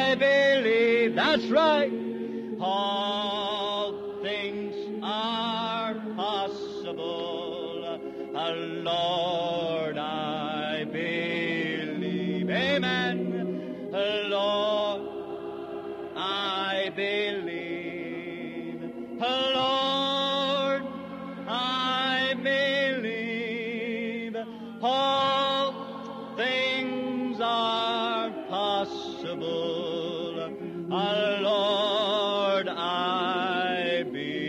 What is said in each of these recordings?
I believe. That's right. All things are possible. Lord, I believe. Amen. Lord, I believe. Lord, I believe. All things are possible. Lord, I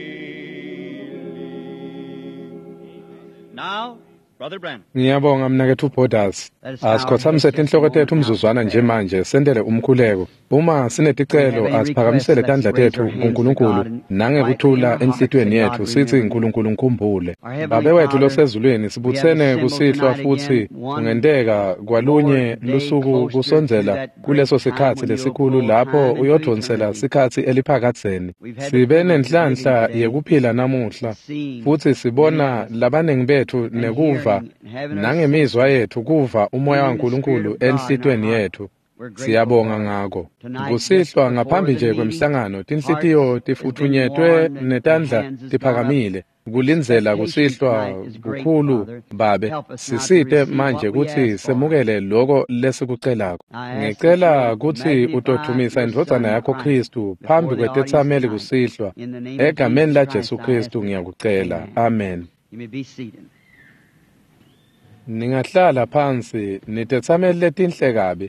believe. Now, Brother Branham. Ngiyabonga mnakethu Borders. Asikhothamise inhloko tethu umzuzwana nje manje sendele umkhuleko. Uma sineticelo asiphakamisele tandla tethu kuNkulunkulu nangekuthula enhlitweni yethu sithi uNkulunkulu ngikhumbule. Babe wethu losezulwini sibuthene kusihlwa futhi kungenteka kwalunye lusuku kusondzela kuleso sikhathi lesikhulu lapho uyodonsela sikhathi eliphakatheni. Sibe nenhlanhla yekuphila namuhla futhi sibona labanengi bethu nekuva nangemizwa yethu kuva umoya kaNkulunkulu enhlitweni yethu. Siyabonga ngako. Kusihlwa ngaphambi nje kwemhlangano tinhlitiyo tifuthunyetwe netandla tiphakamile. Kulindzela kusihlwa kukhulu babe sisite manje ukuthi semukele lokho lesikucelako. Ngicela ukuthi utothumisa indvodzana yakho Kristu phambi kwetetsameli kusihlwa. Egameni la Jesu Kristu ngiyakucela. Amen. Ningahlala phansi nitetsameli letinhle kabi.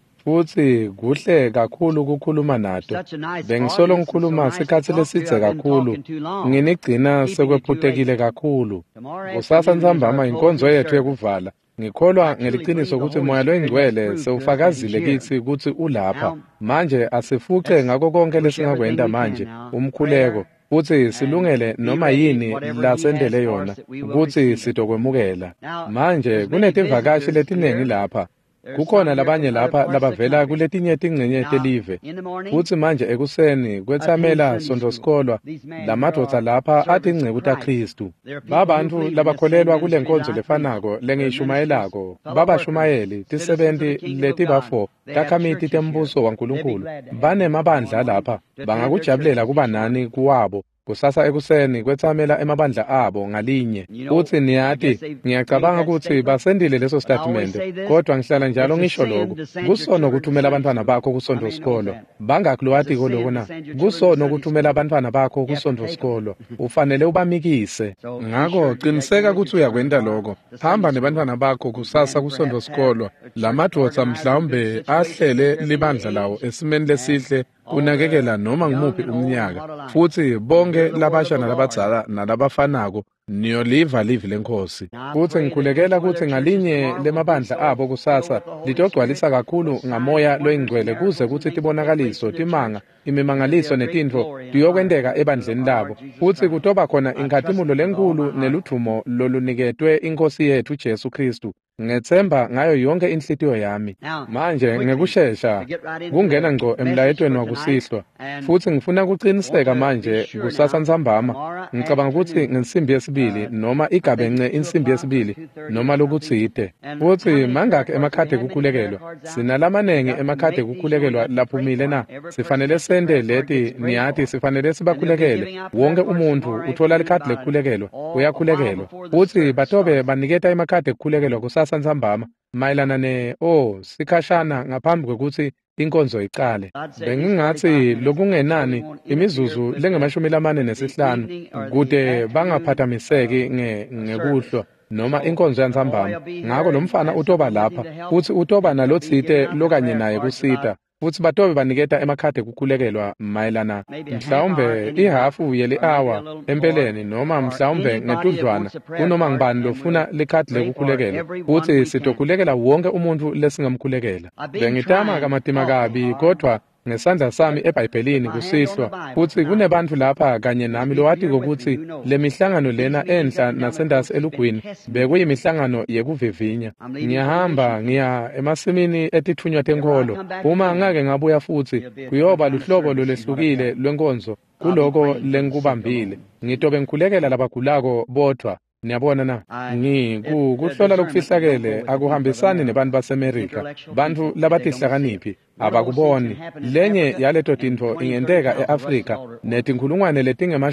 Futhi kuhle kakhulu ukukhuluma nato. Bengisolo ngikhuluma sikhathi lesidze kakhulu. Nginigcina sekwephutekile kakhulu. Kusasa ntambama inkonzo yethu yekuvala. Ngikholwa ngeliqiniso ukuthi moya loyingcwele sewufakazile kithi ukuthi ulapha. Manje asifuqe ngako konke lesingakwenda manje umkhuleko. Futhi silungele noma yini lasendele yona ukuthi sitokwemukela. Manje kunetivakashi letinengi lapha. Kukhona labanye lapha labavela kuletinye tingcenye telive. Futhi manje ekuseni kwetsamela sondosikolwa lamadvodza lapha athi ingceku taKristu. Babantu labakholelwa kule nkonzo lefanako lengiyishumayelako. Babashumayeli tisebenti letibafo takhamiti tembuso waNkulunkulu. Banemabandla lapha. Bangakujabulela kuba nani kuwabo. Kusasa ekuseni kwetsamela emabandla abo ngalinye. Uthi niyathi ngiyacabanga ukuthi basendile leso statement kodwa ngihlala njalo ngisho lokho. Kusono ukuthumela abantwana bakho kusondosikolwa. Bangakulwati kolona. Kusono ukuthumela abantwana bakho kusondosikolwa. Ufanele ubamikise. Ngakho qiniseka ukuthi uyakwenda lokho. Hamba nebantwana bakho kusasa kusondosikolwa. Lamadvodza mhlawumbe ahlele libandla lawo esimeni lesihle unakekela noma ngimuphi umnyaka. Futhi bonke labasha nalabadzala nalabafanako niyoliva livi lenkosi. Futhi ngikhulekela ukuthi ngalinye lemabandla abo kusasa litogcwalisa kakhulu ngamoya loyingcwele kuze kuthi tibonakaliso timanga imimangaliso netintfo tiyokwendeka ebandleni labo. Futhi kutoba khona inkathimulo lenkulu neluthumo loluniketwe inkosi yethu Jesu Kristu. Ngethemba ngayo yonke inhlitiyo yami. Manje ngekushesha kungena ngco emlayetweni wakusihlwa. Futhi ngifuna ukuqiniseka manje kusasa ntsambama. Ngicabanga ukuthi ngensimbi yesibili noma igabence insimbi yesibili noma lokutsite. Futhi mangakhi emakhadi ekukhulekelwa. Sinalamanengi emakhadi ekukhulekelwa laphumile na. Sifanele sende leti niyathi sifanele sibakhulekele. Wonke umuntu uthola likhadi lekukhulekelwa uyakhulekelwa. Futhi batobe baniketa emakhadi ekukhulekelwa kusasa ntsambama mayelana sikhashana ngaphambi kokuthi inkonzo iqale. Bengingathi lokungenani imizuzu lengama45 kude bangaphazamiseki ngekuhlwa noma inkonzo yantsambama. Ngakho lo mfana utoba lapha futhi utoba nalotsite lokanye naye kusita. Futhi batobe baniketa emakhadi ekukhulekelwa mayelana mhlawumbe ihafu yeli hour empeleni noma mhlawumbe ngetudlwana kunoma ngibani lofuna likhadi lekukhulekelwa. Futhi sitokhulekela wonke umuntu lesingamkhulekela. Bengitama kamatima kabi kodwa ngesandla sami eBhayibhelini kusihlwa. Futhi kunebantu lapha kanye nami lowati ukuthi lemihlangano lena enhla nasendasi elugwini bekuyimihlangano yekuvivinya. Ngiyahamba ngiya emasimini etithunywa tenkolo. Uma ngake ngabuya futhi kuyoba luhlobo lolehlukile lwenkonzo kuloko lengikubambile. Ngitobe ngikhulekela labagulako bodwa Niyabona na kuhlola lokufihlakele akuhambisani nebantu baseMerika bantu labatihlakaniphi abakuboni lenye yaleto tinto ingenteka eAfrika netinkulungwane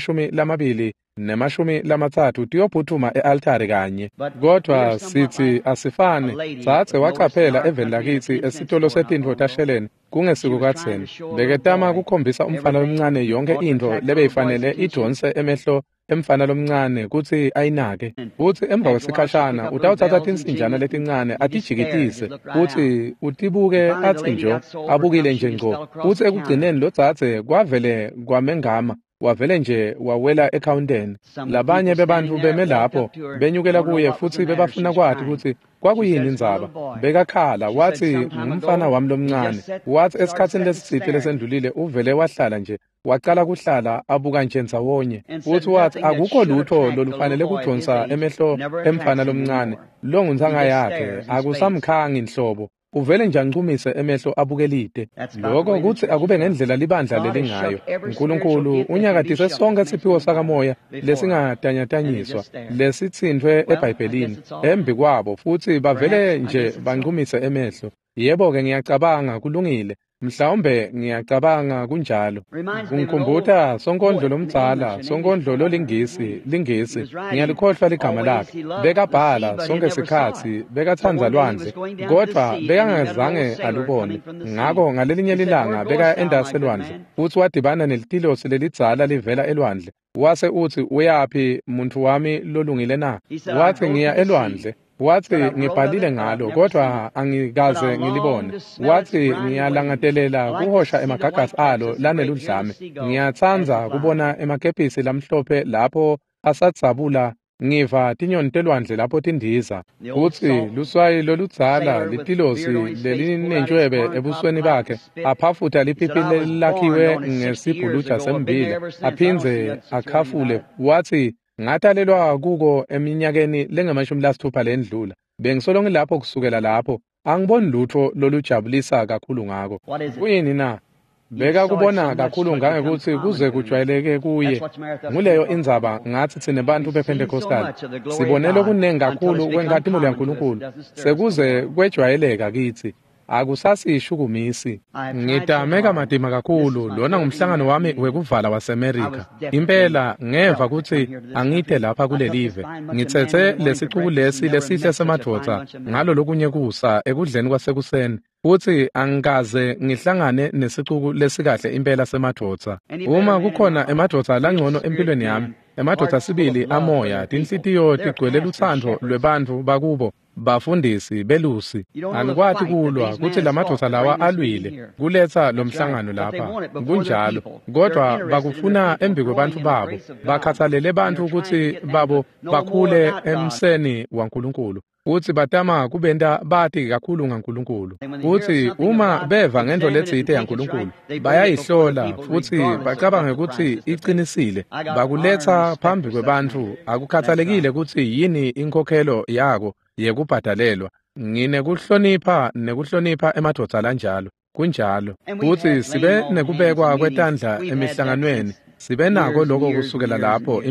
letinge-230 tiyophuthuma e-altare kanye kodwa sithi asifane sathe wachaphela eveni lakithi esitolo setinto tashelene kungesikukatheni beketama kukhombisa umfana lomncane yonke into lebeyifanele idonse emehlo emfana lomncane kuthi ayinake uthi emva kwesikhashana utawuthatha tinsinjana letincane atijikitise uthi utibuke athi njo abukile nje ngqo uthi ekugcineni lo dzadze kwavele kwamengama wavele nje wawela ekhawunteni labanye bebantu beme lapho benyukela kuye futhi bebafuna kwathi ukuthi kwakuyini indzaba bekakhala wathi ngumfana wami lomncane wathi esikhatsini lesitsite lesendlulile uvele wahlala nje waqala kuhlala abuka nje ndzawonye uthi wathi akukho lutho lolufanele kudonsa emehlo emfana lomncane lo ngunzanga yakhe akusamkhangi inhlobo uvele nje ancumise emehlo abukelide lokho kuthi akube ngendlela libandla lelingayo uNkulunkulu unyakatise sonke isiphiwo sakamoya lesingatanyatanyiswa lesithindwe eBhayibhelini embi kwabo futhi bavele nje bancumise emehlo yebo ke ngiyacabanga kulungile mhlawumbe ngiyacabanga kunjalo ungikhumbuta sonkondlo lomdzala sonkondlo lolingisi ngiyalikhohlwa ligama lakhe bekabhala sonke isikhathi bekathandza lwandle kodwa bekangazange alubone ngako ngalelinye lilanga bekaya endaselwandle uthi wadibana nelitilosi lelidzala livela elwandle wase uthi uyaphi muntu wami lolungile na wathi ngiya elwandle wathi ngibhalile ngalo kodwa angikaze ngilibone wathi ngiyalangatelela kuhosha emagagasi alo laneludlame ngiyatsanza kubona emakepisi lamhlophe lapho asadzabula ngiva tinyoni telwandle lapho tindiza uthi luswayi loludzala litilosi lelinentshwebe ebusweni bakhe aphafutha lipipi lelakhiwe ngesibhuluja sembila aphindze akhafule wathi ngatalelwa kuko eminyakeni lenge-60 lendlula bengisolo ngilapho kusukela lapho angiboni lutho lolujabulisa kakhulu ngako kuyini na beka kubona kakhulu ngangekuthi kuze kujwayeleke kuye nguleyo indzaba ngathi thine bantu bePentecostal sibonele kunengi kakhulu kwenkathimolo yaNkulunkulu sekuze kwejwayeleka kithi akusasishukumisi ngidameka madima kakhulu lona ngumhlangano wami wekuvala waseMerika impela ngeva ukuthi angide lapha kulelive ngithethe lesixuku lesihle semadvodza ngalo lokunye kusa ekudleni kwasekuseni futhi angikaze ngihlangane nesixuku lesikahle impela semadvodza uma kukhona emadvodza langcono empilweni yami emadvodza sibili amoya tinhlitiyo tigcwele luthando lwebantu bakubo bafundisi belusi angikwati kulwa kuthi lamadvodza lawa alwile kuletha lomhlangano lapha kunjalo kodwa bakufuna embi kwebantu babo bakhathalele bantu ukuthi babo bakhule emseni waNkulunkulu uthi batama kubenta bathi kakhulu ngaNkulunkulu uthi uma beva ngento letsite yaNkulunkulu bayayihlola futhi bacabanga ukuthi iqinisile bakuletha phambi kwebantu akukhathalekile ukuthi yini inkokhelo yako yekubhadalelwa nginekuhlonipha emadvodza lanjalo kunjalo uthi sibe nekubekwa kwetandla emihlanganweni sibe nako lokho kusukela lapho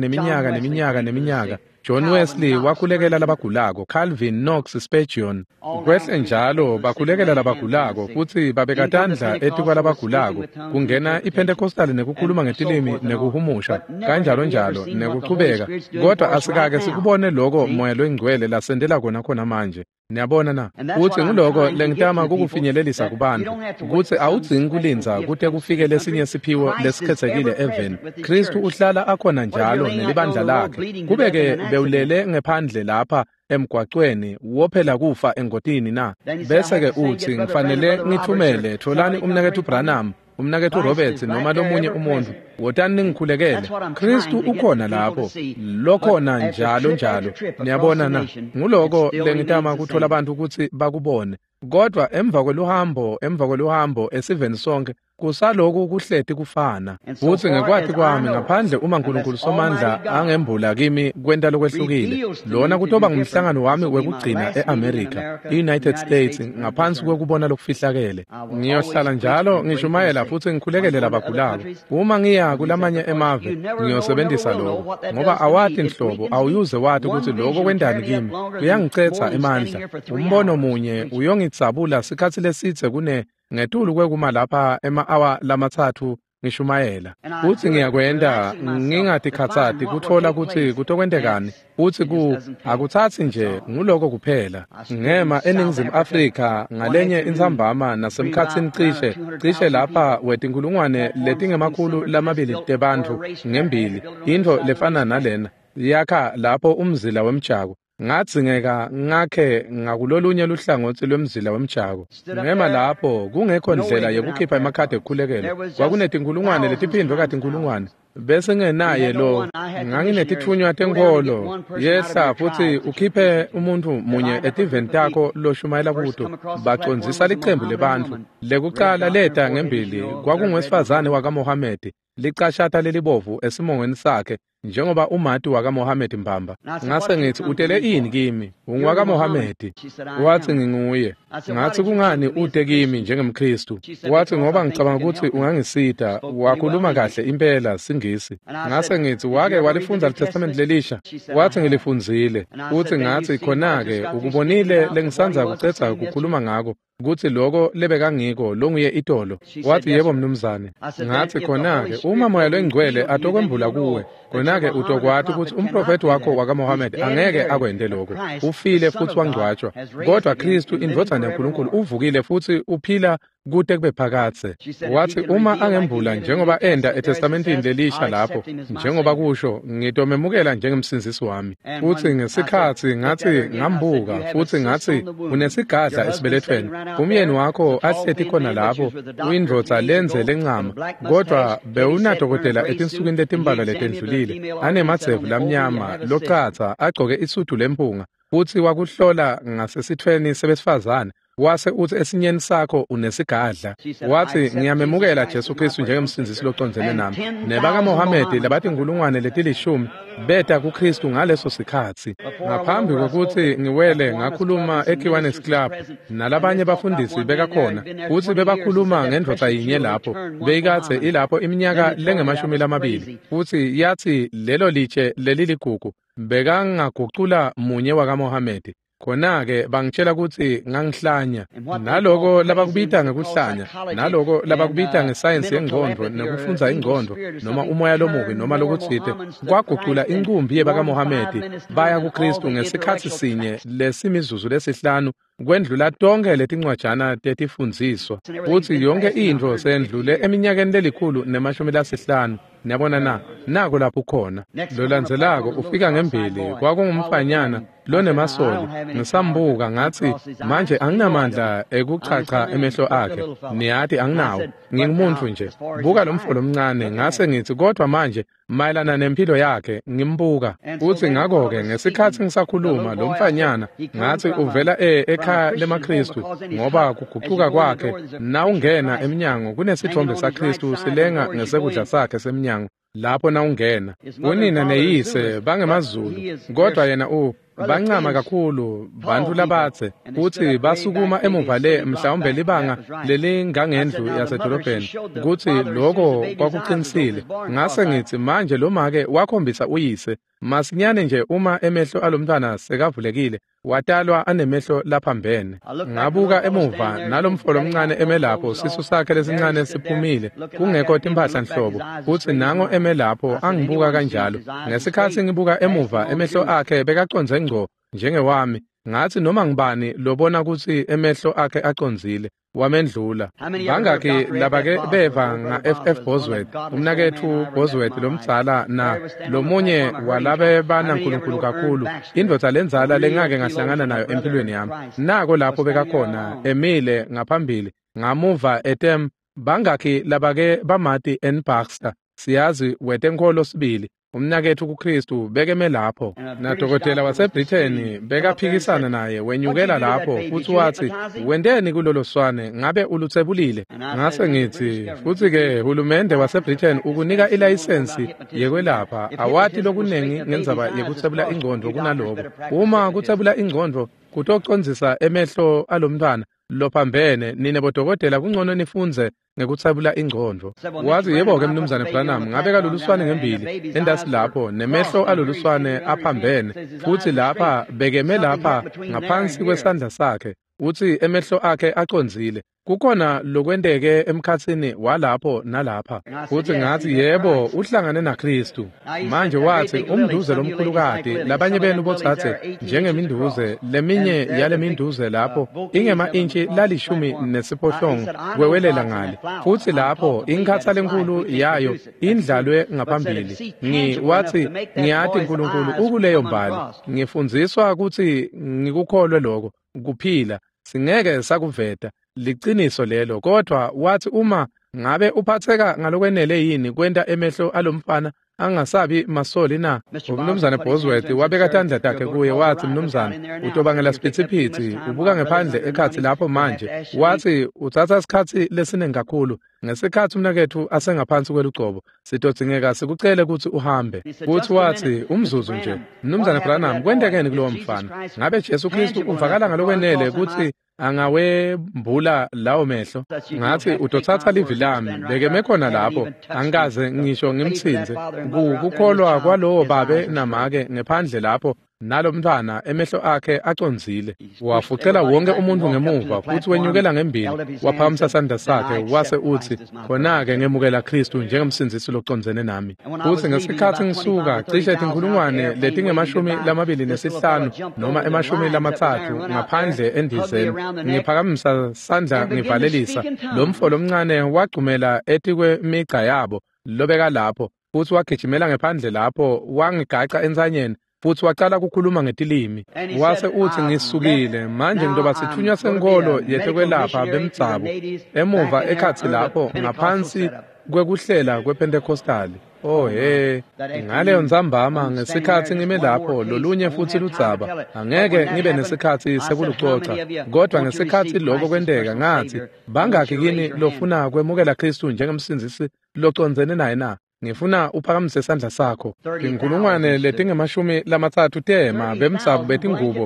iminyaka John Wesley wakhulekela labagulako Calvin Knox Spurgeon kwehle njalo bakhulekela labagulako futhi babekatandla etikwa labagulako kungena iPentecostal nekukhuluma ngetilimi nekuhumusha kanjalo njalo nekuchubeka kodwa asikake sikubone lokho moya lwengcwele lasendela khona manje niyabona na uthi ngiloko lengitama kukufinyelelisa kubantu ukuthi awudzingi kulinza kute kufike lesinye siphiwo lesikhethekile even Kristu uhlala akhona njalo nelibandla lakhe kubeke bewulele ngephandle lapha emgwaqweni wophela kufa engotini na bese ke uthi ngifanele ngithumele tholani umnakethu Branham umnakethu Roberts noma lomunye umuntu wotani ningikhulekele Kristu ukhona lapho lokhona njalo niyabona na nguloko lengitama kuthola abantu ukuthi bakubone kodwa emva kweluhambo esiveni sonke kusaloku kuhleti kufana futhi ngekwathi kwami ngaphandle uma uNkulunkulu Somandla angembula kimi kwenta lokwehlukile lona kutoba ngumhlangano wami wekugcina eAmerica eUnited States ngaphansi kwekubona lokufihlakele ngiyohlala njalo ngishumayela futhi ngikhulekele labagulayo uma ngiya kulamanye emave ngiyosebenzisa lokho ngoba awati inhlobo awuyuze wathi ukuthi lokho kwendani kimi kuyangicetha emandla umbono munye uyongitsabula sikhathi lesithe kune ngetulu kwekuma lapha ema-hour lamathathu ngishumayela futhi ngiyakwenda ngingathi khathathi kuthola ukuthi kutokwendekani futhi akuthathi nje nguloko kuphela ngema eNingizimu Afrika ngalenye insambama nasemkhathini cishe lapha wetinkulungwane letingemakhulu lamabili tebantu ngembili into lefana nalena yakha lapho umzila wemjako ngadzingeka ngakhe ngakulolunye luhlangothi lwemzila wemjako ngema lapho kungekho ndlela yokukhipha emakhadi ekukhulekela kwakunetinkulungwane letiphindwe katinkulungwane bese ngenaye lo nganginetithunywa tenkolo yehla futhi ukhiphe umuntu munye etiveni takho loshumayela kuto bacondzisa liqembu lebantu lekucala leta ngembili kwakungwesifazane wakaMohammed licashata lelibovu esimongweni sakhe njengoba umati wakaMohammed Mbamba ngase ngithi utele ini kimi ungwakaMohammed wathi nginguye ngathi kungani ute kimi njengemkristu wathi ngoba ngicabanga ukuthi ungangisita wakhuluma kahle impela singisi ngase ngithi wake walifunda iTestament lelisha wathi ngilifundzile uthi ngathi khona-ke ukubonile lengisanza kucetha ukukhuluma ngako ukuthi lokho lebekangiko longuye itolo wathi yebo mnumzane ngathi khona-ke uma moya lwengcwele atokwembula kuwe khona-ke utokwathi ukuthi umprofeti wakho wakaMohammed angeke akwende lokho ufile futhi wangcwatshwa kodwa Kristu indvodana yaNkulunkulu uvukile futhi uphila kude kube phakathe wathi uma angembula njengoba enda eTestamentini lelisha lapho njengoba kusho ngitomemukela njengemsindisi wami futhi ngesikhathi ngathi ngambuka futhi ngathi unesigadla esibelethweni umyeni wakho ahlethi khona lapho uyindvodza lenze lencama kodwa bewunadokotela etinsukwini letimbalwa letendlulile anemadzevu lamnyama locatha agcoke isuthu lempunga futhi wakuhlola ngasesithweni sebesifazane wase uthi esinyeni sakho unesigadla wathi ngiyamemukela Jesu Kristu njengemsindisi locondzene nami nebakaMohammed labathi inkulungwane letilishumi beta kuKristu ngaleso sikhathi ngaphambi kokuthi ngiwele ngakhuluma eKiwanis Club nalabanye bafundisi bekakhona futhi bebakhuluma ngendvodza yinye lapho beyikathe ilapho iminyaka lengemashumi lamabili futhi yathi lelo litshe leliligugu bekangagucula munye wakaMohammed khona-ke bangitshela ukuthi ngangihlanya naloko labakubita ngekuhlanya naloko labakubita ngesayensi yengqondo nekufunza ingqondo noma umoya lomubi noma lokutsite kwagucula incumbi yebakaMohammed baya kuKristu ngesikhathi sinye lesimizuzu lesihlanu kwendlula tonke letincwajana tetifundziswa futhi yonke into sendlule eminyakeni lelikhulu nemashumi lasihlanu niyabona nako lapho ukhona lolandzelako ufika ngembili kwakungumfanyana lonemasoli ngisambuka ngathi manje anginamandla ekuchacha emehlo akhe niyathi anginawo ngingumuntu nje buka lo mfolo omncane ngase ngithi kodwa manje mayelana nempilo yakhe ngimbuka uthi ngako-ke ngesikhathi ngisakhuluma lo mfanyana ngathi uvela ekhaya lemaKristu ngoba kuguquka kwakhe nawungena eminyango kunesithombe saKristu silenga ngesekudla sakhe semnyango lapho nawungena unina neyise bangemazulu kodwa yena bancama kakhulu bantu labathe futhi basukuma emuva mhlawumbe libanga lelingangendlu yasedolobheni ukuthi lokho kwakuqinisile ngase ngithi manje lo make wakhombisa uyise masinyane nje uma emehlo alomntwana sekavulekile watalwa anemehlo laphambene ngabuka emuva nalomfolo omncane emelapho sisu sakhe lesincane siphumile kungekho timpahla nhlobo futhi nango emelapho angibuka kanjalo ngesikhathi ngibuka emuva emehlo akhe bekaconze ngco njengewami ngathi noma ngibani lobona ukuthi emehlo akhe aconzile wamendlula bangaki labake beva nga-F.F. Bosworth umnakethu Bosworth lomdzala na lomunye walabe banankulunkulu kakhulu indvodza lenzala lengake ngahlangana nayo empilweni yami nako lapho bekakhona emile ngaphambili ngamuva etem bangaki labake bamati en Baxter siyazi wetenkolo sibili umnakethu kuKristu bekeme lapho, nadokotela waseBrithani bekaphikisana naye, wenyukela lapho futhi wathi, wendeni kulolo swane, ngabe uluthebulile? Ngase ngithi, futhi-ke hulumende waseBrithani ukunika ilayisensi yekwelapha, awathi lokunengi ngenzaba yekuthebula ingqondo kunaloko. Uma kuthebula ingqondo kutocondzisa emehlo alomntwana lophambene, nine bodokotela kungcono nifunze ngekuthebula ingqondo. Wazi yebo-ke mnumzane Branham, ngabe kalolu swane ngembili endasi lapho nemehlo alolu swane aphambene, futhi lapha bekeme lapha ngaphansi kwesandla sakhe, uthi emehlo akhe acondzile. Kukhona lokwendeke emkhatsini walapho nalapha. Futhi ngathi yebo, uhlangane naKristu. Manje wathi umnduze lomkhulukade, labanye benu bothathe njengeminduze, leminye yale minduze lapho ingema-intshi lalishumi kwewelela ngale. Futhi lapho inkatha lenkulu yayo indlalwe ngaphambili. Wathi ngiyathi Nkulunkulu ukuleyo mbali, ngifundziswa ukuthi ngikukholwe lokho kuphila, singeke sakuveta liqiniso lelo. Kodwa wathi uma ngabe uphatheka ngalokwenele yini kwenta emehlo alomfana angasabi masoli na? Umnumzane Bosworth wabeka tandla takhe kuye wathi, mnumzane, utobangela siphithiphithi, ubuka ngephandle ekhathi lapho manje. Wathi uthatha isikhathi lesiningi kakhulu, ngesikhathi umnakethu asengaphansi kwelucobo, sitodzingeka sikucele ukuthi uhambe. Futhi wathi umzuzu nje, mnumzane Branham, kwendekeni kulowo mfana? Ngabe Jesu Kristu uvakala ngalokwenele ukuthi angawembula lawo mehlo? Ngathi utothatha livi lami, bekeme khona lapho, angikaze ngisho ngimthinze. Kukholwa kwalowo babe namake ngephandle lapho nalo mntwana emehlo akhe acondzile. Wafucela wonke umuntu ngemuva, futhi wenyukela ngembili, waphakamisa isandla sakhe, wase uthi, khona-ke ngemukela Kristu njengomsindisi locondzene nami. Futhi ngesikhathi ngisuka cishe tinkulungwane letinge-25 noma e-30 ngaphandle endizeni, ngiphakamisa sandla ngivalelisa, lo mfo lomncane wagcumela eti kwemigqa yabo lobeka lapho, futhi wagijimela ngephandle lapho, wangigaca ensanyeni, futhi waqala ukukhuluma ngetilimi. Wase uthi ngisukile manje ngizoba sithunywa senkolo yetekwelapha bemdzabo emuva ekhathi lapho ngaphansi kwekuhlela kwePentekhostali. Ngaleyo nzambama ngesikhathi ngime lapho lolunye futhi ludzaba, angeke ngibe nesikhathi sekulucoca. Kodwa ngesikhathi lokho kwendeka ngathi, bangaki kini lofuna kwemukela Kristu njengomsindisi locondzene naye na? Ngifuna uphakamise isandla sakho. Inkulungwane letinge-30 tema bemdzabo betingubo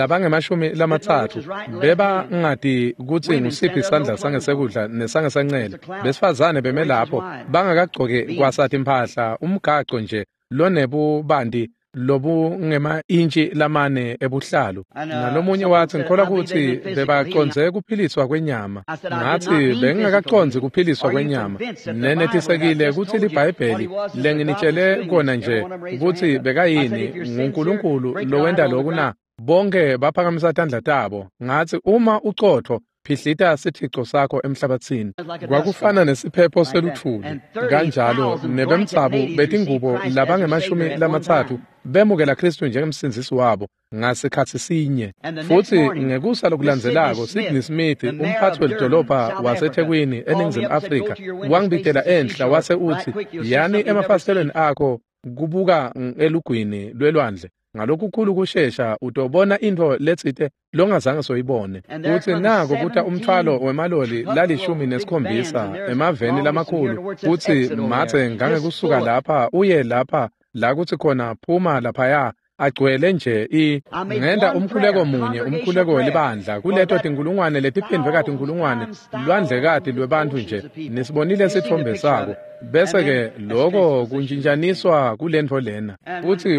labange-30 beba ngadi kutsi ngusiphi isandla sangesekudla nesangesenxele. Besifazane beme lapho bangakagcoki kwasati imphahla, umgaco nje lonebubandi lobungema-intshi lamane ebuhlalu. Nalomunye wathi ngikholwa ukuthi bebaconze kuphiliswa kwenyama. Ngathi bengingakaconzi kuphiliswa kwenyama, nenethisekile ukuthi liBhayibheli lenginitshele kona nje ukuthi bekayini nguNkulunkulu lowenda lokhu na. Bonke baphakamisa tandla tabo. Ngathi uma ucotho phihlita sithixo sakho emhlabathini. Kwakufana nesiphepho seluthuli. Kanjalo nebemdzabo betingubo labange-30 bemukela Kristu njengomsindisi wabo ngasikhathi sinye. Futhi ngekusa lokulandzelako, Sidney Smith, umphathi welidolobha waseThekwini eNingizimu Afrika, wangibikela enhla wase uthi, yani emafasitelweni akho kubuka elugwini lwelwandle. Ngalokukhulu kushesha utobona into letsite longazange soyibone. Uthi nako kuta umthwalo wemaloli lali-17 emaveni lamakhulu, uthi mathe ngange kusuka lapha uye lapha la kuthi khona phuma laphaya agcwele nje ngenda umkhuleko munye, umkhuleko welibandla kuleto tinkulungwane letiphindwe kati inkulungwane lwandlekati lwebantu nje. Nisibonile isithombe sabo. Bese-ke lokho kuntshintshaniswa kulento lena. Futhi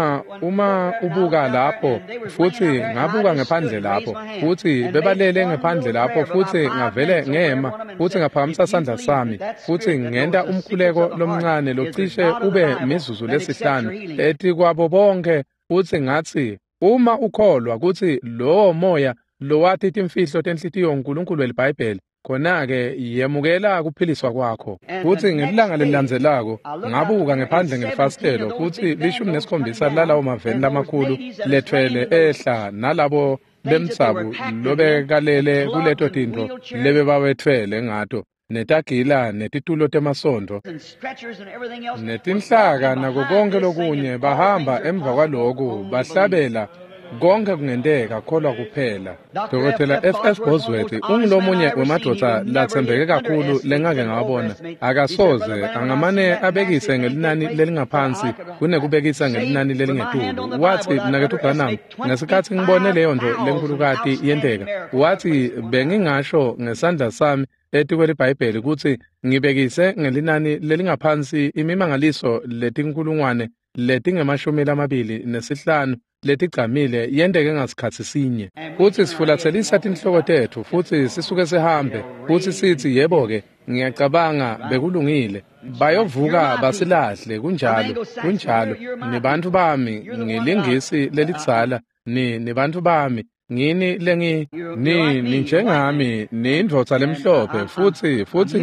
uma ubuka lapho, futhi ngabuka ngephandle lapho, futhi bebalele ngephandle lapho, futhi ngavele ngema, futhi ngaphakamisa isandla sami, futhi ngenta umkhuleko lomncane locishe ube mizuzu lesihlanu eti kwabo bonke. Futhi ngathi uma ukholwa ukuthi lowo moya lowathi imfihlo tenhlitiyo uNkulunkulu weliBhayibheli, khona-ke yemukela kuphiliswa kwakho. Futhi ngelilanga lelilandzelako ngabuka ngephandle ngelifasitelo, futhi 17 lalawo maveni lamakhulu lethwele ehla nalabo bemdzabo lobekalele kuleto tinto lebebawethwele ngato. netagila netitulo temasondo netinhlaka nako konke lokunye bahamba emva kwalokhu bahlabela konke kungenteka kholwa kuphela. Dokotela F.F. Bosworth ungilomunye wemadoda lathembeke kakhulu lengake ngabona. Akasoze angamane abekise ngelinani lelingaphansi kunekubekisa ngelinani lelingethulu. Wathi mnakethu Branham, ngesikhathi ngibone leyo nto lenkulukati yenteka, wathi bengingasho ngesandla sami etikwe liBhayibheli ukuthi ngibekise ngelinani lelingaphansi imimangaliso letinkulungwane letingemashumi 25 letigcamile yenteke ngasikhathi sinye. Futhi sifulathelisa tinhloko tethu futhi sisuke sihambe futhi sithi yebo-ke ngiyacabanga bekulungile bayovuka basilahle kunjalo nibantu bami ngilingisi lelidzala nibantu bami ngini njengami nindvodza lemhlophe futhi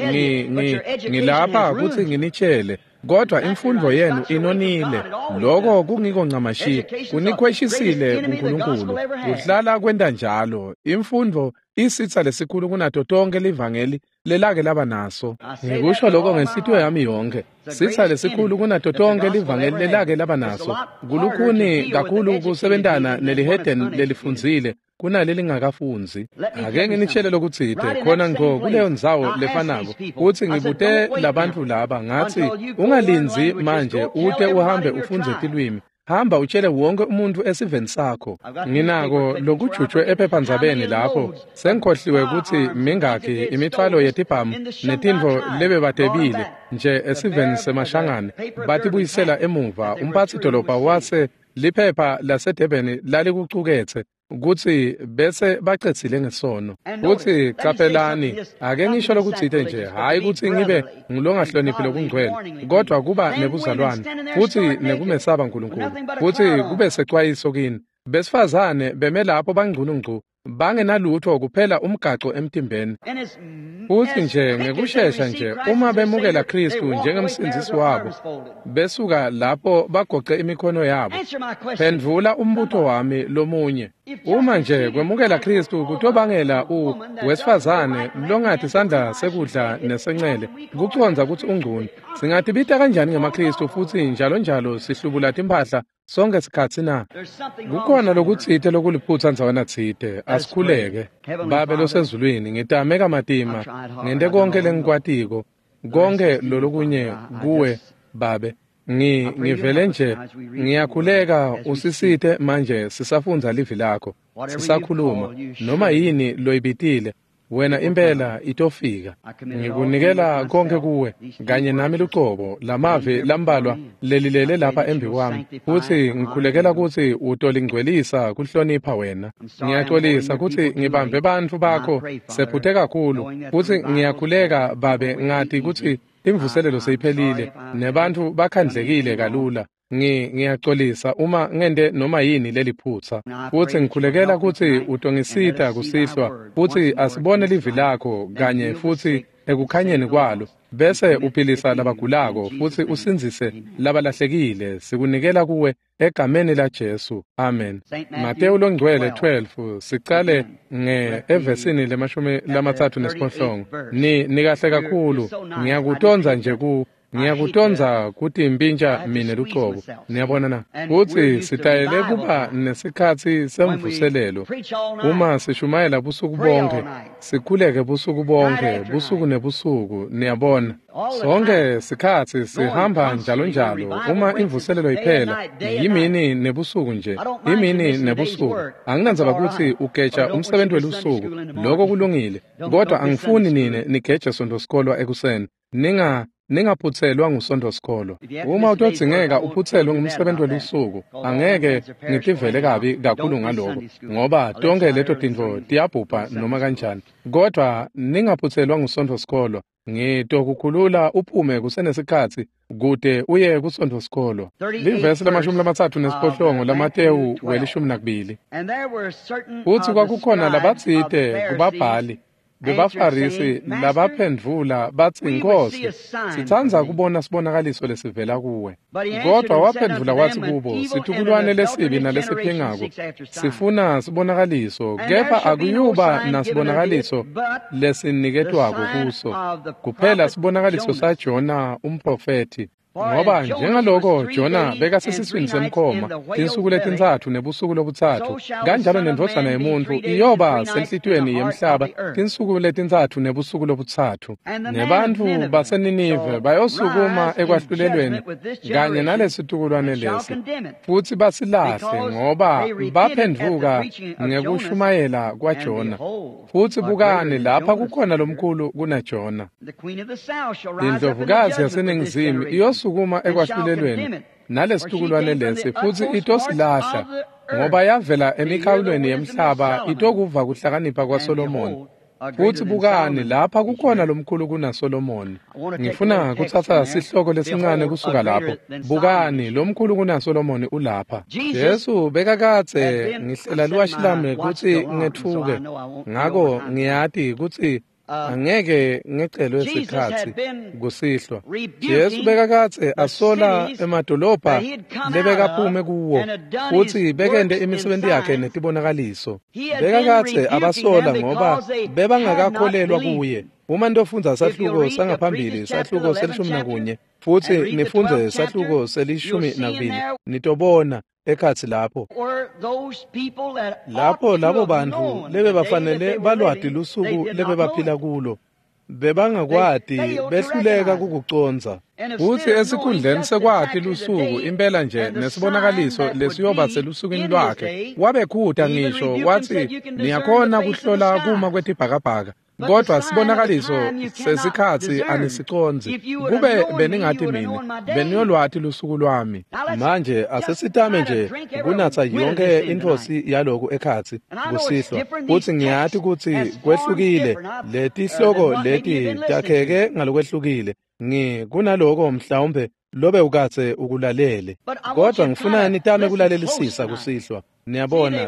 ngilapha ukuthi nginitshele kodwa imfundo yenu inonile lokho kungiko ncamashi kunikhweshisile kuNkulunkulu kuhlala kwenda njalo imfundo isitha lesikhulu kunato tonke livangeli lelake laba naso ngikusho lokho ngenhlitiyo yami yonke sitha lesikhulu kunato tonke livangeli lelake laba naso kulukhuni kakhulu kusebentana nelihedeni lelifundzile kunaleli ngakafunzi. Ake nginitshele lokutsite khona ngqo kuleyo ndzawo lefanako uthi ngibute labantu laba ngathi ungalinzi manje ute uhambe ufunze tilwimi hamba utshele wonke umuntu esiveni sakho. Nginako lokujutshwe ephephandzabeni lapho sengikhohliwe ukuthi mingaki imithwalo yetibhamu netintfo lebebadebile nje esiveni semashangane batibuyisela emuva. Umphathi dolobha wase liphepha laseDurban lalikucukethe ukuthi bese bacetsile ngesono uthi qaphelani. Ake ngisho lokutsite nje hayi ukuthi ngibe ngilongahloniphi lokungcwele kodwa kuba nebuzalwane futhi nekumesaba uNkulunkulu futhi kube secwayiso kini. Besifazane beme lapho bangcunu ngcu bangenalutho kuphela umgaxo emtimbeni futhi nje ngekushesha nje uma bemukela Kristu njengemsindisi wabo besuka lapho bagoqe imikhono yabo. Phendvula umbutho wami lomunye uma nje kwemukela Kristu kutobangela wesifazane longathi sandla sekudla nesencele kuconza ukuthi ungcunu singatibita kanjani ngemaKristu futhi njalo sihlubula timphahla sonke sikhatsi na. Kukhona lokutsite lokuliphutsa ndzawana tsite asikhuleke babe losezulwini ngitameka matima ngente konke lengikwatiko konke lolokunye kuwe babe ngivele nje ngiyakhuleka usisite manje sisafundza livi lakho sisakhuluma noma yini loyibitile wena impela itofika. Ngikunikela konke kuwe kanye nami luqobo lamavi lambalwa lelilele lapha embi kwami futhi ngikhulekela ukuthi utolingcwelisa kuhlonipha wena. Ngiyaxolisa ukuthi ngibambe bantfu bakho sephuthe kakhulu futhi ngiyakhuleka babe ngathi ukuthi imvuselelo seyiphelile nebantu bakhandlekile kalula. Ngiyaxolisa uma ngende noma yini leliphutsa futhi ngikhulekela ukuthi utongisita kusihlwa futhi asibone livi lakho kanye futhi ekukhanyeni kwalo bese uphilisa labagulako futhi usinzise labalahlekile. Sikunikela kuwe egameni la Jesu, amen. Mateyu longcwele 12 sicale evesini le38 nikahle kakhulu ngiyakutonza nje ngiyakutonza kuti impintsha mina luqobo niyabona na futhi sitayele kuba nesikhathi semvuselelo uma sishumayela busuku bonke sikhuleke busuku bonke busuku nebusuku niyabona sonke sikhathi sihamba njalo uma imvuselelo iphela yimini nebusuku nje imini nebusuku anginanzaba ukuthi ugeja umsebenzi welusuku lokho kulungile kodwa angifuni nine nigeje sonto sikolwa ekuseni ningaphuthelwa ngusonto sikolo. Uma utodzingeka uphuthelwe ngumsebenzi welusuku angeke ngitivele kabi kakhulu ngalokho ngoba tonke leto tintfo tiyabhubha noma kanjani kodwa ningaphuthelwa ngusonto sikolo ngitokukhulula uphume kusenesikhathi kude uye kusonto sikolo. Livesi la38 laMateyu 12 futhi kwakukhona labatsite kubabhali bebafarisi labaphendvula bathi, Nkosi, sithanda kubona sibonakaliso lesivela kuwe. Kodwa waphendvula wathi kubo, sithukulwane lesibi nalesiphingako sifuna sibonakaliso, kepha akuyuba nasibonakaliso lesiniketwako kuso, kuphela sibonakaliso saJona umprofeti. Ngoba njengaloko Jona bekasesiswini semkhoma insuku letintsathu nebusuku lobuthathu, kanjalo nendodana yomuntu iyoba senhlitiyweni yemhlaba insuku letintsathu nebusuku lobuthathu. Nebantu baseNinive bayosukuma ekwahlulelweni kanye nalesitukulwane lesi, futhi basilahle ngoba baphendvuka ngekushumayela kwaJona. Futhi bukani lapha kukhona lomkhulu kunaJona. Indlovukazi yaseNingizimu iyosukuma ekwahlulelweni nalesitukulwane lesi, futhi itosilahla ngoba yavela emikhawulweni yemhlaba itokuva kuhlakanipha kwaSolomoni. Futhi bukani lapha kukhona lomkhulu kunaSolomoni. Ngifuna kuthatha sihloko lesincane kusuka lapho. Bukani lomkhulu kunaSolomoni ulapha. Yesu bekakatse ngihlela luwashi lami ukuthi ngethuke, ngako ngiyati ukuthi angeke ngecelwe isikhathi kusihlwa. Yesu bekakatse asola emadolobha lebekaphume kuwo, futhi bekende imisebenzi yakhe netibonakaliso. Bekakatse abasola ngoba bebangakakholelwa kuye. Uma nitofundza sahluko sangaphambili, sahluko se11, futhi nifundze sahluko se12, nitobona ekhatsi lapho labo bantu lebe bafanele balwati lusuku lebe baphila kulo, bebangakwati behluleka kukuconza. Futhi esikhundleni sekwati lusuku impela nje nesibonakaliso lesiyoba selusukwini lwakhe, wabekhuta ngisho wathi niyakhona kuhlola kuma kwetibhakabhaka, kodwa sibonakaliso sesikhathi anisiconzi. Kube beningathi mina beniyolwati lusuku lwami. Manje asesitame nje kunatha yonke intosi yaloku ekhathi kusihlwa, futhi ngiyathi ukuthi kwehlukile leti hloko leti takheke ngalokwehlukile kunaloko mhlawumbe lobe ukatse ukulalele. Kodwa ngifuna nitame kulalelisisa kusihlwa. Niyabona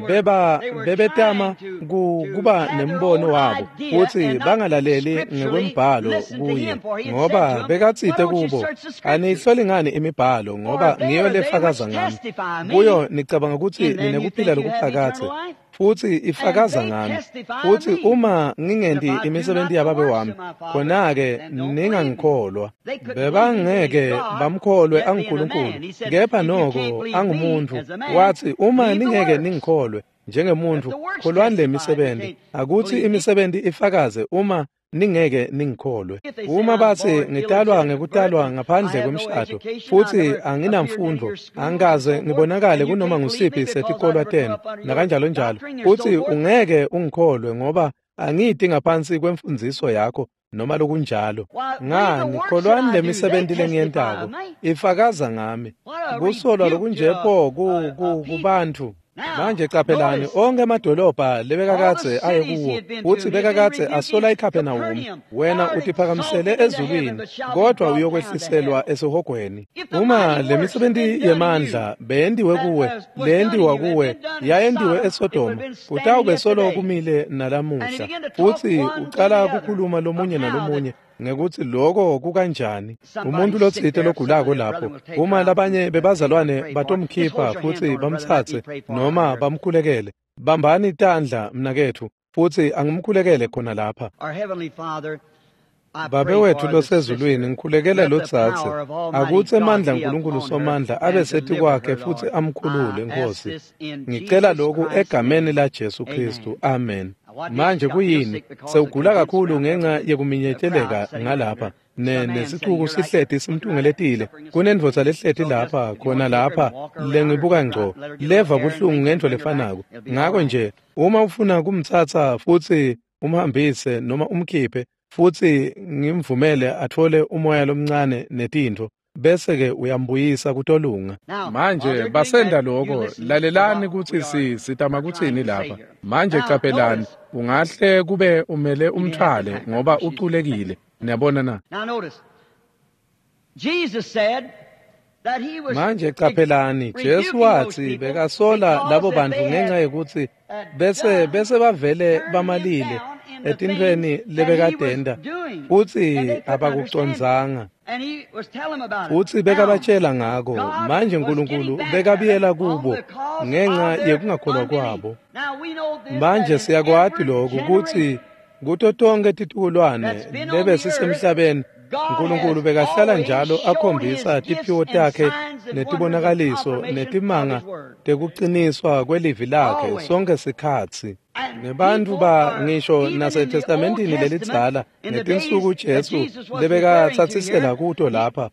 bebetama kuba nembono wabo, futhi bangalaleli ngekwembhalo kuye, ngoba bekatsite kubo, aniyihloli ngani imibhalo ngoba ngiyo lefakaza ngami. Kuyo nicabanga ukuthi ninekuphila lokuphakathe, futhi ifakaza ngami. Futhi uma ngingendi imisebenzi yababe wami, khona-ke ningangikholwa. Bebangeke bamkholwe anguNkulunkulu, kepha noko angumuntu. Wathi uma ningeke ningikholwe njengemuntu, kholwani le misebenzi, akuthi imisebenzi ifakaze uma ningeke ningikholwe. Uma bathi ngidalwa ngekutalwa ngaphandle kwemshado, futhi anginamfundo, angikaze ngibonakale kunoma ngusiphi setikolwa 10 nakanjalo njalo, futhi ungeke ungikholwe ngoba angithi ngaphansi kwemfundiso yakho noma lokunjalo. Ngani kholwani le misebenzi lengiyentako ifakaza ngami. Kusolwa lokunjepho kubantu. Manje qaphelani onke amadolobha lebekakatse aye kuwo, futhi bekakatse asola iKhaphenawumu. Wena utiphakamisele ezulwini, kodwa uyokwehliselwa esihogweni. Uma le misebenzi yemandla beyendiwe kuwe, leyendiwa kuwe yayendiwe eSodoma, utawube solo kumile nalamuhla, futhi uqala kukhuluma lomunye nalomunye ngekuthi lokho kukanjani. Umuntu lotsite logulako lapho, uma labanye bebazalwane batomkhipha futhi bamthathe noma bamkhulekele, bambani itandla mnakethu, futhi angimkhulekele khona lapha. Babe wethu losezulwini, ngikhulekele lotsatse, akuthi emandla uNkulunkulu Somandla abe sethi kwakhe futhi amkhulule Nkosi. Ngicela lokhu egameni la Jesu Kristu. Amen. Manje kuyini? Sewugula kakhulu ngenxa yekuminyeteleka ngalapha. Nesixuku sihleti simthungeletile. Kunendvodza lehleti lapha, khona lapha, lengibuka ngco. Leva buhlungu ngento lefanako. Ngako nje, uma ufuna kumthatha futhi umhambise noma umkhiphe, futhi ngimvumele athole umoya lomncane netinto, bese-ke uyambuyisa kutolunga. Manje basenda lokho, lalelani ukuthi sitama kuthini lapha. Manje qaphelani, ungahle kube umele umthwale ngoba uculekile. Niyabona na? Manje qaphelani, Jesu wathi bekasola labo bantu ngenxa yokuthi bese bavele bamalile etintweni lebekadenda futhi abakucondzanga futhi bekabatshela ngako manje uNkulunkulu bekabiyela kubo ngenxa yekungakholwa kwabo. Manje siyakwati lokho ukuthi kuto tonke titukulwane lebe sisemhlabeni uNkulunkulu bekahlala njalo akhombisa tiphiwo takhe netibonakaliso netimanga tekuqiniswa kwelivi lakhe sonke sikhatsi. Nebantfu ngisho naseTestamentini lelidzala netinsuku uJesu lebekatsatsisela kuto lapha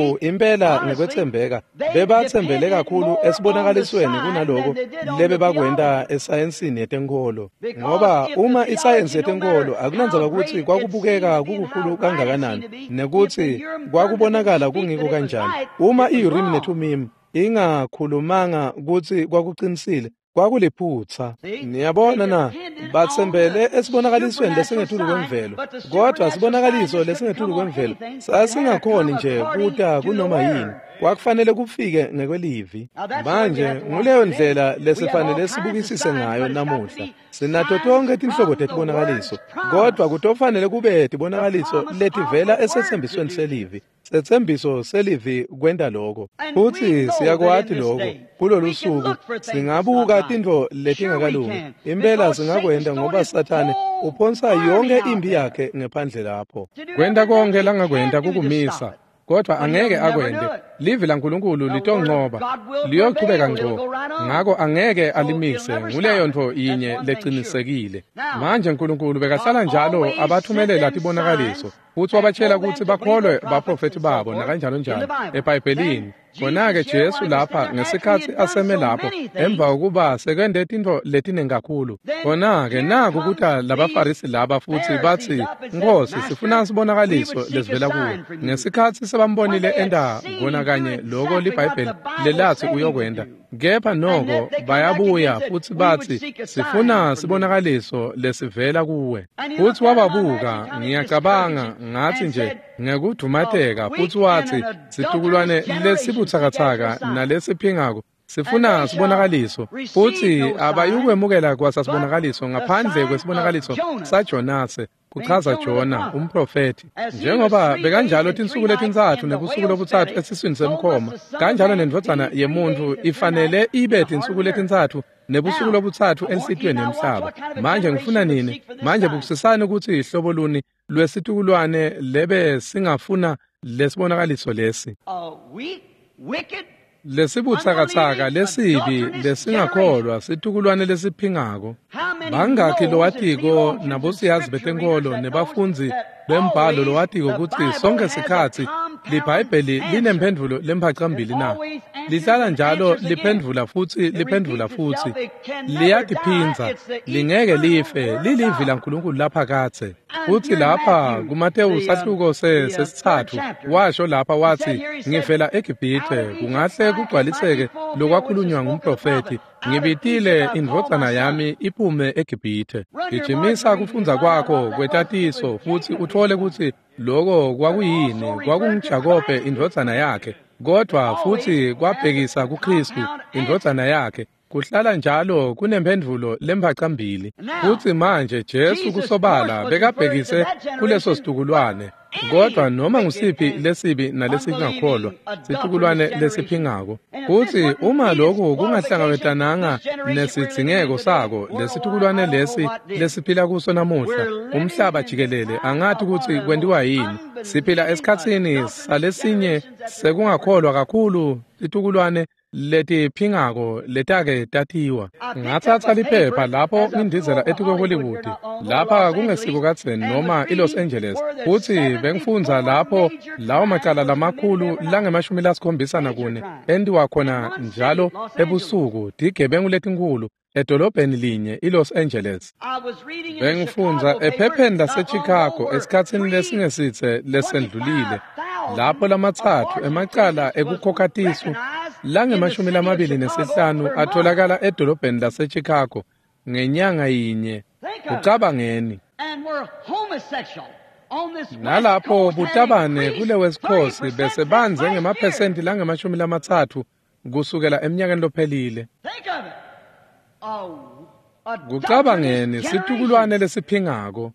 impela ngekwetsembeka bebatsembele kakhulu esibonakalisweni kunaloko lebebakwenta esayensini yetenkolo, ngoba uma isayensi yetenkolo akunandzaba ukuthi kwakubukeka kukukhulu kangakanani nekuthi kwakubonakala kungiko kanjani, uma iUrim neThumim ingakhulumanga ukuthi kwakuqinisile kwakuliphutsa. Niyabona na, batsembele esibonakalisweni lesingethulu kwemvelo, kodwa sibonakaliso lesingethulu kwemvelo sasingakhoni nje kuta kunoma yini, kwakufanele kufike ngekwelivi. Manje nguleyo ndlela lesifanele sibukisise ngayo namuhla. Sinato tonke tinhlobo tetibonakaliso, kodwa kutofanele kube tibonakaliso letivela esethembisweni selivi. Sethembiso selivi kwenta lokho, futhi siyakwati lokho. Kulolu suku singabuka tintfo letingakalungi, impela singakwenta ngoba Sathane uphonsa yonke impi yakhe ngephandle lapho. Kwenta konke langakwenta kukumisa, kodwa angeke akwente. Livi laNkulunkulu litonqoba, liyochubeka ngco, ngako angeke alimise nguleyo ntfo yinye lecinisekile. Manje uNkulunkulu bekahlala njalo abathumelela tibonakaliso, futhi wabatshela ukuthi bakholwe baprofethi babo nakanjalo njalo eBhayibhelini. Khona-ke Jesu lapha ngesikhathi aseme lapho emva kokuba sekwende tintfo letinengi kakhulu, khona-ke naku ukuthi labaFarisi laba futhi bathi, Nkosi, sifuna sibonakaliso lesivela kuwe. Ngesikhathi sebambonile enda kona kanye loko liBhayibheli lelathi uyokwenda, kepha noko bayabuya futhi bathi sifuna sibonakaliso lesivela kuwe. Futhi wababuka, ngiyacabanga ngathi nje ngekudumateka, futhi wathi situkulwane lesibuthakathaka nalesiphingako sifuna sibonakaliso, futhi abayukwemukela kwasasibonakaliso ngaphandle kwesibonakaliso saJonase, kuchaza Jona umprofeti. Njengoba bekanjalo tinsuku letintsathu nebusuku lobuthathu esiswini semkhoma, kanjalo nendvodzana yemuntu ifanele ibe tinsuku letintsathu nebusuku lobuthathu enhlitweni yemhlaba. Manje ngifuna nini? Manje bukusisani ukuthi ihlobo luni lwesitukulwane lebe singafuna lesibonakaliso lesi? Lesibuthakathaka lesibi lesingakholwa situkulwane lesiphingako. Bangakhi lowatiko nabosiyazi betenkolo nebafundzi bembhalo lowatiko ukuthi sonke sikhatsi liBhayibheli linemphendvulo lemphacambili na. Lihlala njalo liphendvula futhi liyatiphinza, lingeke life, lilivi laNkulunkulu lapha katse. Futhi lapha kuMatewu sahluko sesithathu washo lapha wathi, ngivela eGibhithe kungahle kugcwaliseke lokwakhulunywa ngumprofeti, ngibitile indvodzana yami iphume eGibhithe. Gijimisa kufunza kwakho kwetatiso futhi uthole ukuthi loko kwakuyini, kwakunguJakobe indvodzana yakhe, kodwa futhi kwabhekisa kuKristu indvodzana yakhe. Kuhlala njalo kunemphendvulo lemphacambili. Futhi manje Jesu kusobala bekabhekise kuleso situkulwane, kodwa noma ngusiphi lesibi nalesingakholwa situkulwane lesiphingako. Futhi uma lokhu kungahlangawetananga nesidzingeko sako lesitukulwane lesi lesiphila kuso namuhla, umhlaba jikelele angathi ukuthi kwendiwa yini. Siphila esikhatsini salesinye sekungakholwa kakhulu situkulwane letiphingako letake tatiwa. Ngathatha liphepha lapho ngindizela eTiko Hollywood, lapha kungesiko katseni noma iLos Angeles, futhi bengifundza lapho lawo macala lamakhulu lange-74 endiwa khona njalo ebusuku tigebengu letinkulu edolobheni linye iLos Angeles. Bengifundza ephepheni laseChicago esikhatsini lesingesitse lesendlulile, lapho lamathathu emacala ekukhokatisu lange-25 atholakala edolobheni laseChicago ngenyanga yinye. Ucabangeni, nalapho butabane kule West Coast bese banze ngemaphesenti lange-30 kusukela eminyakeni lophelile. Kucabangeni situkulwane lesiphingako.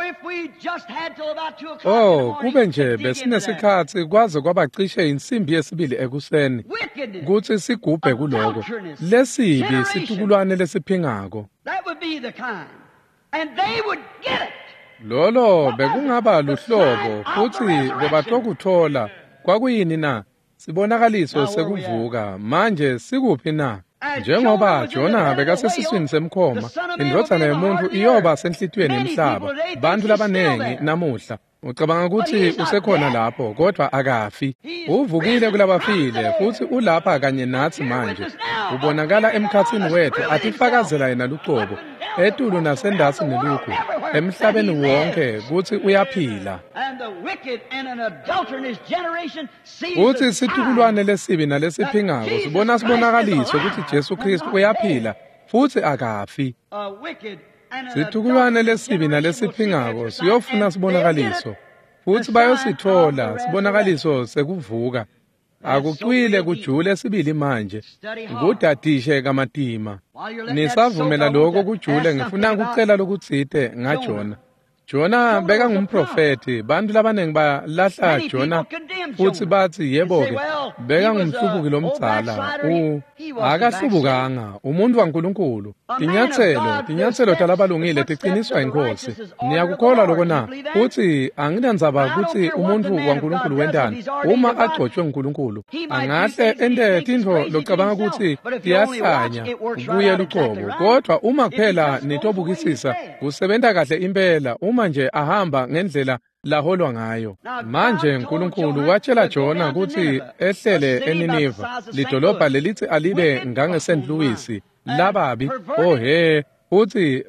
Kube nje besinesikhathi kwaze kwabacishe insimbi yesibili ekuseni. Kuthi sigubhe kuloko. Lesibi situkulwane lesiphingako. Lolo bekungaba luhlobo futhi bebatokuthola kwakuyini na? Sibonakaliso sekuvuka manje sikuphi na? Njengoba Jona bekasesiswini semkhoma, indodana yomuntu iyoba senhlitweni emhlaba. Bantu labanengi namuhla ucabanga ukuthi usekhona lapho kodwa akafi. Uvukile kulabafile futhi ulapha kanye nathi manje. Ubonakala emkhathini wethu atifakazela yena lucobo. Etulu nasendasi nelukhu emhlabeni wonke kuthi uyaphila. Uthi situkulwane lesibi nalesiphingako sibona sibonakaliso ukuthi Jesu Kristu uyaphila futhi akafi. Situkulwane lesibi nalesiphingako siyofuna sibonakaliso futhi bayosithola sibonakaliso sekuvuka. Akucwile kujule sibili manje. Ngudadishe kaMatima. Nisavumela lokho kujule ngifuna ukucela lokutsite ngaJona. Jona beka ngumprofeti, bantu labanengi balahla Jona futhi bathi yebo-ke beka ngumhlubuki lomdzala. Akahlubukanga, umuntu waNkulunkulu. Tinyathelo talabalungile tiqiniswa inkosi. Niyakukholwa lokho na? Futhi anginandzaba ukuthi umuntu waNkulunkulu wendani uma agcotshwe nguNkulunkulu. Angahle ende tintfo locabanga ukuthi tiyahlanya kuye lucobo. Kodwa uma kuphela nitobukisisa kusebenta kahle impela uma nje ahamba ngendlela laholwa ngayo. Manje uNkulunkulu watshela Jona ukuthi ehlele eNiniva, lidolobha lelithi alibe ngange St. Louis, lababi, uthi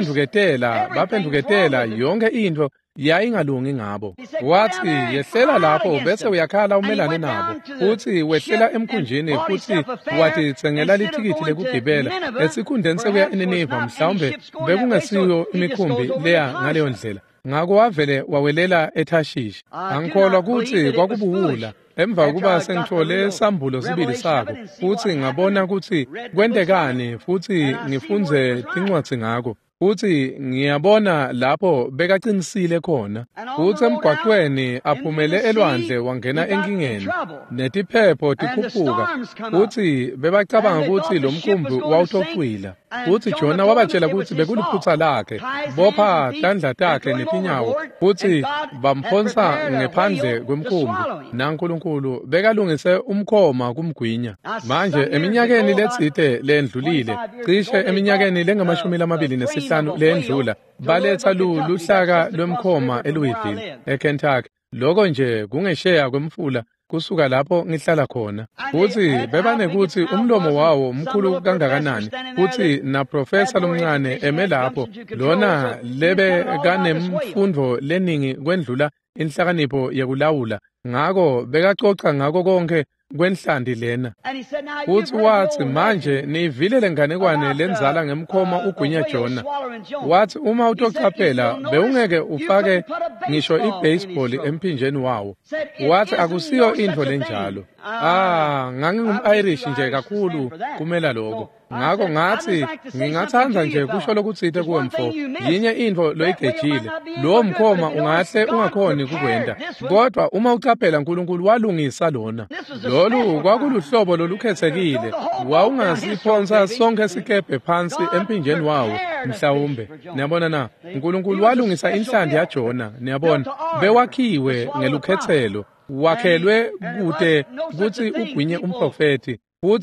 baphenduketela yonke into yayingalungi ngabo. Wathi yehlela lapho bese uyakhala umelane nabo. Uthi wehlela emkhunjini futhi wathi tsengela lithikithi lekugibela esikhundeni sekuya eNiniva mhlawumbe bekungesiyo imikhumbi leya ngaleyo ndlela. Ngako wavele wawelela eThashishi. Angikholwa ukuthi kwakubuwula emva kokuba sengithole isambulo sibili sako futhi ngabona ukuthi kwendekani futhi ngifunze incwadi ngako. Futhi ngiyabona lapho bekaqinisile khona. Futhi emgwaqweni aphumele elwandle wangena enkingeni. Netiphepho tikhuphuka. Futhi bebacabanga ukuthi lo mkhumbi wawutokwila. Futhi Jona wabatshela ukuthi bekuluphutha lakhe. Bopha tandla takhe netinyawo. Futhi bamphonsa ngephandle kwemkhumbi. NaNkulunkulu bekalungise umkhoma kumgwinya. Manje eminyakeni letsite lendlulile, cishe eminyakeni lengama-25 lendlula, baletha luhlaka lwemkhoma eLouisville, eKentucky. Lokho nje kungesheya kwemfula kusuka lapho ngihlala khona. Futhi bebanekuthi umlomo wawo mkhulu kangakanani. Futhi na professor lomncane eme lapho, lona lebe kanemfundo leningi kwendlula inhlakanipho yekulawula. Ngako bekacoca ngako konke kwenhlandi lena. Futhi wathi manje niyivile lenganekwane lenzala ngemkhoma ugwinya Jona. Wathi uma utochaphela bewungeke ufake ngisho ibaseball emphinjeni wawo. Wathi akusiyo into lenjalo. Ngangingum-Irish nje kakhulu kumela lokho. Ngako ngathi ngingathanda nje kusho lokutsite kuwe mfo. Yinye into loyigejile. Lo mkhoma ungahle ungakhoni kukwenda. Kodwa uma uchaphela uNkulunkulu walungisa lona. Lolu kwakuluhlobo lolukhethekile. Wawungasiphonsa sonke sikebhe phansi emphinjeni wawo mhlawumbe. Niyabona na? uNkulunkulu walungisa inhlandi yaJona. Niyabona? Bewakhiwe ngelukhethelo. Wakhelwe kude ukuthi ugwinye umprofeti.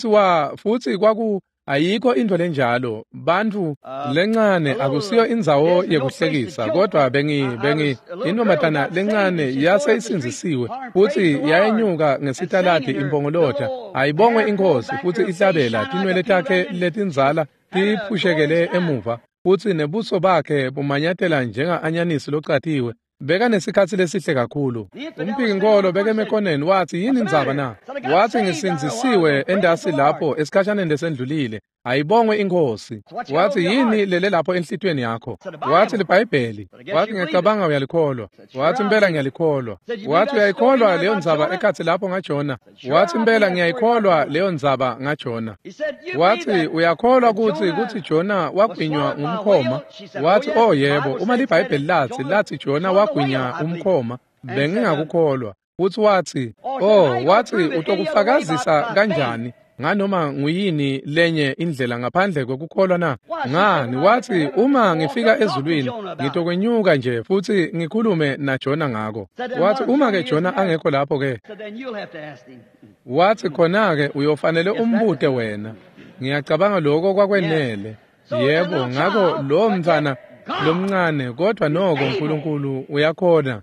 Futhi ayikho into lenjalo. Bantu lencane akusiyo indzawo yekuhlekisa, kodwa intombazana lencane yase isinzisiwe futhi yayenyuka ngesitaladi impongolota. Ayibongwe inkosi futhi ihlabela tinwele takhe letinzala tiphushekele emuva futhi nebuso bakhe bumanyathela njenga-anyanisi locathiwe. Beka nesikhathi lesihle kakhulu. Umphiki nkolo beke emekhoneni wathi yini indzaba na? Wathi ngisinzisiwe endasi lapho esikhashaneni lesendlulile. ayibongwe inkosi. Wathi yini lele lapho enhlitweni yakho? Wathi liBhayibheli. Wathi ngiyacabanga uyalikholwa. Wathi impela ngiyalikholwa. Wathi uyayikholwa leyo ndzaba ekhathi lapho ngaJona? Wathi impela ngiyayikholwa leyo ndzaba ngaJona. Wathi uyakholwa kuthi Jona wagwinywa ngumkhoma? Wathi oh yebo, uma liBhayibheli lathi Jona wagwinya umkhoma, bengingakukholwa. Wathi utokufakazisa kanjani nganoma nguyini lenye indlela ngaphandle kokukholwa na? Ngani? Wathi uma ngifika ezulwini ngitokwenyuka nje futhi ngikhulume naJona ngako. Wathi uma ke Jona angekho lapho ke, wathi khona ke uyofanele umbute wena. Ngiyacabanga lokho kwakwenele. Yebo, ngako lo mfana lomncane, kodwa noko uNkulunkulu uyakhona.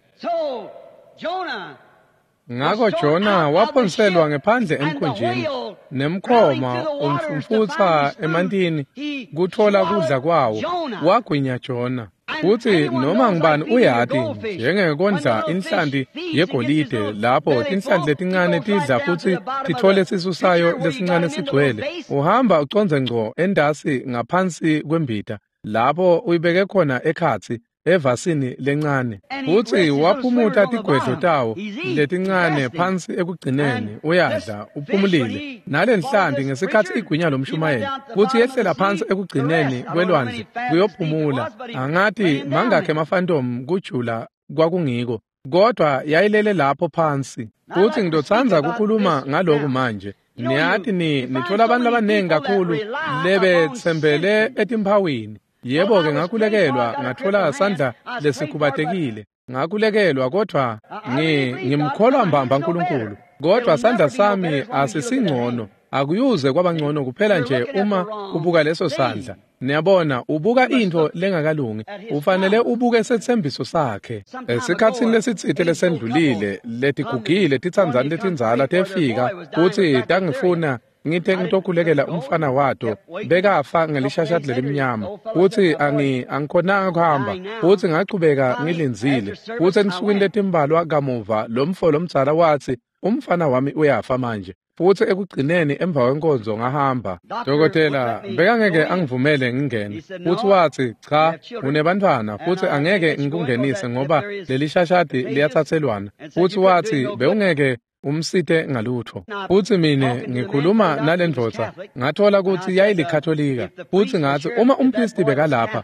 Ngako Jona waphonselwa ngephandle emkhunjini, nemkhoma umfutha emantini kuthola kudla kwawo. Wagwinya Jona. Uthi noma ngibani uyati njengekondla inhlanti yegolide lapho inhlanti letincane tidla futhi tithole isisu sayo lesincane sigcwele. Uhamba uconze ngco endasi ngaphansi kwembita lapho uyibeke khona ekhathi evasini lencane. Uthi waphumuta tigwedlo tawo letincane phansi ekugcineni, uyadla uphumulile. Nale nhlanti ngesikhathi igwinya lomshumayeli uthi yehlela phansi ekugcineni kwelwandle kuyophumula. Angathi mangakhe amafantom kujula kwakungiko, kodwa yayilele lapho phansi. Uthi ngidothanza kukhuluma ngaloku manje. Niyathi nithola abantu abanengi kakhulu lebetsembele etimphawini. Yebo-ke ngakulekelwa, ngathola sandla lesikhubatekile. Ngakulekelwa, kodwa ngimkholwa mbamba uNkulunkulu. Kodwa sandla sami asisingcono, akuyuze kwabangcono kuphela nje uma ubuka leso sandla. Niyabona, ubuka into lengakalungi, ufanele ubuke sethembiso sakhe. Esikhathini lesitsite lesendlulile, letigugile tithandzani letinzala tefika, uthi tangifuna ngithe ngitokhulekela umfana wato bekafa ngelishashati lelimnyama. Uthi angikhonanga kuhamba, uthi ngaqhubeka ngilinzile. Uthi ensukwini letimbalwa kamuva lo mfo lomdzala wathi umfana wami uyafa manje. Futhi ekugcineni emva kwenkonzo ngahamba. Dokotela bekangeke angivumele ngingene. Uthi wathi cha, unebantwana futhi angeke ngikungenise ngoba leli shashati liyathathelwana. Uthi wathi beungeke umsithe ngalutho. Uthi mina ngikhuluma nalendvodza ngathola ukuthi yayilikatholika. Uthi ngathi uma umpristi bekalapha,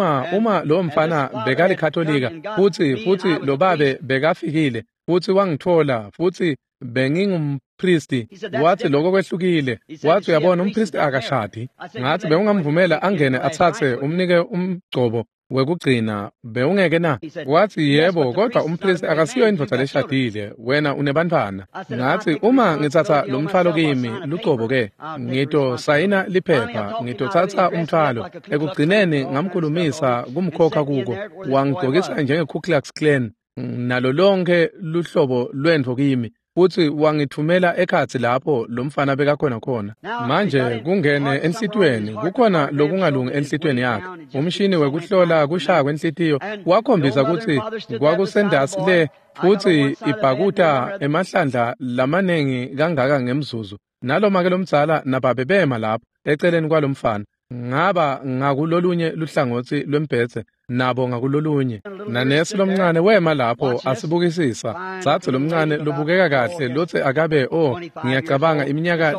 uma lo mfana bekalikatholika, futhi lo babe bekafikile, futhi wangithola, futhi bengingumpristi. Wathi lokho kwehlukile. Wathi uyabona umpristi akashadi. Ngathi beungamvumela angene athathe umnike umgcobo wekugcina, beungeke na? Wathi yebo, kodwa umpristi akasiyo indvodza leshadile, wena unebantwana. Ngathi uma ngithatha lo mthwalo kimi lucobo ke, ngitosayina liphepha, ngitothatha umthwalo. Ekugcineni ngamkhulumisa kumkhokha kuko, wangigqokisa njenge-Ku Klux Klan nalo lonke luhlobo lwendvo kimi. Uthi wangithumela ekhathi lapho lo mfana bekakhona khona. Manje kungene enhlitweni, kukhona lokungalungi enhlitweni yakhe. Umshini wekuhlola kushaya kwenhlitiyo wakhombisa ukuthi kwakusendasi le, futhi ibhakuta emahlandla lamanengi kangaka ngemzuzu. Naloma ke lomdzala nababe bema lapho eceleni kwalomfana. Ngaba ngakulolunye luhlangothi lwembhethe, nabo ngakulolunye. Nanesi lomncane wema lapho asibukisisa. Sathi lomncane lubukeka kahle, lothi akabe ngiyacabanga iminyaka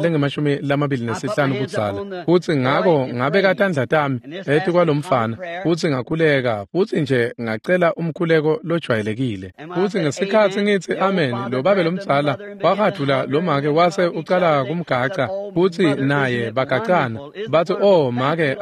lenge-25 kudzala. Futhi ngako ngabeka tandla tami ethi kwalomfana, futhi ngakhuleka, futhi nje ngacela umkhuleko lojwayelekile. Futhi ngesikhathi ngithi amen, lo babe lomdzala wagadula lo make wase ucala kumgaca, futhi naye bagacana. Bathi make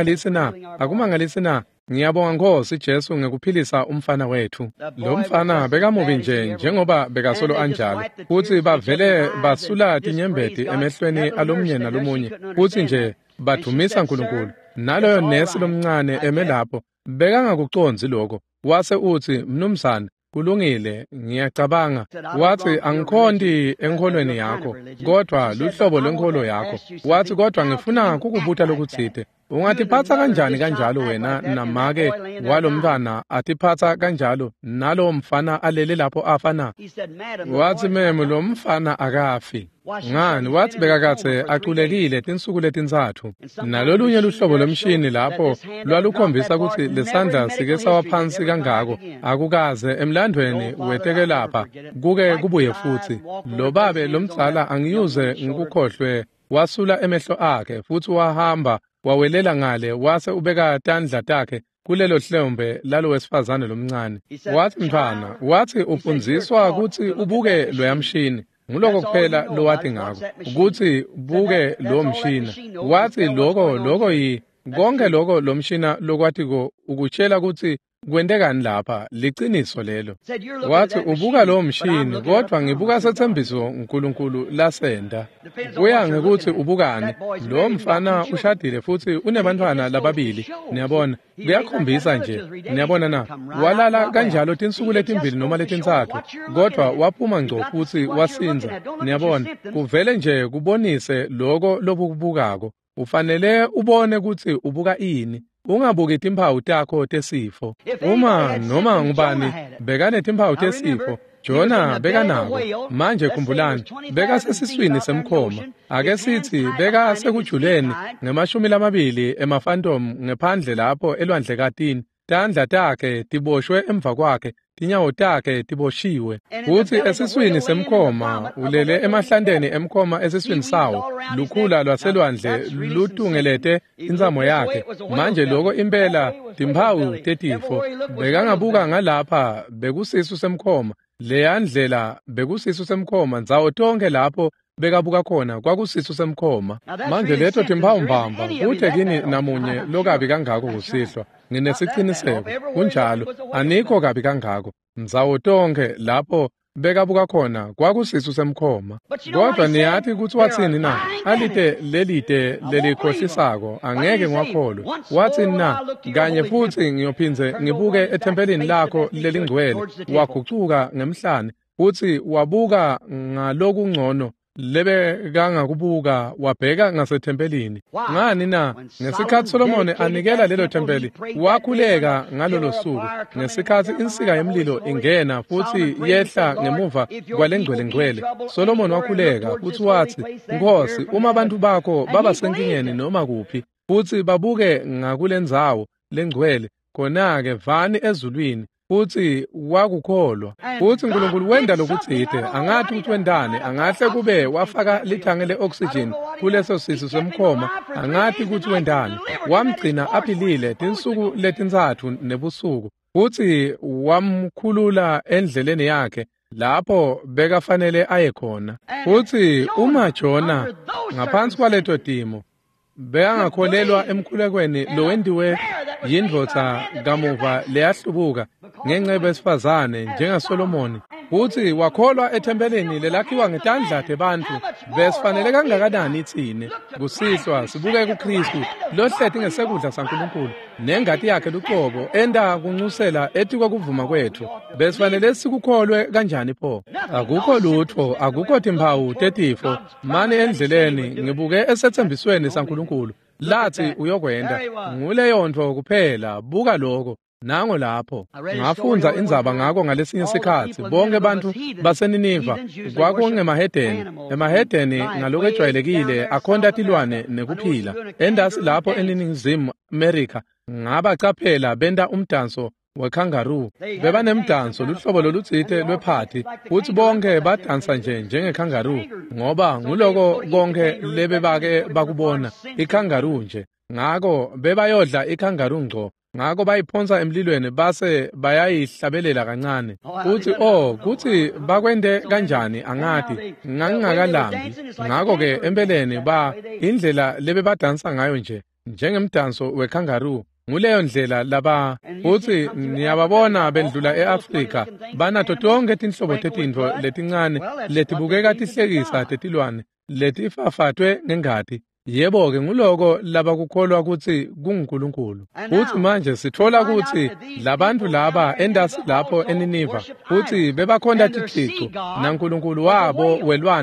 akumangalisi na. Ngiyabonga Nkosi Jesu ngekuphilisa umfana wethu. Lo mfana bekamubi nje njengoba bekasolo anjalo. Futhi bavele basula tinyembeti emehlweni alomnye nalomunye. Futhi nje badumisa uNkulunkulu. Naloyo nesi lomncane emelapho bekangakuconzi lokho. Wase uthi mnumzane kulungile, ngiyacabanga. Wathi angikhondi enkholweni yakho, kodwa luhlobo lwenkolo yakho. Wathi kodwa ngifuna kukubutha lokutsite. ungatiphatsa kanjani kanjalo wena namake walomntwana atiphatsa kanjalo nalo mfana alele lapho afa na? Wathi memu lo mfana akafi. Ngani? Wathi bekakathe aqulekile tinsuku letintathu. Nalolunye luhlobo lomshini lapho lwalukhombisa ukuthi lesandla sike sawaphansi kangako akukaze emlandweni weteke lapha kuke kubuye futhi. Lo babe lomdzala angiyuze ngikukhohlwe wasula emehlo akhe futhi wahamba wawelela ngale wase ubeka tandla takhe kulelo hlombe lalo wesifazane lomncane. Wathi mntwana, wathi ufundziswa ukuthi ubuke lo yamshini. Nguloko kuphela lo wathi ngako ukuthi buke lo mshina. Wathi loko yi konke loko lo mshina lokwathi ukutshela ukuthi kwendekani lapha liciniso lelo. Wathi ubuka lo mshini kodwa ngibuka sethembiso uNkulunkulu lasenda. Kuya ngekuthi ubukani. Lo mfana ushadile futhi unebantwana lababili. Niyabona kuyakhombisa nje. Niyabona na walala kanjalo tinsuku letimbili noma letintathu kodwa waphuma ngco futhi wasinza. Niyabona kuvele nje kubonise lokho lobukubukako. Ufanele ubone ukuthi ubuka ini. Ungabuki timphawu takho tesifo. Uma noma ngubani bekane timphawu tesifo, Jona beka nako. Manje khumbulani, beka sesiswini semkhoma. Ake sithi beka sekujuleni nge-20 emafantom ngephandle lapho elwandle katini. Tandla takhe tiboshwe emva kwakhe, tinyawo takhe tiboshiwe. Uthi esiswini semkhoma ulele emahlandeni emkhoma esiswini sawo. Lukhula lwaselwandle lutungelete insamo yakhe. Manje lokho impela timphawu tetifo. Bekangabuka ngalapha bekusisu semkhoma. Leya ndlela bekusisu semkhoma nzawo tonke lapho bekabuka khona kwakusisu semkhoma. Manje leto timphawu mbamba kuthe kini namunye lokabi kangako kusihlwa. Nginesiqiniseko kunjalo anikho kabi kangako. Nzawo tonke lapho bekabuka khona kwakusisu semkhoma. Kodwa niyathi ukuthi wathini na? Alite lelite lelikhohlisako angeke ngwakholwe. Wathini na? Kanye futhi ngiyophinze ngibuke ethempelini lakho lelingcwele wagucuka ngemhlane futhi wabuka ngalokungcono lebe kangakubuka wabheka ngasethempelini. Ngani na ngesikhathi Solomon anikela lelo thempeli wakhuleka ngalolo suku ngesikhathi insika yemlilo ingena futhi yehla ngemuva kwalengcwele Solomon wakhuleka futhi wathi Nkosi uma abantu bakho baba senkingeni noma kuphi futhi babuke ngakulendzawo lengcwele khona ke vani ezulwini futhi wakukholwa futhi uNkulunkulu wenda lokuthithe angathi ukuthi wendane angahle kube wafaka lithange leoxygen kuleso sisu semkhoma angathi ukuthi wendane wamgcina aphilile tinsuku letintathu nebusuku futhi wamkhulula endleleni yakhe lapho bekafanele aye khona futhi uma Jona ngaphansi kwaleto timo bengakholelwa emkhulekweni lo wendiwe yindvodza kamuva leyahlubuka ngenxeba esifazane njengaSolomoni futhi wakholwa ethempelini lelakhiwa ngetandla tebantu besifanele kangakanani ithine kusihlwa sibuke kuKristu lohlethi ngesekudla saNkulunkulu nengati yakhe luqobo enda kuncusela ethi kwakuvuma kwethu besifanele sikukholwe kanjani pho? Akukho lutho, akukho timphawu tetifo. Mani endleleni ngibuke esethembisweni saNkulunkulu lathi uyokwenda nguleyo nto kuphela buka lokho nango lapho ngafunza indzaba ngako ngalesinye isikhathi bonke abantu baseNiniva kwakungemahedeni ngaloko ejwayelekile akhonda tilwane nekuphila endasi lapho eNingizimu America ngabacaphela benda umdanso wekangaroo beba nemdanso luhlobo lolutsite lwephathi futhi bonke badansa njengekangaroo ngoba nguloko konke lebe bake bakubona ikangaroo nje ngako bebayodla ikangaroo ngco ngako bayiphonsa emlilweni base bayayihlabelela kancane futhi kuthi bakwende kanjani angathi ngangakalambi ngako ke empeleni indlela lebe badansa ngayo njengemdanso wekangaroo nguleyo ndlela laba futhi niyababona bendlula eAfrika banato tonke tinhlobo tetintfo letincane letibukeka tihlekisa tetilwane letifafatwe ngengati yebo ke nguloko laba kukholwa ukuthi kunguNkulunkulu futhi manje sithola ukuthi labantu laba endasi lapho eNiniva futhi bebakhonda tiThixo naNkulunkulu wabo welwandle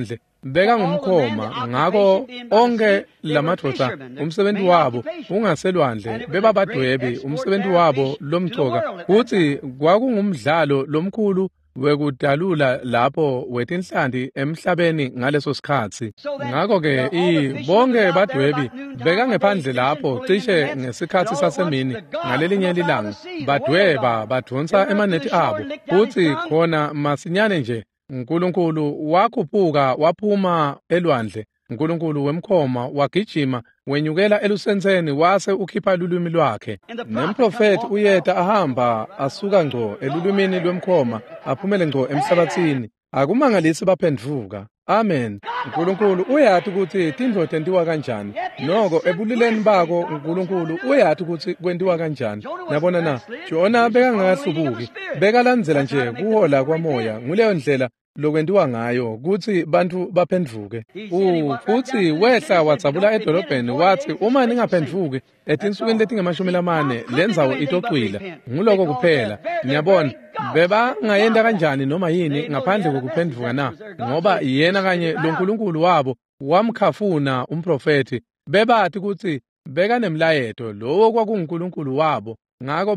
beka ngumkhoma ngako onke lamadoda umsebenzi wabo ungaselwandle bebabadwebi umsebenzi wabo lomthoka uthi kwakungumdlalo lomkhulu wekudalula lapho wetinhlanti emhlabeni ngaleso sikhathi ngako ke bonke badwebi beka ngephandle lapho cishe ngesikhathi sasemini ngalelinye ilanga badweba badonsa emanethi abo uthi khona masinyane nje uNkulunkulu wakhuphuka waphuma elwandle uNkulunkulu wemkhoma wagijima wenyukela elusenseni wase ukhipha lulwimi lwakhe nemprofeti uyeta ahamba asuka ngco elulwimini lwemkhoma aphumele ngco emhlabathini akumangalisi baphenduka amen uNkulunkulu uyathi ukuthi tindlo tentiwa kanjani noko ebulileni bako uNkulunkulu uyathi ukuthi kwenziwa kanjani yabona na Jona bekangahlubuki bekalandzela nje kuhola kwamoya nguleyo ndlela lokwenziwa ngayo ukuthi bantu baphenduke futhi wehla watsabula edolobheni wathi uma ningaphenduki etinsukwini letingamashumi lenzawo itocwila nguloko kuphela niyabona bebangayenda kanjani noma yini ngaphandle kokuphenduka na ngoba yena kanye loNkulunkulu wabo wamkhafuna umprofeti bebathi ukuthi beka nemlayeto lowo kwakunguNkulunkulu wabo ngako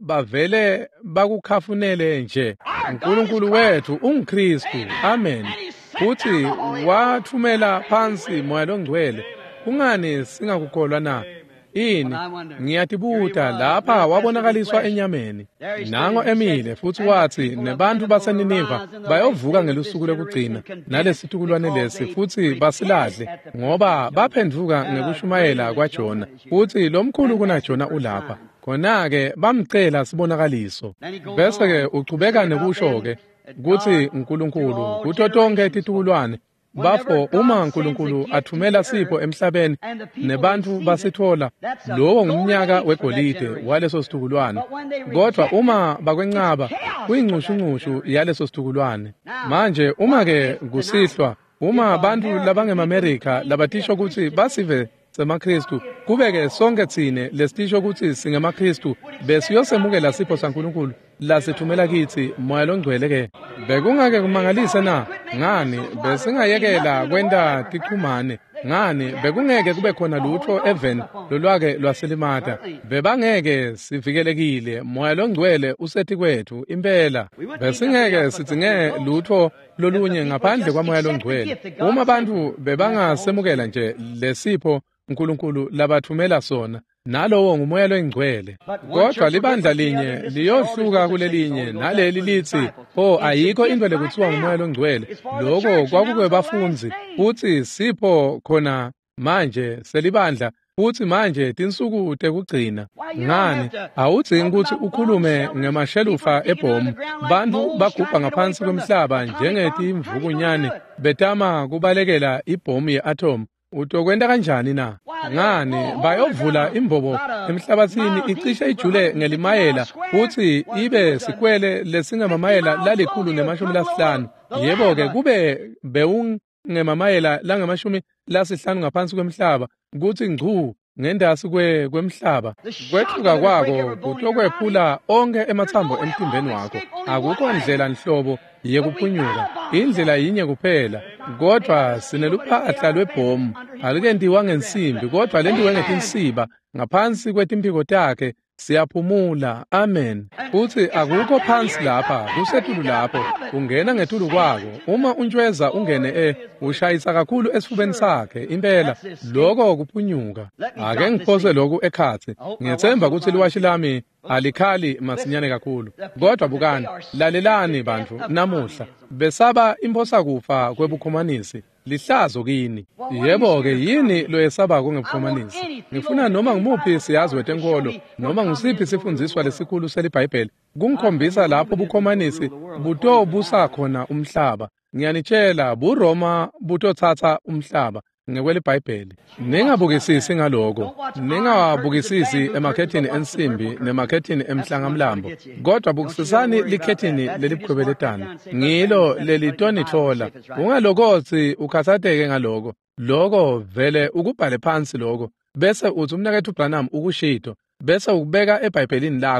bavele bakukhafunele nje uNkulunkulu wethu unguKristu amen futhi wathumela phansi moya longcwele kungani singakukholwa na ini ngiyatibuta lapha wabonakaliswa enyameni nango emile futhi wathi nebantu baseNiniva bayovuka ngelusuku lokugcina nalesitukulwane lesi futhi basilahle ngoba baphenduka ngekushumayela kwaJona futhi lomkhulu kunaJona ulapha khona-ke bamcela sibonakaliso bese-ke uchubeka nekusho-ke kuthi uNkulunkulu kuto tonke titukulwane bafo uma uNkulunkulu athumela sipho emhlabeni nebantu basithola lowo ngumnyaka wegolide waleso situkulwane kodwa uma bakwenqaba kuyingcushungcushu yaleso situkulwane manje uma-ke kusihlwa uma abantu labangemamerika labatisho ukuthi basive semaKristu kubeke sonke thine lesitisho ukuthi singemaKristu besiyosemukela sipho saNkulunkulu lasithumela kithi moya longcwele ke bekungake kumangalise na ngani besingayekela kwenta tichumane ngani bekungeke kube khona lutho even lolwake lwaselimata bebangeke sivikelekile moya longcwele usethi kwethu impela besingeke sidzinge lutho lolunye ngaphandle kwamoya longcwele uma abantu bebangasemukela nje lesipho uNkulunkulu labathumela sona nalowo ngumoya longcwele kodwa libandla linye liyohluka kulelinye naleli lithi ayikho into lekuthiwa ngumoya longcwele lokho kwakukwebafunzi futhi sipho khona manje selibandla futhi manje tinsuku tekugcina ngani awudzingi ukuthi ukhulume ngemashelufa ebhomu bantu bagubha ngaphansi kwemhlaba njengetimvukunyane betama kubalekela ibhomu ye-atom utokwenda kanjani na ngani bayovula imbobo emhlabathini icishe ijule ngelimayela futhi ibe sikwele lesingamamayela lalikhulu nemashumi lasihlanu yebo-ke kube bewungemamayela langamashumi lasihlanu ngaphansi kwemhlaba kuthi ngcu ngendasi kwemhlaba kwethuka kwako kutokwephula onke emathambo emtimbeni wakho akukho ndlela nhlobo yekuphunyuka indlela yinye kuphela kodwa sineluphahla lwebhomu alikentiwa ngensimbi kodwa lentiwe ngetinsiba ngaphansi kwetimphiko takhe siyaphumula amen futhi akukho phansi lapha kusetulu lapho ungena ngetulu kwako uma untshweza ungene ushayisa kakhulu esifubeni sakhe impela lokho kuphunyuka ake ngiphose lokhu ekhathi ngiyethemba ukuthi liwashi lami alikhali masinyane kakhulu kodwa bukani lalelani bantu namuhla besaba imphosa kufa kwebukhomanisi lihlazo kini yebo-ke yini loyesabako ngebukhomanisi ngifuna noma ngimuphi siyazi wetenkolo noma ngusiphi sifundiswa lesikhulu selibhayibheli kungikhombisa lapho bukhomanisi butobusa khona umhlaba ngiyanitshela buRoma butothatha umhlaba ngekwelibhayibheli ningabukisisi ngaloko ningawabukisisi emakhethini ensimbi nemakhethini emhlangamlambo kodwa bukisisani likhethini lelibukhwebeletana ngilo lelitonithola ungalokotsi ukhathazeke ngaloko loko vele ukubhale phansi loko bese uthi umnakethu uBranham ukushito bese ukubeka eBhayibhelini lakho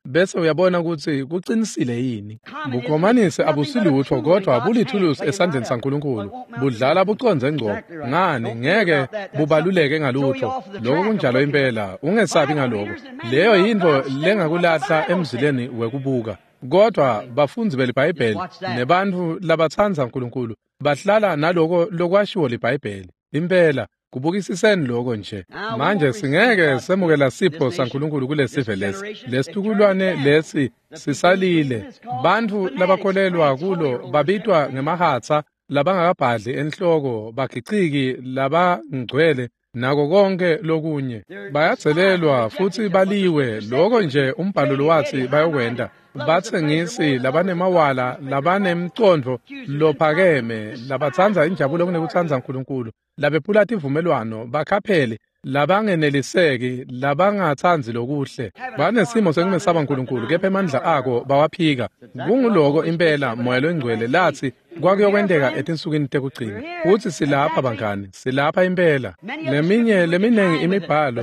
bese uyabona ukuthi kuqinisile yini. Bukhomanise abusilutho kodwa bulithulusi esandleni saNkulunkulu, budlala buconze ngqo. Ngani ngeke bubaluleke ngalutho. Lokho kunjalo impela, ungesabi ngalokho. Leyo yinto lengakulahla emzileni wekubuka. Kodwa bafunzi belibhayibheli nebantu labathanza uNkulunkulu bahlala naloko lokwashiwo libhayibheli. Impela kubukisiseni lokho nje. Manje singeke semukela sipho saNkulunkulu kulesive lesitukulwane lesi sisalile. Bantu labakholelwa kulo babitwa ngemahatha, labangakabhadli enhloko, bagiciki, labangcwele nako konke lokunye. Bayagcelelwa futhi baliwe. Lokho nje umbhalo lo wathi bayokwenda. Bathengisi, labanemawala, labanemcondvo lophakeme, labathanza injabulo kunekuthanza uNkulunkulu, labephula ivumelwano, bakhaphele, labangeneliseki, labangathanzi lokuhle. Banesimo sekumesaba uNkulunkulu, kepha amandla ako bawaphika. Kunguloko impela moya longcwele lathi kwakuyokwendeka etinsukwini tekugcina. Uthi silapha bangani, silapha impela. Leminengi imibhalo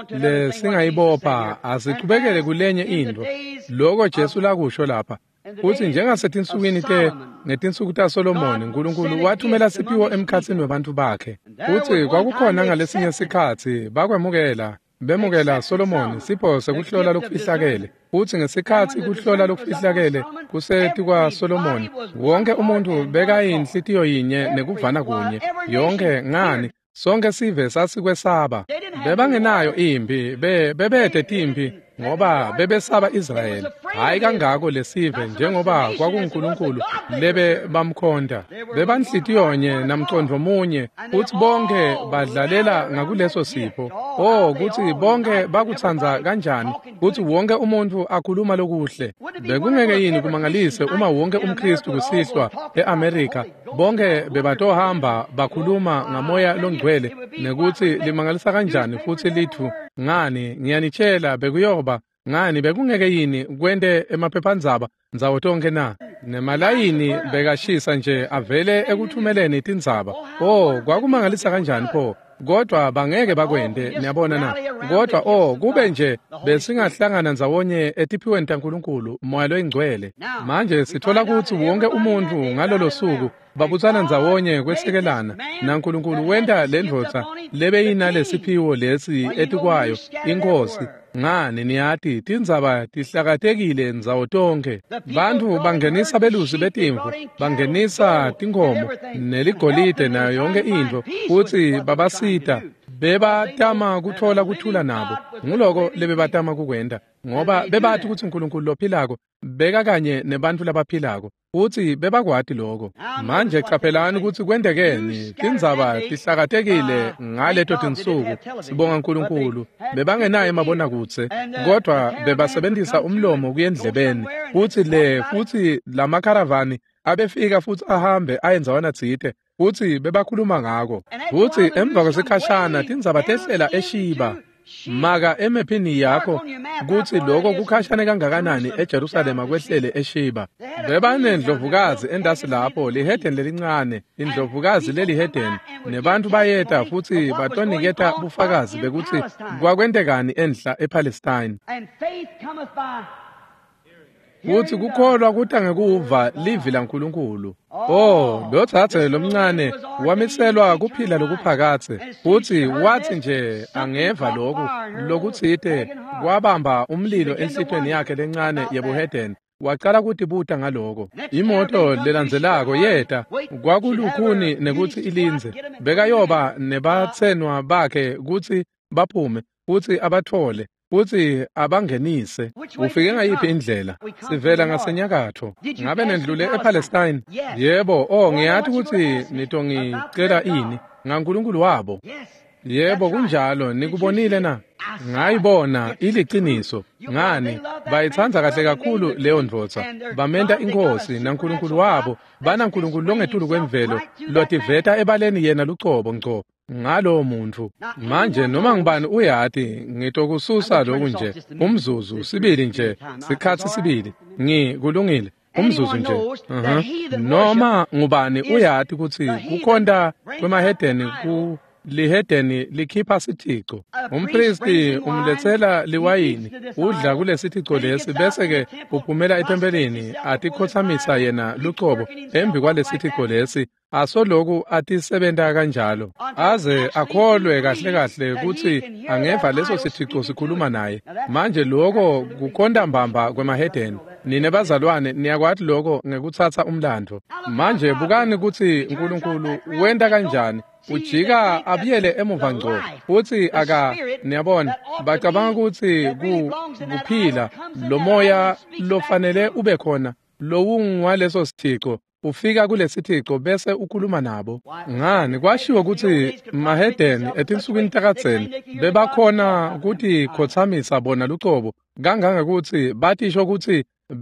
lesingayibopha asiqhubekele kulenye into. Lokho Jesu lakusho lapha. Uthi njengasetinsukwini ngetinsuku taSolomoni, uNkulunkulu wathumela siphiwo emkhathini wabantu bakhe. Uthi kwakukhona ngalesinye isikhathi bakwemukela, bemukela Solomoni sipho sekuhlola lokufihlakele. Uthi ngesikhathi kuhlola lokufihlakele kusethi kwaSolomoni, wonke umuntu bekayinhlitiyo yinye nekuvana kunye. Yonke ngani sonke sive sasikwesaba. Bebangenayo impi, bebede timpi ngoba bebesaba Israyeli. Hayi kangako lesive njengoba kwakuNkulunkulu lebe bamkhonda. Bebanhlitiyonye namcondvo munye, uthi bonke badlalela ngakuleso sipho. Kuthi bonke bakuthanza kanjani, uthi wonke umuntu akhuluma lokuhle. Bekungeke yini kumangalise uma wonke umKristu kusihlwa eAmerika, bonke bebatohamba bakhuluma ngamoya longcwele, nekuthi limangalisa kanjani futhi lithu ngani ngiyanitshela bekuyoba ngani bekungeke yini kwende emaphephandzaba nzawo tonke na. Nemalayini bekashisa nje avele ekuthumeleni tindzaba. Kwakumangalisa kanjani pho. Kodwa bangeke bakwende, niyabona na. Kodwa kube nje besingahlangana nzawonye etiphiweni taNkulunkulu moya loyingcwele. Manje sithola ukuthi wonke umuntu ngalolo suku babuthana nzawonye kwesekelana, naNkulunkulu wenda lendvodza lebe yinalesiphiwo lesi etikwayo inkosi. Ngani niyathi tindzaba tihlakatekile nzawo tonke. Bantu bangenisa belusi betimvu, bangenisa tinkomo neligolide nayo yonke into, uthi babasita bebatama kuthola kuthula nabo. Nguloko lebe batama kukwenda ngoba bebathi ukuthi uNkulunkulu lophilako beka kanye nebantu labaphilako, uthi bebakwati lokho. Manje chaphelani ukuthi kwendekeni tindzaba tihlakatekile ngaleto tinsuku. Sibonga uNkulunkulu, bebangenayo emabonakudze kodwa bebasebenzisa umlomo kuyendlebeni. Uthi futhi lamakharavani abefika futhi ahambe ayenzawana tsite, uthi bebakhuluma ngako. Uthi emva kwesikhashana tindzaba tehlela eShiba. Maka emephini yakho kuthi lokho kukhashane kangakanani eJerusalema kwehlele eShiba. Bebanendlovukazi endasi lapho lihedeni lelincane, indlovukazi lelihedeni, nebantu bayeta futhi batoniketa bufakazi bekuthi kwakwendekani endla ePalestine. Uthi kukholwa kuthi angekuva livi laNkulunkulu. Lo thathe lomncane wamiselwa kuphila lokuphakathe. Uthi wathi nje angeva lokuthite kwabamba umlilo enhlithweni yakhe lencane yebuhedeni. Waqala ukuthi buta ngaloko. Imoto lelandzelako yeta kwakulukhuni nekuthi ilinze. Bekayoba nebatsenwa bakhe kuthi baphume, uthi abathole, uthi abangenise. Ufike ngayiphi indlela? Sivela ngasenyakatho. Ngabe nendlule ePalestine? Yebo. Ngiyathi ukuthi nitongicela ini ngaNkulunkulu wabo. Yebo kunjalo, nikubonile na? Ngayibona iliciniso. Ngani bayithanda kahle kakhulu leyo ndvodza. Bamenda inkosi naNkulunkulu wabo, banaNkulunkulu longetulu kwemvelo, lotiveta ebaleni yena lucobo ngco. Ngalo muntu manje noma ngibani uyathi ngitokususa lokhu nje umzuzu sibili nje sikhathi sibili kulungile umzuzu nje noma ngubani uyathi ukuthi kukhonda kwemahedeni lihedeni likhipha sithixo. Umpristi umlethela liwayini, udla kulesithixo lesi, bese-ke uphumela ethempelini atikhothamisa yena luqobo embi kwalesithixo lesi, asoloku atisebenta kanjalo, aze akholwe kahle kahle ukuthi angeva leso sithixo sikhuluma naye. Manje lokho kukhonda mbamba kwemahedeni. Nine bazalwane niyakwathi lokho ngekuthatha umlando. Manje bukani ukuthi uNkulunkulu wenda kanjani, ujika abuyele emuva ngco, futhi niyabona, bacabanga ukuthi kuphila lo moya lofanele ube khona, lowungwaleso sithixo, ufika kulesithixo bese ukhuluma nabo. Ngani kwashiwo ukuthi mahedeni etinsukwini takadzeni bebakhona ukuthi khothamisa bona luqobo, kangangokuthi batisho ukuthi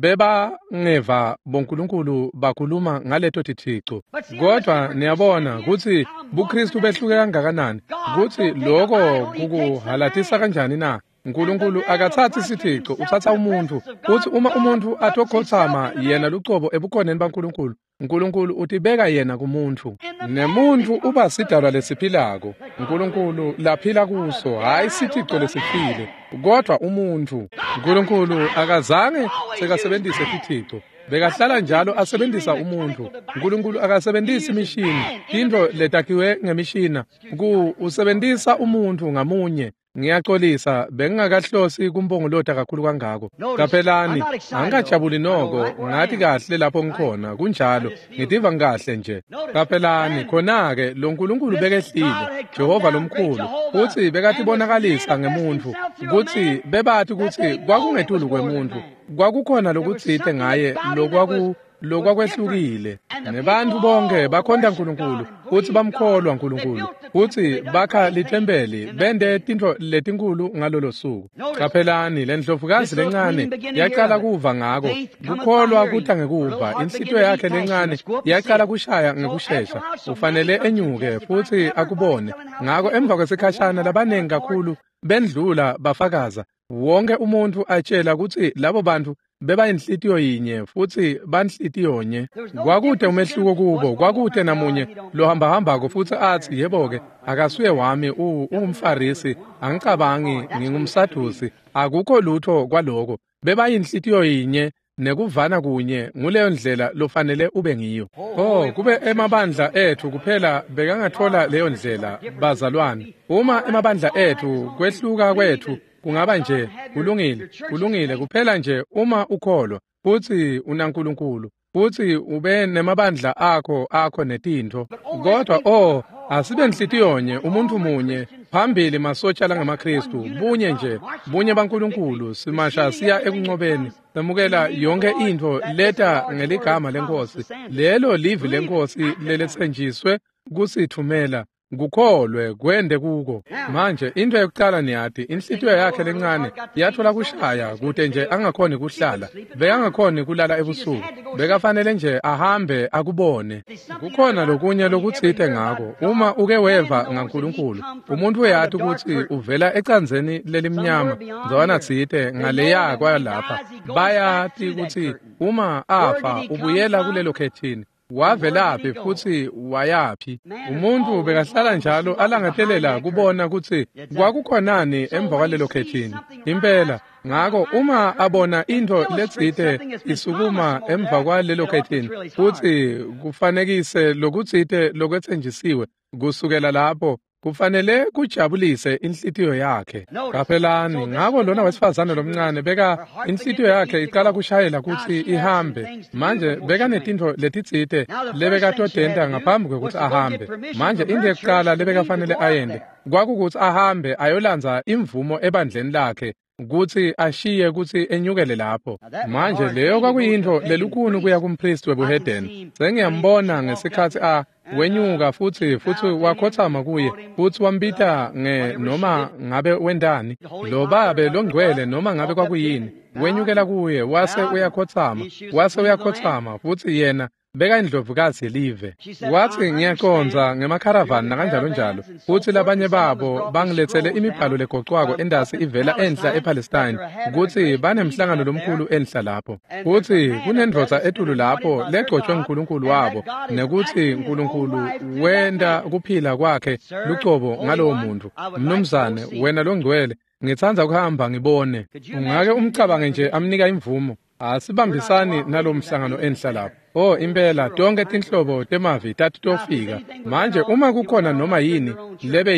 bebangeva bonkulunkulu bakhuluma ngaleto thixo. Kodwa niyabona ukuthi buKristu behluke kangakanani, ukuthi lokho kukuhalatisa kanjani na. uNkulunkulu akathathi isithixo, uthatha umuntu. Uthi uma umuntu atokhothama yena luqobo ebukhoneni baNkulunkulu, uNkulunkulu utibeka yena kumuntu. Nemuntu uba sidalwa lesiphilako, uNkulunkulu laphila kuso, hayi isithixo lesifile, kodwa umuntu. uNkulunkulu akazange sekasebenzise isithixo, bekahlala njalo asebenzisa umuntu. uNkulunkulu akasebenzisi imishini, into letakhiwe ngemishina, usebenzisa umuntu ngamunye. Ngiyaxolisa, bengingakahlosi kumbongolota kakhulu kangako. Kaphelani, angikajabuli noko, ngathi kahle lapho ngikhona, kunjalo, ngidiva ngikahle nje. Kaphelani, khona-ke, lo nkulunkulu bekehlile, Jehova lomkhulu, uthi bekatibonakalisa ngemuntu, ukuthi bebathi ukuthi kwakungetulu kwemuntu, kwakukhona lokutsite ngaye, lokwakwehlukile. Nebantu bonke bakhonda uNkulunkulu, uthi bamkholwa uNkulunkulu, uthi bakha lithempeli, bende tinto letinkulu ngalolo suku. Kaphelani, le ndlovukazi lencane yaqala kuva ngako, kukholwa kutha ngekuva, inhlityo yakhe lencane yaqala kushaya ngekushesha, ufanele enyuke futhi akubone. Ngako emva kwesikhashana labanengi kakhulu bendlula bafakaza, wonke umuntu atshela ukuthi labo bantu beba inhlitiyo yinye futhi banhlitiyonye. Kwakude umehluko kubo, kwakude namunye lohamba-hambako futhi athi yebo-ke akasuye wami ungumfarisi, angicabangi ngingumsadusi, akukho lutho kwaloko. Beba inhlitiyo yinye nekuvana kunye, nguleyo ndlela lofanele ube ngiyo. Kube emabandla ethu kuphela bekangathola leyo ndlela, bazalwane. Uma emabandla ethu kwehluka kwethu kungaba nje kulungile kuphela nje uma ukholwa futhi unaNkulunkulu futhi ube nemabandla akho netinto. Kodwa asibe nhlitiyonye, umuntu munye phambili, masotsha langamaKristu, bunye baNkulunkulu, simasha siya ekuncobeni, semukela yonke into leta ngeligama leNkosi, lelo livi leNkosi lelethenjiswe kusithumela, kukholwe kwende kuko. Manje into yokuqala niyathi inhlitiyo yakhe lencane yathola kushaya kude nje angakhoni kuhlala, bekangakhoni kulala ebusuku, bekafanele nje ahambe akubone. Kukhona lokunye lokutsite ngako. Uma uke weva ngaNkulunkulu, umuntu uyathi ukuthi uvela ecanzeni lelimnyama nzwana tsite ngaleya kwalapha, bayathi ukuthi uma afa ubuyela kulelo khethini, wavelaphi futhi wayaphi. Umuntu bekahlala njalo alangathelela kubona ukuthi kwakukhonani emva kwalelo khethini. Impela ngako uma abona into letsite isukuma emva kwalelo khethini, futhi kufanekise lokutsite lokwethenjisiwe, kusukela lapho kufanele kujabulise inhlitiyo yakhe. Kaphelani, ngako lona wesifazane lomncane beka inhlitiyo yakhe iqala kushayela ukuthi ihambe. Manje beka netinto letitsite lebekatodenda ngaphambi kwekuthi ahambe. Manje into yokuqala lebekafanele ayende kwakukuthi ahambe ayolanza imvumo ebandleni lakhe ukuthi ashiye ukuthi enyukele lapho. Manje leyo kwakuyinto lelukhuni kuya kumpristi webuhedeni. Sengiyambona ngesikhathi wenyuka futhi wakhothama kuye, futhi wambita noma ngabe wendani, lo babe longcwele noma ngabe kwakuyini, wenyukela kuye, wase uyakhothama, futhi yena beka indlovukazi yelive. Wathi ngiyaconza ngemakharavani nakanjalo njalo, futhi labanye babo bangilethele imibhalo legoqwako endasi ivela enhla ePalestine, ukuthi banemhlangano lomkhulu enhla lapho. Futhi kunendvodza etulu lapho legcotshwe nguNkulunkulu wabo, nekuthi uNkulunkulu wenda kuphila kwakhe lucobo ngalowo muntu. Mnumzane, wena longcwele, ngithanda ukuhamba ngibone. Ungake umcabange nje amnika imvumo. Asibambisani nalo mhlangano enhla lapho. Oh impela tonke tinhlobo temavi tatitofika. Manje uma kukhona noma yini lebe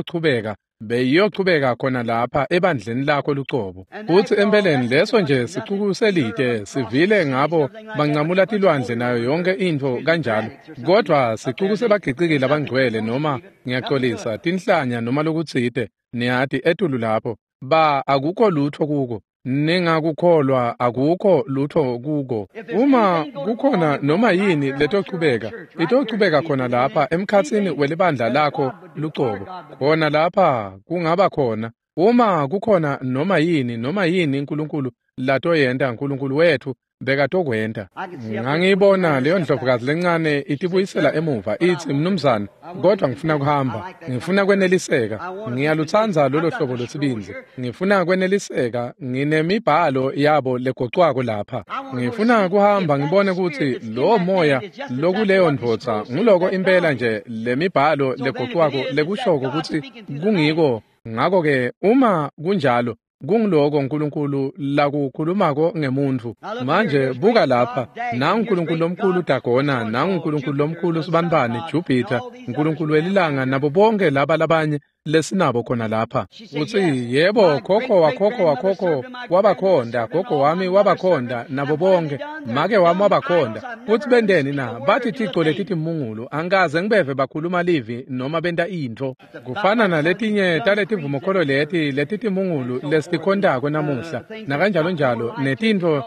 beyiyochubeka khona lapha ebandleni lakho lucobo. Futhi empeleni leso nje sicukuselide sivile ngabo bancamula tilwandle nayo yonke into kanjalo. Kodwa sicukuse bagcicikile abangcwele noma ngiyaxolisa tinhlanya noma lokutsite niyathi etulu lapho akukho lutho kuko. Ningakukholwa akukho lutho kuko. Uma kukhona noma yini letochubeka, itochubeka khona lapha emkhatsini welibandla lakho lucobo. Khona lapha kungaba khona. Uma kukhona noma yini uNkulunkulu latoyenda uNkulunkulu wethu bekatokwenda. Ngangibona leyo ndlovukazi lencane itibuyisela emuva ithi mnumzane, kodwa ngifuna kuhamba, ngifuna kweneliseka, ngiyalutsanza lolo hlobo lwesibinzi, ngifuna kweneliseka, nginemibhalo yabo legoqwako lapha, ngifuna kuhamba ngibone ukuthi lo moya lokuleyo ndvodza nguloko impela nje lemibhalo legoqwako lekushoko ukuthi kungiko. Ngako ke uma kunjalo kungiloko uNkulunkulu lakukhulumako ngemuntu. Manje buka lapha, nangu uNkulunkulu omkhulu uDagona, nangu uNkulunkulu omkhulu uSibanibani, Jupiter, uNkulunkulu welilanga nabo bonke laba labanye lesinabo khona lapha. Uthi yebo khokho wakhokho wabakhonda, gogo wami wabakhonda nabo bonke, make wami wabakhonda. Uthi bendeni na bathi Thixo letithi mungulu, angaze ngibeve bakhuluma livi noma benta into. Kufana naletinye taletivumokholo letithi mungulu lesikhondako namuhla, nakanjalo njalo netinto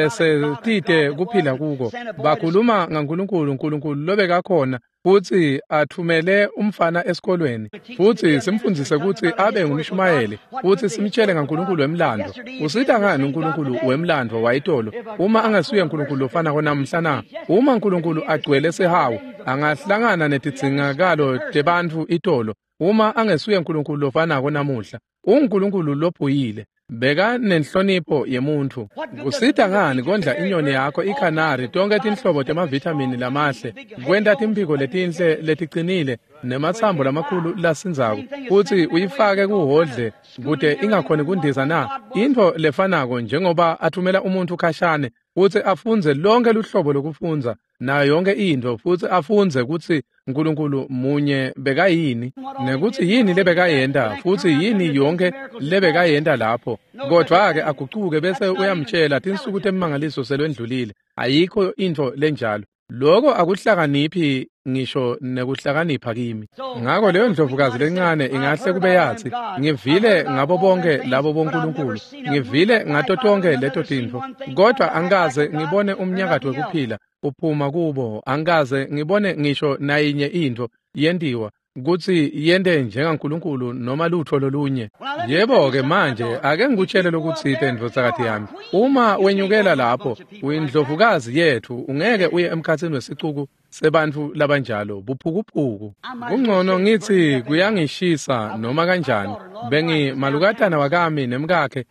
lesetite kuphila kuko. Bakhuluma ngaNkulunkulu lobeka khona, futhi athumele umfana esikolweni, futhi simfundise ukuthi abe ngumshumayeli, futhi simtshele ngaNkulunkulu wemlando. Usita ngani uNkulunkulu wemlando wayitolo uma angasuye uNkulunkulu ofana konamhla na? Uma uNkulunkulu agcwele sehawu angahlangana netidzingakalo tebantfu itolo. Uma angesuye uNkulunkulu ofana konamuhla, uNkulunkulu lobhuyile, beka nenhlonipho yemuntu. Kusita ngani kondla inyoni yakho ikhanari tonke tinhlobo temavitamini lamahle, kwenta timphiko letinhle leticinile nematsambo lamakhulu lasinzako, futhi uyifake kuhodle kude ingakhoni kundiza na? Into lefanako njengoba athumela umuntu khashane, futhi afunze lonke luhlobo lokufunza nayo yonke into, futhi afunze ukuthi uNkulunkulu munye bekayini, nekuthi yini lebekayenda, futhi yini yonke lebekayenda lapho. Kodwa-ke aguquke bese uyamtshela tinsuku temangaliso selwendlulile. Ayikho into lenjalo. Lokho akuhlakaniphi ngisho nekuhlakanipha kimi. Ngako leyo ndlovukazi lencane ingahle kube yathi, ngivile ngabo bonke labo boNkulunkulu, ngivile ngato tonke leto tinto, kodwa angaze ngibone umnyakato wekuphila uphuma kubo, angaze ngibone ngisho nayinye into yendiwa kuthi yende njengaNkulunkulu noma lutho lolunye. Yebo-ke manje ake ngikutshele lokutsite ndvodzakati yami, uma wenyukela lapho uyindlovukazi yethu ungeke uye emkhatsini wesicuku sebantfu labanjalo buphukuphuku. Kungcono ngithi kuyangishisa noma kanjani, bengimalukatana wakami nemkakhe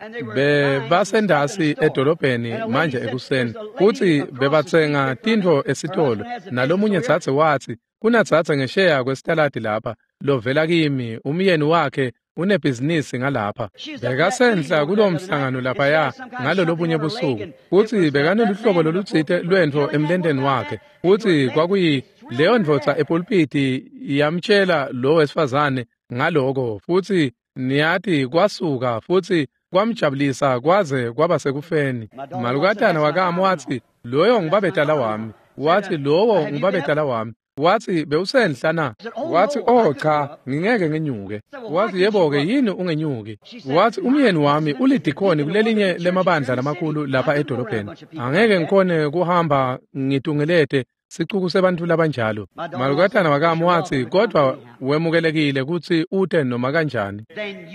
bebasendasi edolobheni manje ekuseni, futhi bebatsenga tinto esitolo, nalomunye dzadze wathi kunadzadze ngesheya kwesitaladi lapha lovela kimi, umyeni wakhe unebhizinisi ngalapha. Bekasenhla kulo mhlangano laphaya ngalo lobunye busuku, futhi bekaneluhlobo lolutsite lwento emlendeni wakhe, futhi kwakuyi leyo ndvodza epulpiti yamtshela lo wesifazane ngaloko, futhi niyathi kwasuka futhi kwamjabulisa kwaze kwaba sekufeni. Malukatana wakami wathi loyo ngubabedala wami, wathi lowo ngubabedala wami, wathi bewusenhla na? Wathi cha ngingeke ngenyuke. Wathi yebo-ke yini ungenyuki? Wathi umyeni wami ulidikhoni kulelinye lemabandla lamakhulu lapha edolobheni, angeke ngikhone kuhamba ngitungelete sicuku sebantu labanjalo. Malukatana wakami wathi kodwa wemukelekile ukuthi ute noma kanjani.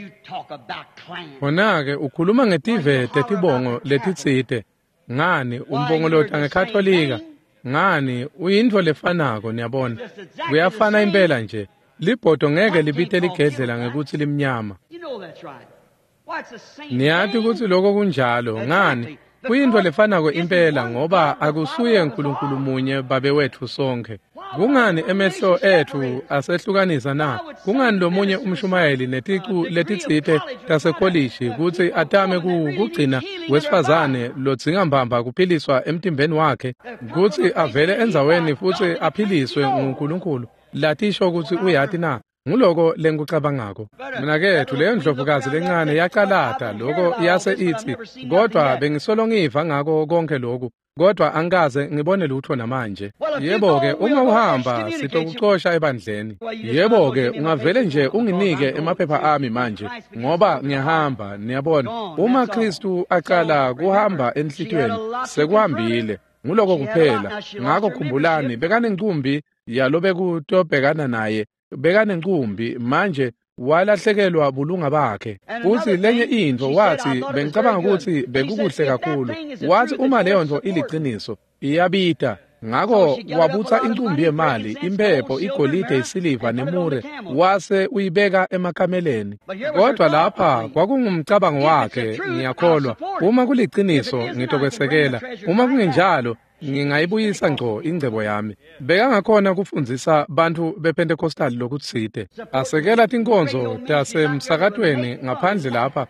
Khona-ke ukhuluma ngetive tetibongo letitsite. Ngani umbongolota ngekhatholika? ngani uyinto lefanako niyabona kuyafana impela nje libhodo ngeke libite ligedlela ngekuthi limnyama niyathi ukuthi lokho kunjalo ngani kuyinto lefanako impela ngoba akusuye uNkulunkulu munye babe wethu sonke kungani emehlo ethu asehlukanisa na kungani lomunye umshumayeli neticu letitsite tasekholishi ukuthi atame kugcina wesifazane lodzinga mbamba kuphiliswa emtimbeni wakhe ukuthi avele enzaweni futhi aphiliswe nguNkulunkulu latisho ukuthi uyathi na nguloko lengikucabangako mina ke leyo ndlovukazi lencane yaqalata lokho yase ithi kodwa bengisolo ngiva ngako konke lokho kodwa angikaze ngibone lutho namanje yebo ke uma uhamba sitokuxosha ebandleni yebo ke ungavele nje unginike emaphepha ami manje ngoba ngiyahamba niyabona uma Kristu aqala kuhamba enhlitweni sekuhambile nguloko kuphela ngakho khumbulani bekane ncumbi yalobe kutobhekana naye bekane ncumbi manje walahlekelwa bulunga bakhe uthi lenye into wathi bengicabanga ukuthi bekukuhle kakhulu wathi uma leyo nto iliqiniso iyabita ngakho wabutha incumbi yemali impepho igolide isiliva nemure wase uyibeka emakameleni kodwa lapha kwakungumcabango wakhe ngiyakholwa uma kuliqiniso ngitokwesekela uma kungenjalo ngingayibuyisa ngco ingcebo yami bekangakhona kufundzisa bantu bePentecostal lokutsite asekela tinkonzo tasemsakatweni ngaphandle lapha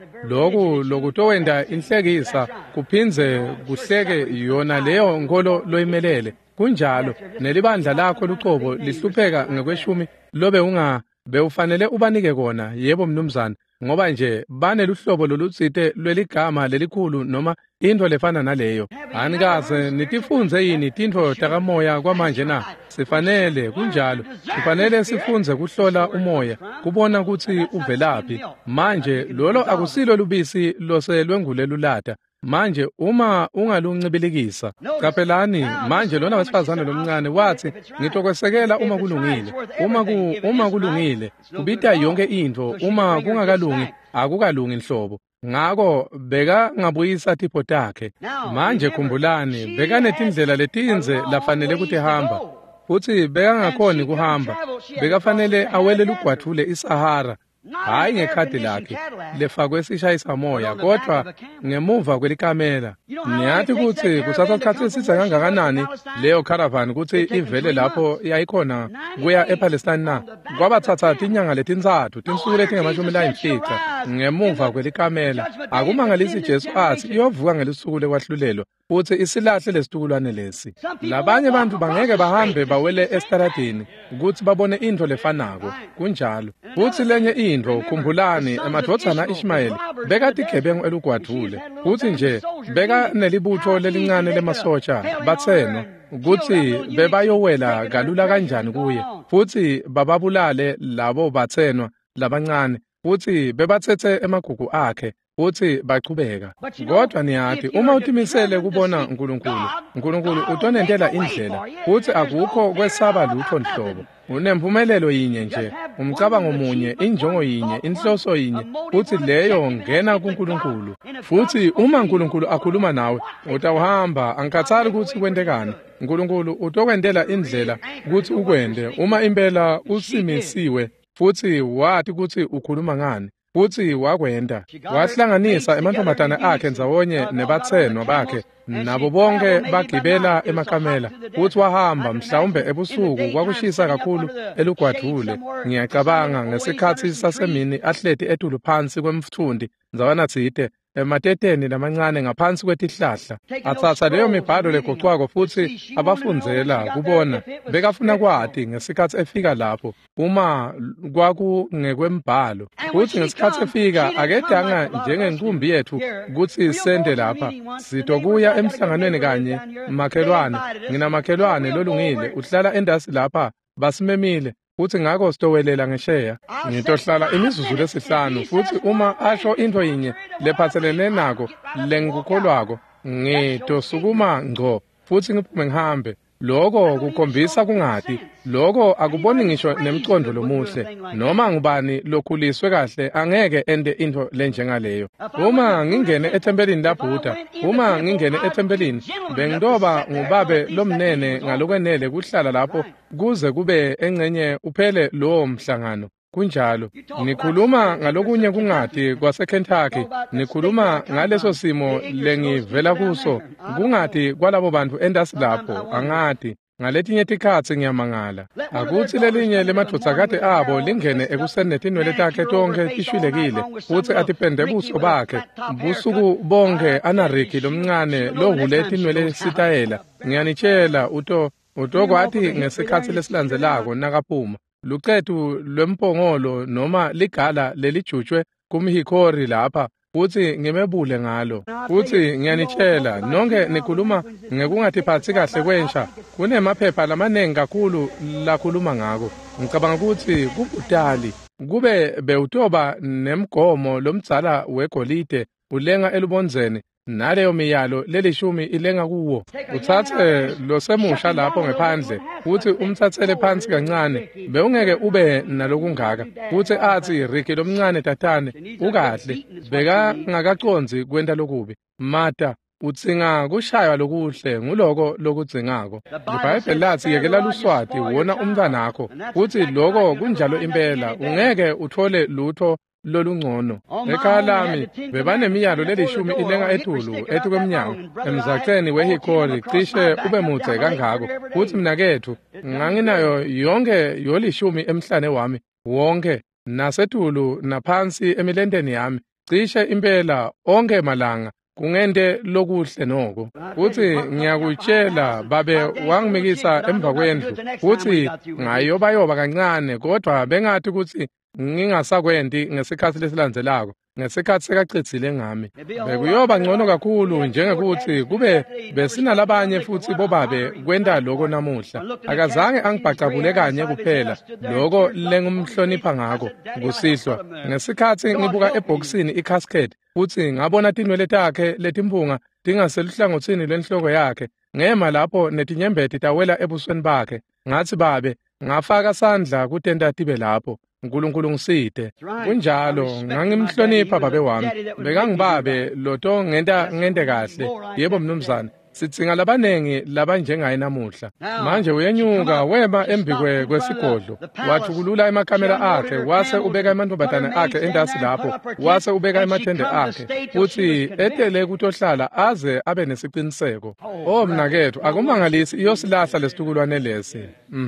lokutowenda inhlekisa kuphinze kuhleke yona leyo nkolo loyimelele kunjalo nelibandla lakho lucobo lihlupheka ngekweshumi lobe bewufanele ubanike kona yebo mnumzana ngoba nje baneluhlobo lolutsite lweligama lelikhulu noma into lefana naleyo anikaze nitifunze yini tinto takamoya kwamanje na sifanele kunjalo sifanele sifunze kuhlola umoya kubona ukuthi uvelaphi manje lolo akusilo lubisi loselwengule lulata manje uma ungaluncibilikisa qaphelani manje lona wesifazane lomncane wathi ngitokwesekela uma kulungile uma kulungile kubita yonke into uma kungakalungi akukalungi inhlobo ngako beka ngabuyisa tipho takhe manje khumbulani bekanetindlela letinze lafanele ukuthi hamba futhi bekangakhoni kuhamba bekafanele awele lugwathule iSahara hayi ngekhadi lakhe lefakwe sishayisa moya kodwa ngemuva kwelikamela niyathi ukuthi kuthatha isikhathi eside kangakanani leyo caravan ukuthi ivele lapho yayikhona kuya ePalestine na kwabathatha inyanga letintsathu tinsuku letingamashumi layimfica ngemuva kwelikamela akumangalisi Jesu athi iyovuka ngelisuku lekwahlulelwa futhi isilahle lesitukulwane lesi labanye abantu bangeke bahambe bawele estaradini ukuthi babone into lefanako kunjalo futhi lenye into khumbulani emadvodzana Ishmayeli bekati gebengu elugwadule futhi nje beka nelibutho lelincane lemasotsha bathenwa ukuthi bebayowela kalula kanjani kuye futhi bababulale labo bathenwa labancane futhi bebathethe emagugu akhe futhi baqhubeka kodwa niyathi uma utimisele kubona uNkulunkulu utonentela indlela futhi akukho kwesaba lutho nhlobo unempumelelo yinye nje umcabango munye injongo yinye inhloso yinye futhi leyo ngena kuNkulunkulu futhi uma uNkulunkulu akhuluma nawe utawuhamba angikhathali ukuthi kwentekani uNkulunkulu utokwendela indlela ukuthi ukwende uma impela usimisiwe futhi wathi ukuthi ukhuluma ngani futhi wakwenda wahlanganisa emantombazana akhe ndzawonye nebathenwa bakhe nabo bonke bagibela emakamela futhi wahamba mhlawumbe ebusuku kwakushisa kakhulu elugwadule ngiyacabanga ngesikhathi sasemini ahleti etulu phansi kwemthundi ndzawona tsite emateteni lamancane ngaphansi kwetihlahla athatha leyo mibhalo legoqwako futhi abafundzela kubona bekafuna kwati ngesikhathi efika lapho uma kwakungekwembhalo futhi ngesikhathi efika akedanga njengenkumbi yethu ukuthi sende lapha sitokuya emhlanganweni kanye makhelwane nginamakhelwane lolungile uhlala endasi lapha basimemile futhi ngako sitowelela ngesheya ngitohlala imizuzu lesihlanu futhi uma asho into yinye lephathelene nako lengikukholwako ngitosukuma ngco futhi ngiphume ngihambe Lokho kukhombisa kungadi. Lokho akuboni ngisho nemcondo lomuhle. Noma ngubani lokhuliswe kahle angeke ende into lenjengaleyo. Uma ngingene ethempelini laBuddha, uma ngingene ethempelini, bengidoba ngubabe lomnene ngalokwenele kuhlala lapho kuze kube engcenye uphele lowo mhlangano. Kunjalo ngikhuluma ngalokunye kungadi kwaseKentucky, ngikhuluma ngaleso simo lengivela kuso kungadi kwalabo bantu endasilapho angadi. Ngaletinye tikhatsi ngiyamangala. Akuthi lelinye lemadoda kade abo lingene ekuseni netinwele takhe tonke tishwilekile futhi atipende buso bakhe busuku bonke anariki lomncane lohule tinwele sitayela. Ngiyanitshela uto kwathi ngesikhathi lesilandzelako nakaphuma luqethu lwempongolo noma ligala lelijutshwe kumhikori lapha futhi ngimebule ngalo. Futhi ngiyanitshela nonke nikhuluma ngekungaziphathi kahle kwensha, kunemaphepha lamaningi kakhulu lakhuluma ngako. Ngicabanga ukuthi kubudali kube bewutoba nemgomo lomdzala wegolide ulenga elubonzeni naleyo miyalo lelishumi ilenga kuwo. Uthathe losemusha lapho ngephandle futhi umthathele phansi kancane, bewungeke ube nalokungaka. Futhi athi Ricky lomncane tatane ukahle beka ngakaconzi kwenta lokubi. Mata utsinga kushaywa lokuhle nguloko lokudzingako. IBhayibheli lathi yekela luswati wona umntwanakho, futhi lokho kunjalo impela ungeke uthole lutho lolungcono. Ekhaya lami bebanemiyalo lelishumi ilenga ethulu ethi kwemnyango emzaceni wehikori cishe ube mude kangako. Futhi mina kethu nganginayo yonke yolishumi emhlane wami wonke nasethulu naphansi emilendeni yami cishe impela onke malanga kungente lokuhle noko. Futhi ngiyakutshela babe wangimikisa emva kwendlu futhi ngayobayoba kancane kodwa bengathi ukuthi ngingasakwendi ngesikhathi lesilandzelako ngesikhathi sekachithile ngami. Bekuyoba ngcono kakhulu njengekuthi kube besinalabanye futhi bobabe kwenda lokho namuhla. Akazange angibhacabule kanye kuphela lokho lengumhlonipha ngako kusihlwa. Ngesikhathi ngibuka ebhokisini icasket futhi ngabona tinwele takhe letimpunga tingaseluhlangothini lwenhloko yakhe, ngema lapho netinyembeti tawela ebusweni bakhe, ngathi babe ngafaka sandla kutenta tibe lapho. uNkulunkulu ngiside. Kunjalo ngangimhlonipha babe wami, bekangibabe loto ngente kahle. Yebo mnumzane, sitsinga labanengi labanjengaye namuhla. Manje uyenyuka wema embikwe kwesigodlo, wathukulula emakamera akhe, wase ubeka amantombazane akhe endasi lapho, wase ubeka emathende akhe, futhi etele kutohlala aze abe nesiciniseko. Oh mnakethu, akumangalisi iyosilahla lesitukulwane lesi.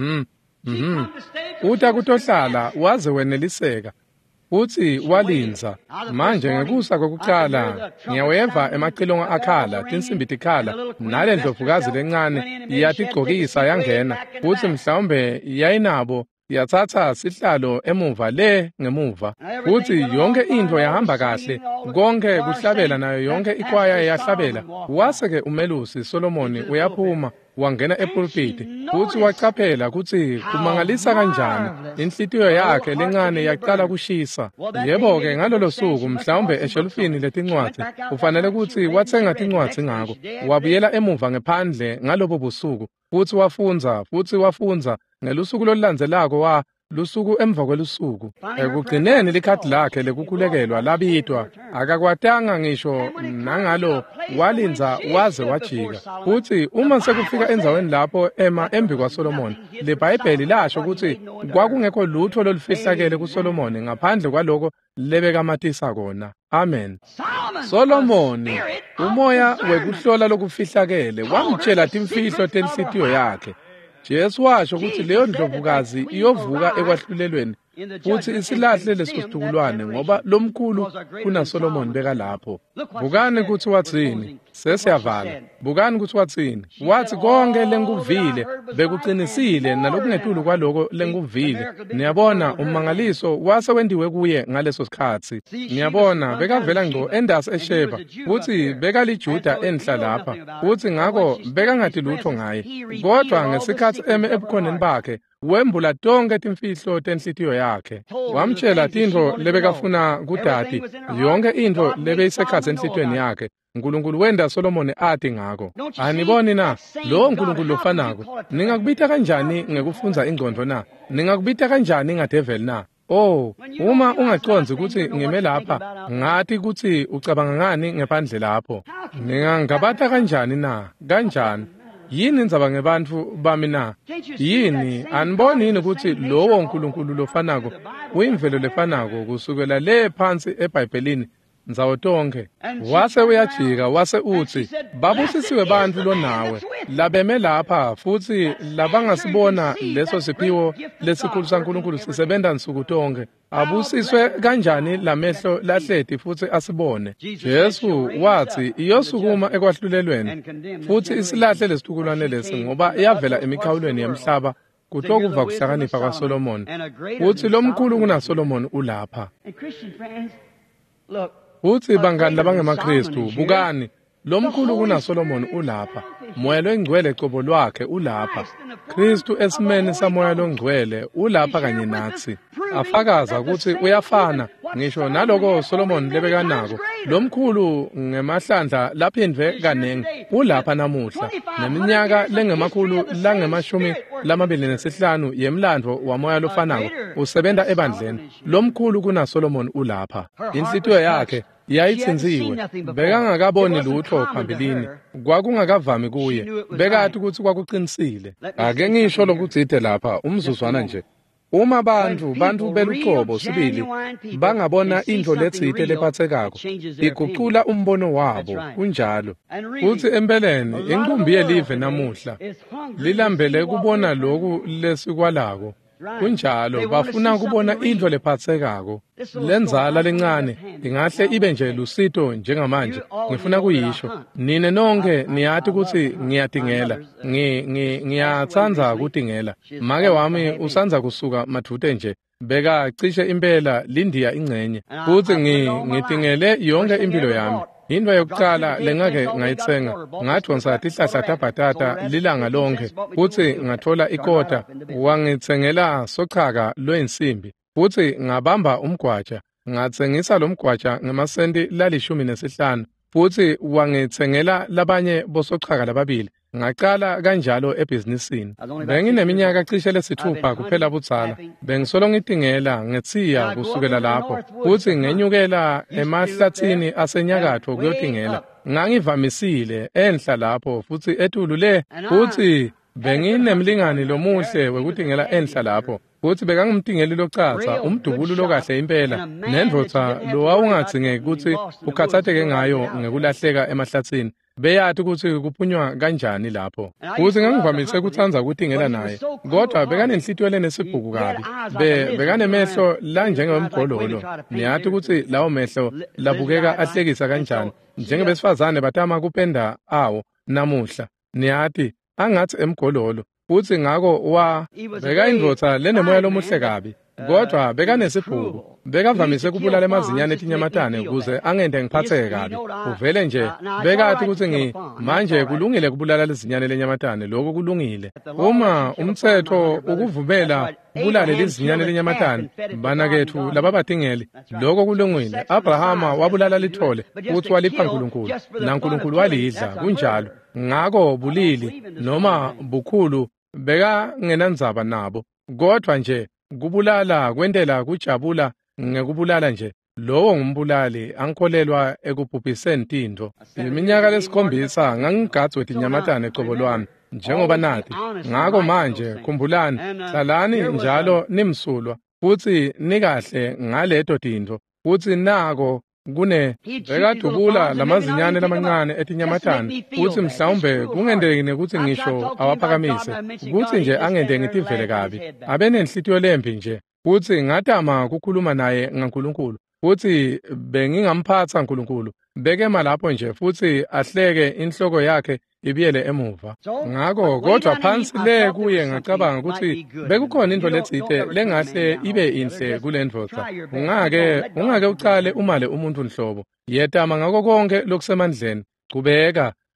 Uta kutohlala waze weneliseka uthi walinza. Manje ngekusa kokuqala ngiyaweva emaqilongo akhala tinsimbi tikhala nale ndlovukazi lencane iyatigqokisa yangena futhi mhlawumbe yayinabo yathatha sihlalo emuva le ngemuva futhi yonke into yahamba kahle, konke kuhlabela nayo yonke ikwaya yahlabela. Waseke umelusi Solomoni uyaphuma wangena epulpiti futhi wachaphela ukuthi kumangalisa kanjani inhlitiyo yakhe lencane yaqala kushisa. Yebo-ke ngalolo suku mhlawumbe eshelufini letincwadi ufanele ukuthi wathenga tincwadi ngako, wabuyela emuva ngephandle ngalobo busuku futhi wafunza ngelusuku lolulandzelako lusuku emva kwelusuku. Ekugcineni likhadi lakhe lekukhulekelwa labitwa, akakwatanga ngisho nangalo, walinza waze wajika. Futhi uma sekufika enzaweni lapho ema embi kwaSolomoni, leBhayibheli lasho ukuthi kwakungekho lutho lolufihlakele kuSolomoni ngaphandle kwaloko lebekamatisa kona. Amen. Solomoni, umoya wekuhlola lokufihlakele wamtshela timfihlo tenhlitiyo yakhe. Jesu washo ukuthi leyo ndlovukazi iyovuka ekwahlulelweni futhi isilahle lesisitukulwane ngoba lomkhulu kuna Solomoni beka lapho. Bukani ukuthi wathini? Sesiyavala. Bukani ukuthi wathini? Wathi konke lenguvile bekuqinisile nalokungetulu kwaloko lenguvile. Niyabona umangaliso wase wendiwe kuye ngaleso sikhathi. Niyabona bekavela ngco endasi eSheba futhi bekaliJuda enhla lapha futhi ngako bekangathi lutho ngaye. Kodwa ngesikhathi eme ebukhoneni bakhe wembula tonke timfihlo tenhlitiyo yakhe wamtshela tintfo lebekafuna kudadi yonke intfo lebeyisekhatsi enhlitiyweni yakhe uNkulunkulu wenda Solomoni ati ngako. Aniboni na lo uNkulunkulu lofanako ningakubita kanjani ngekufunza ingqondo na ningakubita kanjani ngadevil na uma ungaconzi ukuthi ngime lapha ngathi ukuthi ucabanga ngani ngephandle lapho ningangabata kanjani na kanjani yini ndzaba ngebantfu bami na yini aniboni yini ukuthi lowo uNkulunkulu lofanako uyimvelo lefanako kusukela le phansi eBhayibhelini nzawo tonke wase uyajika wase uthi babusisiwe bantfu lonawe labeme lapha futhi labangasibona leso siphiwo lesikhulu saNkulunkulu sisebenta nsuku tonke abusiswe kanjani lamehlo lahleti futhi asibone. Jesu wathi iyosukuma ekwahlulelweni futhi isilahle lesitukulwane lesi ngoba iyavela emikhawulweni yemhlaba kutokuva kuhlakanipha kwaSolomoni futhi lomkhulu kunaSolomoni ulapha. Uthi bangani labangemaKristu bukani lomkhulu kunaSolomoni ulapha moya longcwele qobo lwakhe ulapha Kristu esimeni samoya longcwele ulapha kanye nathi afakaza ukuthi uyafana ngisho naloko Solomoni lebekanako lomkhulu ngemahlandla laphindwe kanengi ulapha namuhla neminyaka lengemakhulu langemashumi lamabili nesihlanu yemlandvo wamoya lofanako usebenza ebandleni lomkhulu kunaSolomoni ulapha inhlitiyo yakhe yayitsinziwe bekangakaboni lutho phambilini kwakungakavami kuye bekathi ukuthi kwakuqinisile. Ake ngisho lokutsite lapha umzuzwana nje uma bantu beluqobo sibili bangabona into letsite lephathekako iguqula umbono wabo kunjalo futhi empeleni inkumbi yelive namuhla lilambele kubona lokhu lesikwalako kunjalo bafuna kubona into lephathekako lenzala lencane ingahle ibe nje lusito njengamanje ngifuna kuyisho nine nonke niyathi ukuthi ngiyadingela ngiyatsandza kudingela make wami usanza kusuka mathute nje beka cishe impela lindiya ingcenye futhi ngidingele yonke impilo yami into yokuqala lengake ngayitsenga ngadonsa tihlahla tabhatata lilanga lonke futhi ngathola ikota wangitsengela sochaka lwensimbi futhi ngabamba umgwaja ngatsengisa lo mgwaja ngemasenti la15 futhi wangitsengela labanye bosochaka lababili ngaqala kanjalo ebhizinisini bengineminyaka cishe lesithupha kuphela butsala bengisolo ngidingela ngethiya kusukela lapho futhi ngenyukela emahlathini asenyakatho kuyodingela ngangivamisile enhla lapho futhi etulu le futhi benginemlingani lomuhle wekudingela enhla lapho futhi bekangimdingeli locatha umdubulu lokahle impela nendvodza lowawungadzingeki ukuthi ukhathatheke ngayo ngekulahleka emahlathini beyathi ukuthi kuphunywa kanjani lapho futhi ngangivamise ukuthanza ukudingela naye kodwa bekanenhlitiyo lenesibhuku kabi bekanemehlo la njengemgololo niyathi ukuthi lawo mehlo labukeka ahlekisa kanjani njengebesifazane batama kupenda awo namuhla niyathi angathi emgololo futhi ngako bekayindvodza lenemoya lomuhle kabi kodwa bekanesibhuku bekavamise kubulala emazinyane etinyamatane ukuze angende ngiphatheke kabi uvele nje bekathi ukuthi manje kulungile kubulala lezinyane lenyamatane lokho kulungile uma umthetho ukuvumela kubulale lezinyane lenyamatane banakethu lababadingeli lokho kulungile. Abrahama wabulala lithole futhi walipha uNkulunkulu naNkulunkulu walidla kunjalo ngako bulili noma bukhulu beka ngenandzaba nabo kodwa nje kubulala kwendela kujabula ngekubulala nje lowo ngumbulali angikholelwa ekubhubhiseni tinto. Iminyaka lesikhombisa ngangigadzwe tinyamatane qobo lwami njengoba nathi ngako manje khumbulani hlalani njalo nimsulwa futhi nikahle ngaleto tinto futhi nako bekadubula lamazinyane lamancane etinyamatane futhi mhlawumbe kungendeki ukuthi ngisho awaphakamise ukuthi nje angende ngitivele kabi abenenhlitiyo lembi nje futhi ngatama kukhuluma naye ngaNkulunkulu futhi bengingamphatha uNkulunkulu bekema lapho nje futhi ahleke inhloko yakhe ibiyele emuva ngako kodwa phansi le kuye ngacabanga ukuthi bekukhona into letsite lengahle ibe inhle kulendvodza ungake ucale umale umuntu nhlobo yetama ngako konke lokusemandleni qhubeka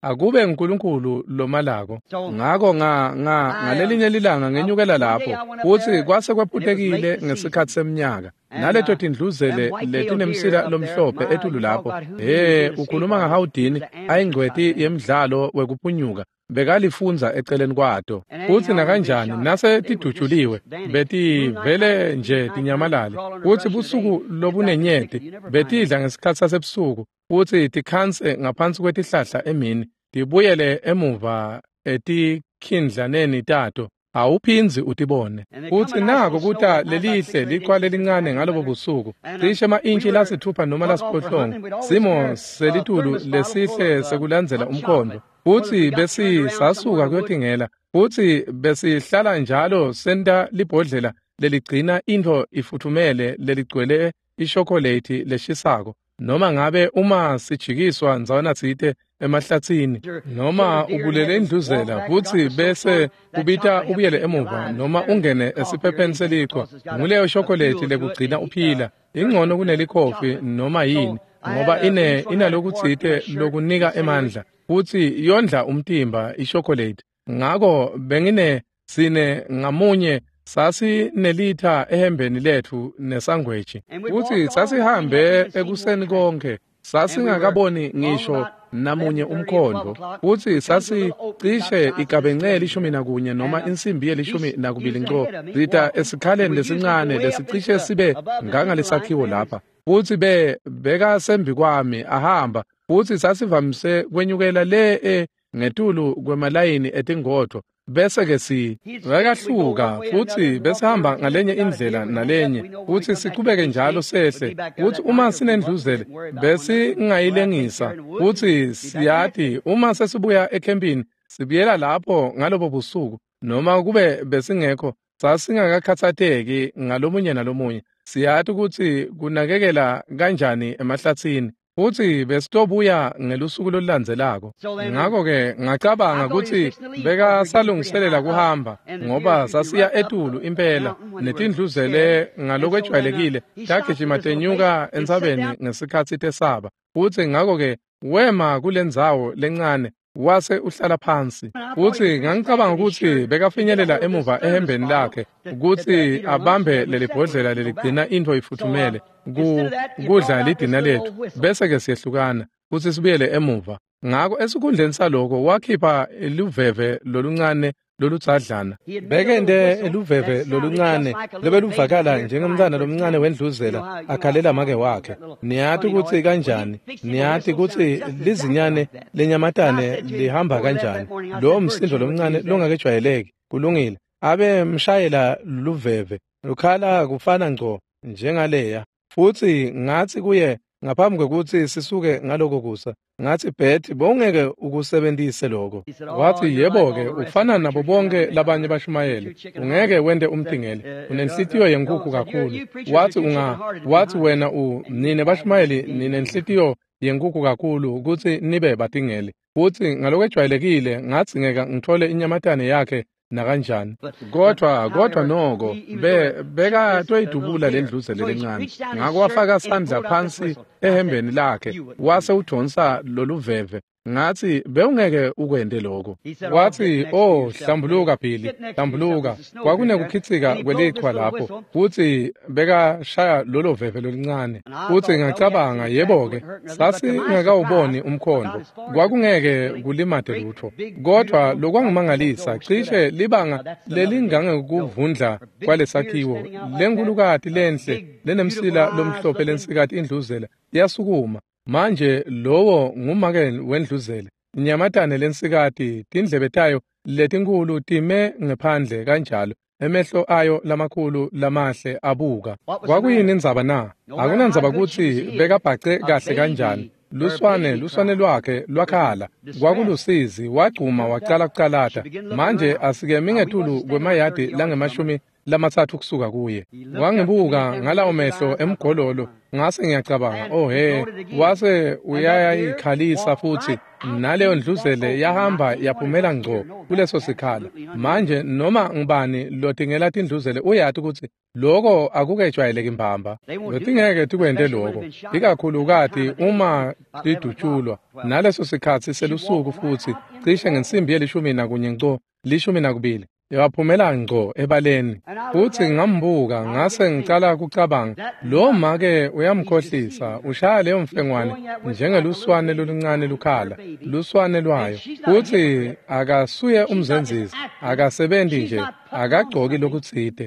akube uNkulunkulu lomalako. Ngakho ngalelinye ilanga ngenyukela lapho futhi kwase kwaphuthekile ngesikhathi seminyaka. Naleto tindluzele letinemsila lomhlophe etulu lapho. Ukhuluma ngahawudini ayingcweti yemidlalo wekuphunyuka. Bekalifunza eceleni kwato. Futhi nakanjani nase tidutshuliwe beti vele nje tinyamalale. Futhi busuku lobunenyeti betidla ngesikhathi sasebusuku. Futhi tikhanse ngaphansi kwetihlahla emini. Tibuyele emuva etikhindlaneni tato. Awuphinzi utibone. Futhi nako kuta lelihle liqwale lincane ngalobo busuku. Cishe ama-intshi lasithupha noma lasiphohlongo. Simo selitulu lesihle sekulandzela umkhondo. Futhi besisasuka kuyotingela. Futhi besihlala njalo senta libhodlela leligcina into ifuthumele leligcwele ishokolate leshisako. Noma ngabe uma sijikiswa ndzawona tsite emahlathini noma ubulele indluzela futhi bese ubita ubuyele emuva noma ungene esiphepheni seliqhwa nguleyo chocolate lekugcina uphila ingcono kunelikhofi noma yini ngoba inalokutsite lokunika emandla futhi yondla umtimba ichocolate. Ngakho bengine sine ngamunye sasi nelitha ehembeni lethu nesangweji futhi sasihambe ekuseni konke sasingakaboni ngisho namunye umkhondo futhi sasicishe ikabencela 11 noma insimbi ye-12 ngco zita esikhaleni lesincane lesicishe sibe ngangalesakhiwo lapha futhi beka sembi kwami ahamba futhi sasivamise kwenyukela le ngetulu kwemalayini etingodo bese ke bekahluka futhi besihamba ngalenye indlela nalenye futhi siqhubeke njalo sehle futhi uma sinendluzele besingayilengisa futhi siyathi uma sesibuya ekhempini sibuyela lapho ngalobo busuku noma kube besingekho sasingakakhathatheki ngalomunye nalomunye siyathi ukuthi kunakekela kanjani emahlathini futhi besitobuya ngelusuku lolulandzelako. Ngakho ke ngacabanga ukuthi beka salungiselela kuhamba ngoba sasiya etulu impela netindluzele ngalokwejwayelekile tagijima tenyuka entsabeni ngesikhathi tesaba futhi ngakho ke wema kulendzawo lencane wase uhlala phansi futhi ngangicabanga ukuthi bekafinyelela emuva ehembeni lakhe ukuthi abambe lelibhodlela leligcina into ifuthumele kudla lidina lethu bese ke siyehlukana futhi sibuyele emuva. Ngakho esikhundleni saloko wakhipha iluveve loluncane loludzadlana bekende eluveve loluncane lebeluvakala njengemntana lomncane wendluzela akhalela make wakhe. Niyathi ukuthi kanjani? Niyathi ukuthi lizinyane lenyamatane lihamba kanjani? Lo msindo lomncane longakejwayeleki kulungile abe mshayela luveve lukhala kufana ngco njengaleya futhi ngathi kuye ngaphambi kokuthi sisuke ngaloko kusa ngathi Betty bongeke ukusebenzise lokho. Wathi yebo-ke ufana nabo bonke labanye bashumayeli ungeke wende umtingele unenhlitiyo yenkukhu kakhulu. Wathi wena nine bashumayeli ninenhlitiyo yenkukhu kakhulu ukuthi nibe batingeli futhi ngalokwejwayelekile ngathi ngeke ngithole inyamatane yakhe nakanjani kodwa noko beka toyidubula lendluzele lencane ngako wafaka isandla phansi ehembeni lakhe wase udonsa loluveve ngathi bewungeke ukwende lokho. Wathi hlambuluka Phili hlambuluka kwakunekukhithika kweliqhwa lapho futhi bekashaya lolo veve lolincane futhi ngacabanga yebo-ke sasingakawuboni umkhondo kwakungeke kulimade lutho kodwa lokwangimangalisa cishe libanga lelingangekuvundla kwalesakhiwo lenkulukati lenhle lenemsila lomhlophe lensikati indluzela yasukuma. Manje lowo ngumake wendluzele inyamatane lensikati tindlebe tayo letinkulu time ngephandle kanjalo emehlo ayo lamakhulu lamahle abuka. Kwakuyini indzaba na? Akunandzaba ukuthi bekabhace kahle kanjani. Luswane lwakhe lwakhala kwakulusizi wagcuma waqala kucalata. Manje asike mingetulu kwemayadi langemashumi lamathathu kusuka kuye. Wangibuka ngalawo mehlo emgololo ngase ngiyacabanga wase uyayikhalisa futhi naleyo ndluzele yahamba yaphumela ngco kuleso sikhala. Manje noma ngibani lodingela indluzele uyathi ukuthi lokho akukejwayeleki imbamba. Ngeke tikwende lokho. Ikakhulu kati uma lidutshulwa naleso sikhathi selusuku futhi cishe ngensimbi yelishumi nakunye ngco, lishumi nakubili. Yaphumela ngco ebaleni. Futhi ngambuka ngase ngicala kucabanga lo make uyamkhohlisa ushaya leyo mfengwane njengeluswane loluncane lukhala luswane lwayo. Futhi akasuye umzenzisi akasebenzi nje akagcoki lokutsite.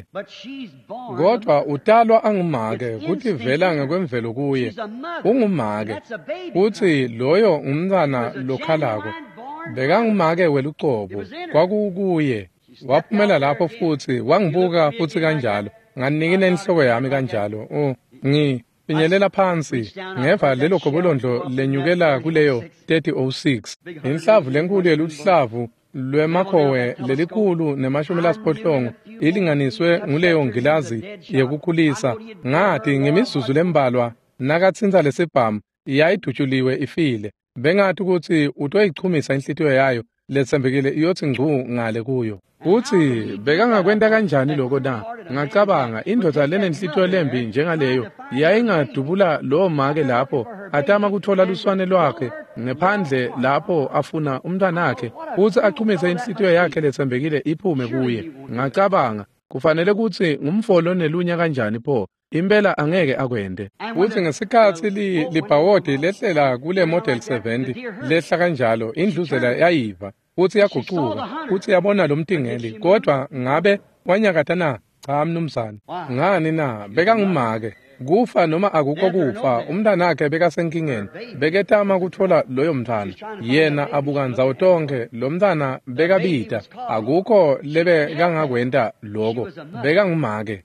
Kodwa utalwa angumake kuthi vela ngekwemvelo kuye ungumake. Futhi loyo umntana lokhalako bekangumake weluqobo kwakukuye. Waphumela lapho futhi wangibuka futhi kanjalo nganikina inhloko yami kanjalo ngipinyelela phansi ngeva lelo gobolondlo lenyukela kuleyo 3006 inhlavu lenkulu yeluhlavu lwemakhowe lelikhulu nemashumi lasiphohlongo ilinganiswe nguleyo ngilazi yekukhulisa ngathi ngemizuzu lembalwa nakatsinza lesibhamu yayidutshuliwe ifile bengathi ukuthi utoyichumisa inhlitiyo yayo letsembekile iyothi ngcu ngale kuyo. Uthi bekangakwenta kanjani lokho na? Ngacabanga indoda lenenhlitiyo lembi njengaleyo yayingadubula lo make lapho atama kuthola luswane lwakhe ngephandle lapho afuna umntwana wakhe uthi achumise inhlitiyo yakhe letsembekile iphume kuye. Ngacabanga kufanele ukuthi ngumfolo nelunya kanjani pho impela angeke akwende. Uthi ngesikhathi libhawodi lehlela kule model 70 lehla kanjalo indluzela yayiva uthi yaguquka uthi yabona lo mtingeli kodwa ngabe wanyakatha na? Cha mnumzane. Ngani na? Bekangumake kufa noma akukho kufa umntana wakhe bekasenkingeni beketama kuthola loyo mntana yena abukanza utonke lo mntana bekabida akukho lebe kangakwenda lokho bekangumake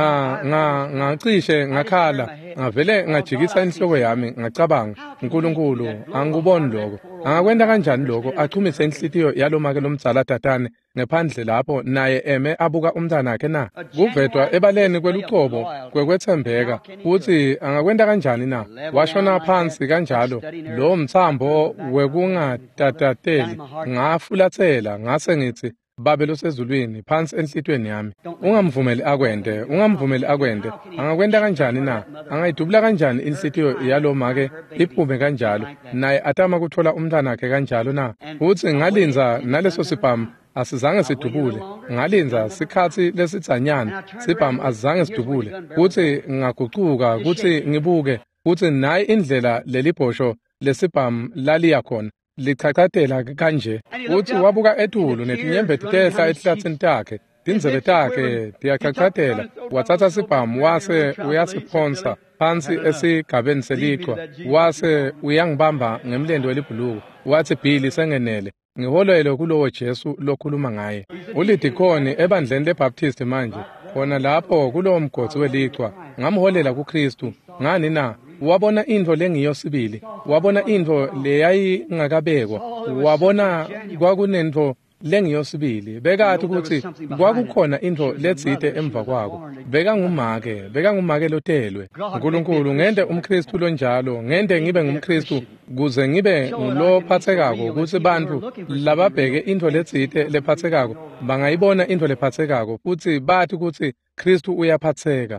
ngacishe ngakhala ngavele ngajikisa inhloko yami ngacabanga uNkulunkulu angikuboni lokho angakwenda kanjani lokho achumise inhlitiyo yalomake lomdzala tatane ngephandle lapho naye eme abuka umntana wakhe na kuvedwa ebaleni kweluqobo kwekwethembeka uthi angakwenda kanjani na washona phansi kanjalo lo mthambo wekungatatateli ngafulathela ngase ngithi babe losezulwini phansi enhlitweni yami ungamvumeli akwende angakwenda kanjani na angayidubula kanjani inhlitiyo yalomake iphume kanjalo naye atama kuthola umntana wakhe kanjalo na uthi ngalinza naleso sibhamu asizange sidubule ngalinza sikhathi lesithanyana sibhamu azange sidubule kuthi ngaguquka kuthi ngibuke kuthi nayi indlela lelibhosho lesibhamu laliya khona lichachatela kanje kuthi wabuka etulu netinyembeti tehla ehlathini takhe tindzebe takhe tiyachachatela wathatha sibhamu wase uyasiphonsa phansi esigabeni selichwa wase uyangibamba ngemlendo welibhuluku wathi Billy sengenele ngiholele kulowo Jesu lokhuluma ngaye uLidikoni ebandleni leBaptist manje khona lapho kulowo mgodi welichwa ngamholela kuKristu ngani na wabona into lengiyosibili wabona into leyayi ngakabekwa wabona kwakunento lengiyosibili bekathi ukuthi kwakukhona into letsite emva kwako bekangumake lotelwe uNkulunkulu ngende umKristu lonjalo ngende ngibe ngumKristu kuze ngibe ngulophathekako ukuthi bantu lababheke into letsite lephathekako bangayibona into lephathekako futhi bathi ukuthi Kristu uyaphatheka.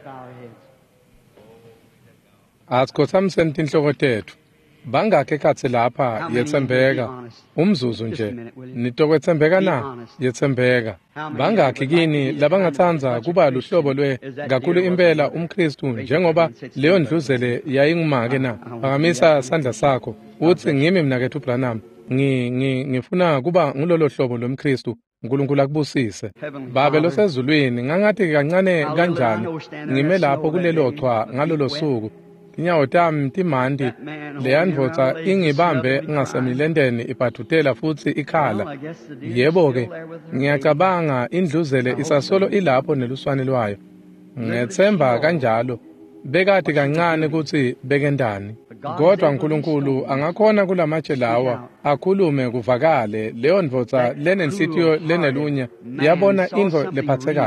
Asikhothamiseni inhloko tethu bangakhe khathe lapha yethembeka umzuzu nje nitokwethembeka na yethembeka bangakhe kini labangathanza kuba luhlobo kakhulu impela umKristu njengoba leyo ndluzele yayingumake na phakamisa sandla sakho uthi ngimi mina kethu Branham ngifuna kuba ngulolo hlobo lomKristu uNkulunkulu akubusise babe losezulwini ngangathi kancane kanjani ngime lapho kulelo chwa ngalolo suku inyawo tami timandi leyandvodza ingibambe ngasemilendeni iphathutela futhi ikhala yebo ke ngiyacabanga indluzele isasolo ilapho neluswane lwayo ngethemba kanjalo bekade kancane ukuthi bekendani kodwa uNkulunkulu angakhona kulamatshe lawa akhulume kuvakale leyo ndvodza lenenhlitiyo lenelunya yabona into lephathekako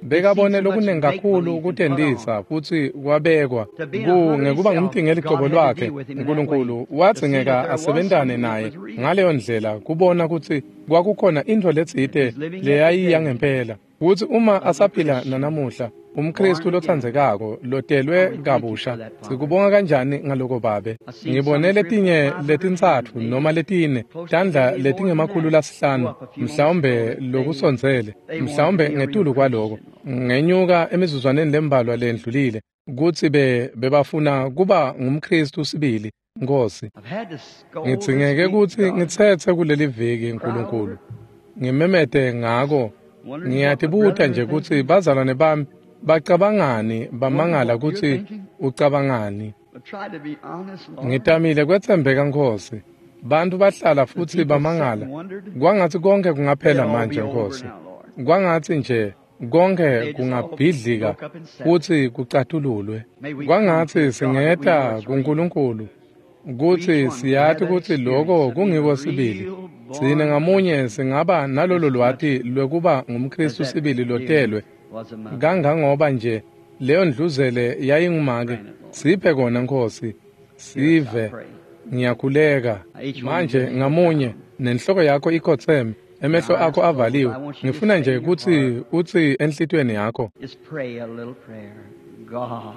bekabone lokuningi kakhulu ukutendisa futhi kwabekwa ngekuba ngumdingeli qobo lwakhe uNkulunkulu wathi ngeka asebentane naye ngaleyo ndlela kubona ukuthi kwakukhona into letsite leyayiya ngempela ukuthi uma asaphila nanamuhla umKristu lothandzekako lotelwe kabusha sikubonga kanjani ngaloko babe ngibone letinye letintsatfu noma letine tandla letingemakhulu lasihlanu mhlawumbe lokusondzele mhlawumbe ngetulu kwaloko ngenyuka emizuzwaneni lembalwa lendlulile ukuthi bebafuna kuba ngumKristu sibili Nkosi ngitsingeke ukuthi ngitsethe kuleli viki uNkulunkulu ngimemete ngako ngiyatibuta nje ukuthi bazalwane bami bacabangani bamangala ukuthi ucabangani ngitamile kwethembeka Nkosi bantu bahlala futhi bamangala kwangathi konke kungaphela manje Nkosi kwangathi nje konke kungabhidlika futhi kucatululwe kwangathi singeta kuNkulunkulu ukuthi siyathi ukuthi lokho kungiko sibili sine ngamunye singaba nalolo lwati lwekuba ngumKristu sibili lotelwe kangangoba nje leyo ndluzele yayingumake siphe kona Nkosi sive ngiyakhuleka manje ngamunye nenhloko yakho ikhotheme emehlo akho avaliwe ngifuna nje ukuthi uthi enhlitweni yakho Just pray a little prayer. God,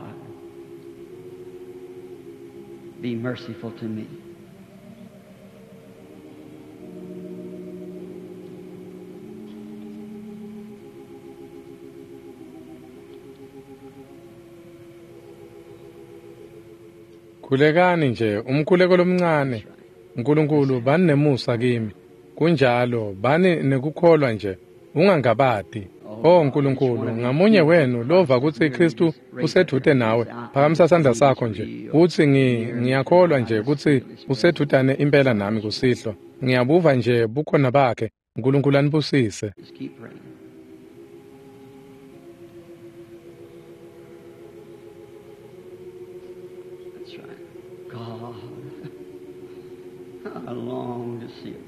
be merciful to me. khulekani nje umkhuleko lomncane uNkulunkulu bani nemusa kimi kunjalo bani nekukholwa nje ungangabadi uNkulunkulu ngamunye wenu lova ukuthi Kristu usedute nawe phakamisa sandla sakho nje uthi ngiyakholwa nje ukuthi usedutane impela nami kusihlo ngiyabuva nje bukhona bakhe uNkulunkulu anibusise Just keep praying. That's right. God, I long to see it.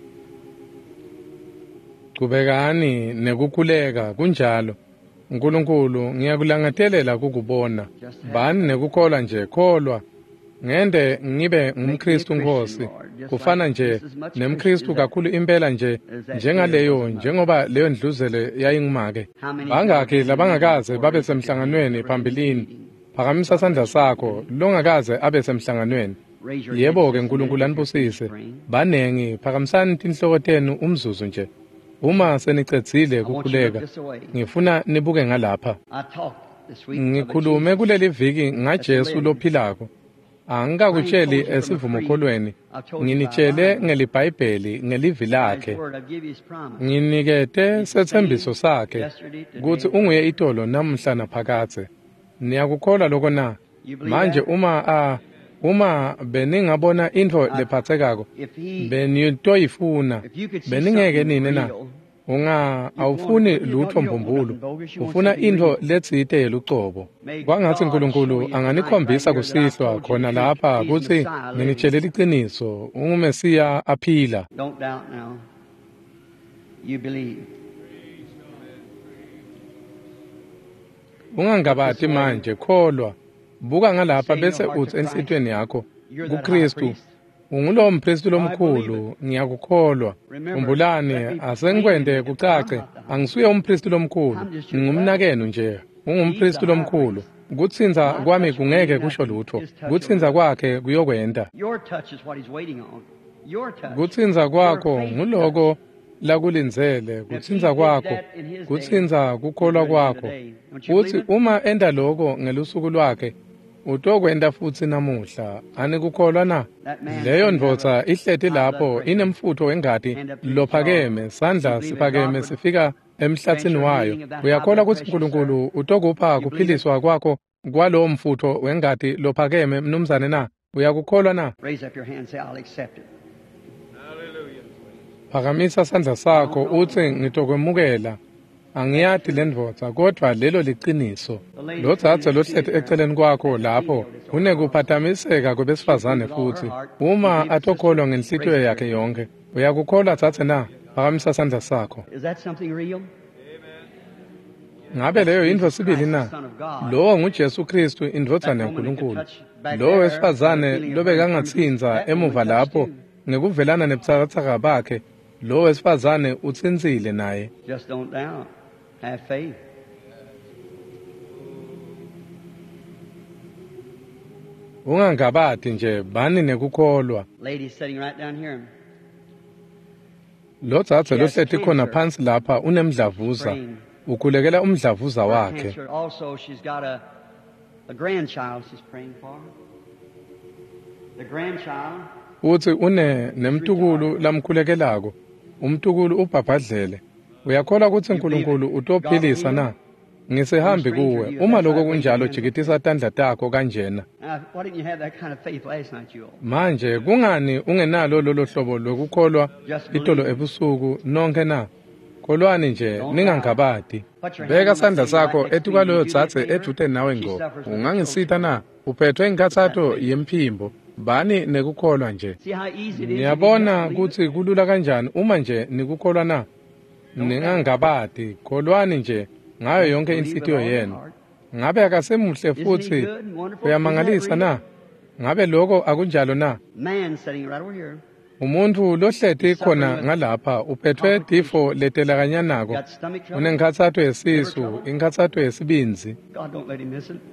Qhubekani nekukhuleka kunjalo uNkulunkulu ngiyakulangathelela kukubona bani nekukholwa nje kholwa ngende ngibe ngumKristu Nkosi kufana nje nemKristu kakhulu impela nje njengaleyo njengoba leyo ndluzele yayingumake bangakhe labangakaze babe semhlanganweni phambilini phakamisa sandla sakho longakaze abe semhlanganweni yebo ke uNkulunkulu anibusise banengi phakamisani tinhloko tenu umzuzu nje uma senicedzile kukhuleka ngifuna nibuke ngalapha ngikhulume kuleli viki ngaJesu lophilako angikakutsheli esivumo kholweni nginitshele ngelibhayibheli ngelivi lakhe nginikete sethembiso sakhe ukuthi unguye itolo namhla naphakathe niyakukholwa lokho na manje uma beningabona into lephathekako benitoyifuna beningeke nini na awufuni lutho mbumbulu ufuna into letsite yelucobo kwangathi uNkulunkulu anganikhombisa kusihlwa khona lapha ukuthi nginitshelela iqiniso ungumesiya aphila Don't doubt now. You believe. ungangabati manje kholwa buka ngalapha bese uthi enhlitweni yakho kuKristu ungulo mpristi lomkhulu ngiyakukholwa umbulani asengikwende kucace angisuye umpristi lomkhulu ngumnakenu nje ungumpristi lomkhulu kutsinza kwami kungeke kusho lutho kutsinza kwakhe kuyokwenda Your touch is what he's waiting on. Your touch. kutsinza kwakho nguloko lakulinzele kutsinza kwakho kutsinza kukholwa kwakho uthi uma enda lokho ngelusuku lwakhe utokwenda futhi namuhla anikukholwa na leyo ndvodza ihleti lapho inemfutho wengadi lophakeme sandla siphakeme sifika emhlathini wayo uyakholwa ukuthi uNkulunkulu utokupha kuphiliswa kwakho kwalowo mfutho wengadi lophakeme mnumzane na uyakukholwa na Raise up your hand and say, I'll accept it. phakamisa sandla sakho uthi ngitokwemukela angiyati lendvodza kodwa lelo liqiniso lodzadze lohlete eceleni kwakho lapho kunekuphathamiseka kwebesifazane futhi uma atokholwa ngenhlitiyo yakhe yonke uyakukholwa dzadze na phakamisa sandla sakho Is that something real? ngabe leyo yindvo sibili na? Lowo nguJesu Kristu indvodzana yaNkulunkulu. Lowo wesifazane lobekangatsinza emuva lapho ngekuvelana nebutsakatsaka bakhe, lowo wesifazane utsinzile naye. Just don't doubt. Have faith. Ungangabati nje, bani nekukholwa. Lady sitting right down here. Lo dzadze lohleti khona phansi lapha unemdlavuza, ukhulekela umdlavuza wakhe. Cancer. Also, she's got a grandchild she's praying for. The grandchild. Uthi nemtukulu lamkhulekelako, umtukulu ubhabhadlele. Uyakholwa ukuthi uNkulunkulu utophilisa na? Ngisihambi kuwe, uma lokho kunjalo jikitisa tandla takho kanjena. Why didn't you have that kind of faith last night, you all? Manje kungani ungenalo lolo hlobo lokukholwa itolo ebusuku nonke na? Kholwani nje, ningangabati. Beka sandla sakho etukwaloyo dzadze edute nawe ngo. Ungangisita na? Uphethwe inkathato yemphimbo. Bani nekukholwa nje. Niyabona ukuthi kulula kanjani uma nje nikukholwa na? Ningangabati, kholwani nje ngayo yonke inhlitiyo yenu. Ngabe akasemuhle futhi uyamangalisa na? Ngabe lokho akunjalo na? Man sitting right over here. Umuntu lohleti khona ngalapha uphethwe difo letelakanyanako. Unenkathato yesisu, inkathato yesibinzi. God don't let him miss it.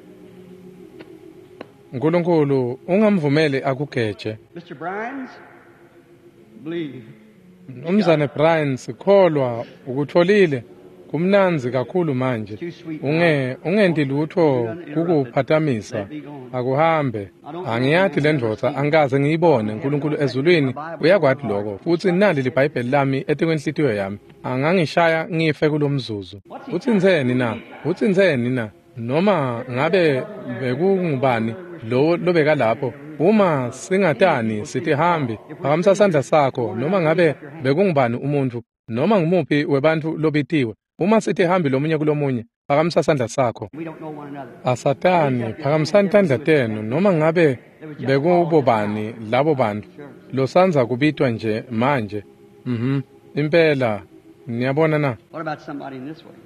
Nkulunkulu ungamvumeli akugeje. Mr. Bryans, believe. Umzane Brian sikholwa ukutholile kumnanzi kakhulu manje. Ungendi lutho kukuphatamisa. Akuhambe. Angiyathi lendvodza angaze ngiyibone uNkulunkulu ezulwini uyakwathi lokho. Futhi nali liBhayibheli lami etikwenhlitiyo yami. Angangishaya ngife kulomzuzu. Utsinzeni na? Utsinzeni na? Noma ngabe bekungubani lo lobeka lapho. Uma singatani sithi hambi, phakamisa sandla sakho noma ngabe bekungubani umuntu noma ngumuphi webantu lobitiwe. Uma sithi hambi lomunye kulomunye, phakamisa sandla sakho. Asatani, phakamisani tandla tenu noma ngabe bekubobani labo bantu. Losanza kubitwa nje manje. Impela niyabona na? What about somebody in this way?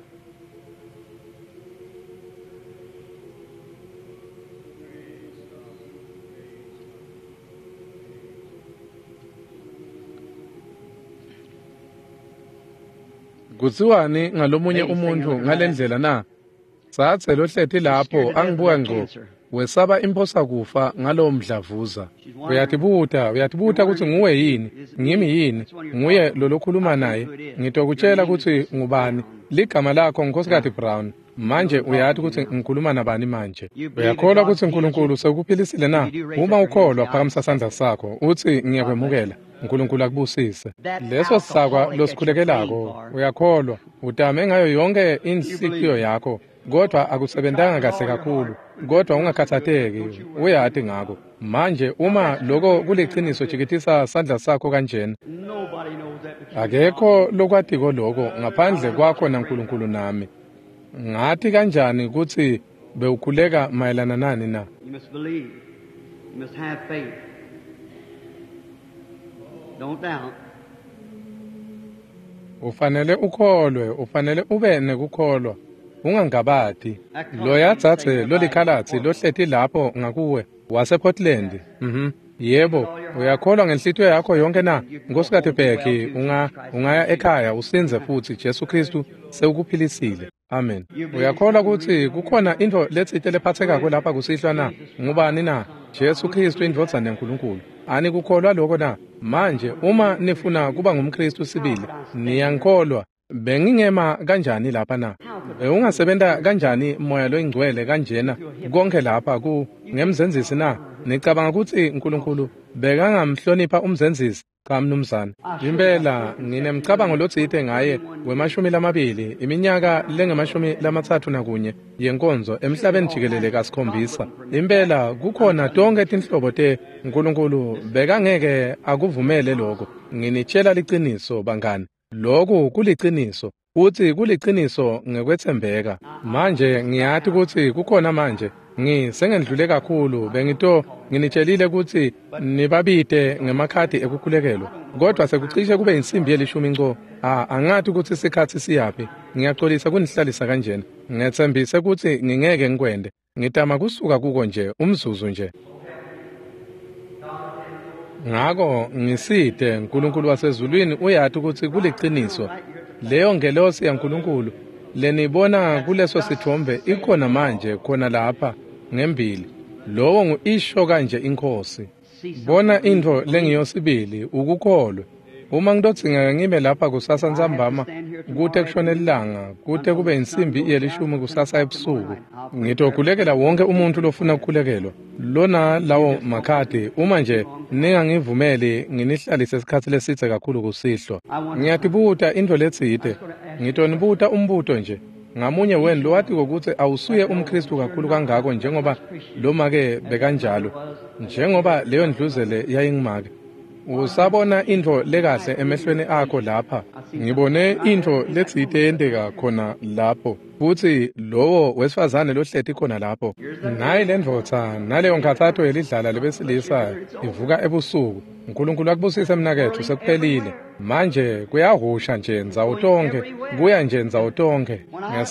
Kuziwani ngalomunye umuntu ngalendlela na? Sathe lohleti lapho angibuka ngqo. Wesaba imposa kufa ngalo mdlavuza. Uyatibuta ukuthi nguwe yini? Ngimi yini? Nguye lo lokhuluma naye. Ngitokutshela ukuthi ngubani? Ligama lakho Nkosikazi Brown. Manje uyathi ukuthi ngikhuluma nabani manje? Uyakholwa ukuthi uNkulunkulu sekuphilisile na? Uma ukholwa phakamisa sandla sakho uthi ngiyakwemukela. uNkulunkulu akubusise. Leso sisakwa losikhulekelako uyakholwa utame ngayo yonke inhliziyo yakho kodwa akusebenzanga kahle kakhulu kodwa ungakhathateki uyathi ngako. Manje uma lokho kuliqiniso jikitisa sandla sakho kanjena. Akekho lokwatiko lokho ngaphandle kwakho naNkulunkulu nami. Ngathi kanjani ukuthi bewukhuleka mayelana nani na? You must believe. You must have faith. Don't doubt. Ufanele ukholwe, ufanele ube nekukholwa. Ungangabati. Lo yadzathe lolikhalatsi lohleti lapho ngakuwe wasePortland. Yebo, uyakholwa ngenhlitiyo yakho yonke na? Nkosikazi Bheki, ungaya ekhaya usinze futhi Jesu Kristu sekuphilisile. Amen. Uyakholwa ukuthi kukhona into letsite lephathekako lapha kusihlwa na? Ngubani na? Jesu Kristu indvodzana yaNkulunkulu. Ani kukholwa lokho na? Manje uma nifuna kuba ngumKristu sibili, niyangikholwa. Bengingema kanjani lapha na? Ungasebenta kanjani moya loyingcwele kanjena konke lapha ku ngemzenzisi na? Nicabanga ukuthi uNkulunkulu bekangamhlonipha umzenzisi kaMnumzana. Impela nginemcabango lotsite ngaye we20 iminyaka lenge31 yenkonzo emhlabeni jikelele kasikhombisa. Impela kukhona tonke tinhlobo uNkulunkulu bekangeke akuvumele lokho. Nginitshela liqiniso bangani. Lokho kuliqiniso. Uthi kuliqiniso ngekwethembeka. Manje ngiyathi ukuthi kukhona manje ngisengedlule kakhulu nginitshelile ukuthi nibabide ngemakhadi ekukhulekelwa kodwa sekucishe kube insimbi ye10 ngco. Angathi ukuthi isikhathi siyapi. ngiyaxolisa kunihlalisa kanjena. Ngethembise ukuthi ngingeke ngikwende. Ngitama kusuka kuko nje umzuzu nje. Ngako ngiside uNkulunkulu wasezulwini uyathi ukuthi kuliqiniso. Leyo ngelosi yaNkulunkulu lenibona kuleso sithombe ikhona manje khona lapha ngembili. Lowo ngu-isho kanje inkosi. Bona into lengiyosibili ukukholwa. Uma ngidodzinga ngibe lapha kusasa nsambama kude kushona ilanga kude kube insimbi yelishumi kusasa ebusuku ngitokhulekela wonke umuntu lofuna ukukhulekelwa lona lawo makhadi uma nje ningangivumeli nginihlalise isikhathi lesithe kakhulu kusihlo ngiyatibuta into letside ngitonibuta umbuto nje ngamunye wenu lo wathi ukuthi awusuye umKristu kakhulu kangako njengoba lo make bekanjalo njengoba leyo ndluzele yayingimake usabona into lekahle emehlweni akho lapha ngibone into letside yendeka khona lapho futhi lowo wesifazane lohlethi khona lapho naye lendvodza naleyo nkathatho yelidlala lebesilisa ivuka ebusuku uNkulunkulu akubusise mnakethu sekuphelile manje kuyahusha nje ndzawutonke kuya nje ndzawutonke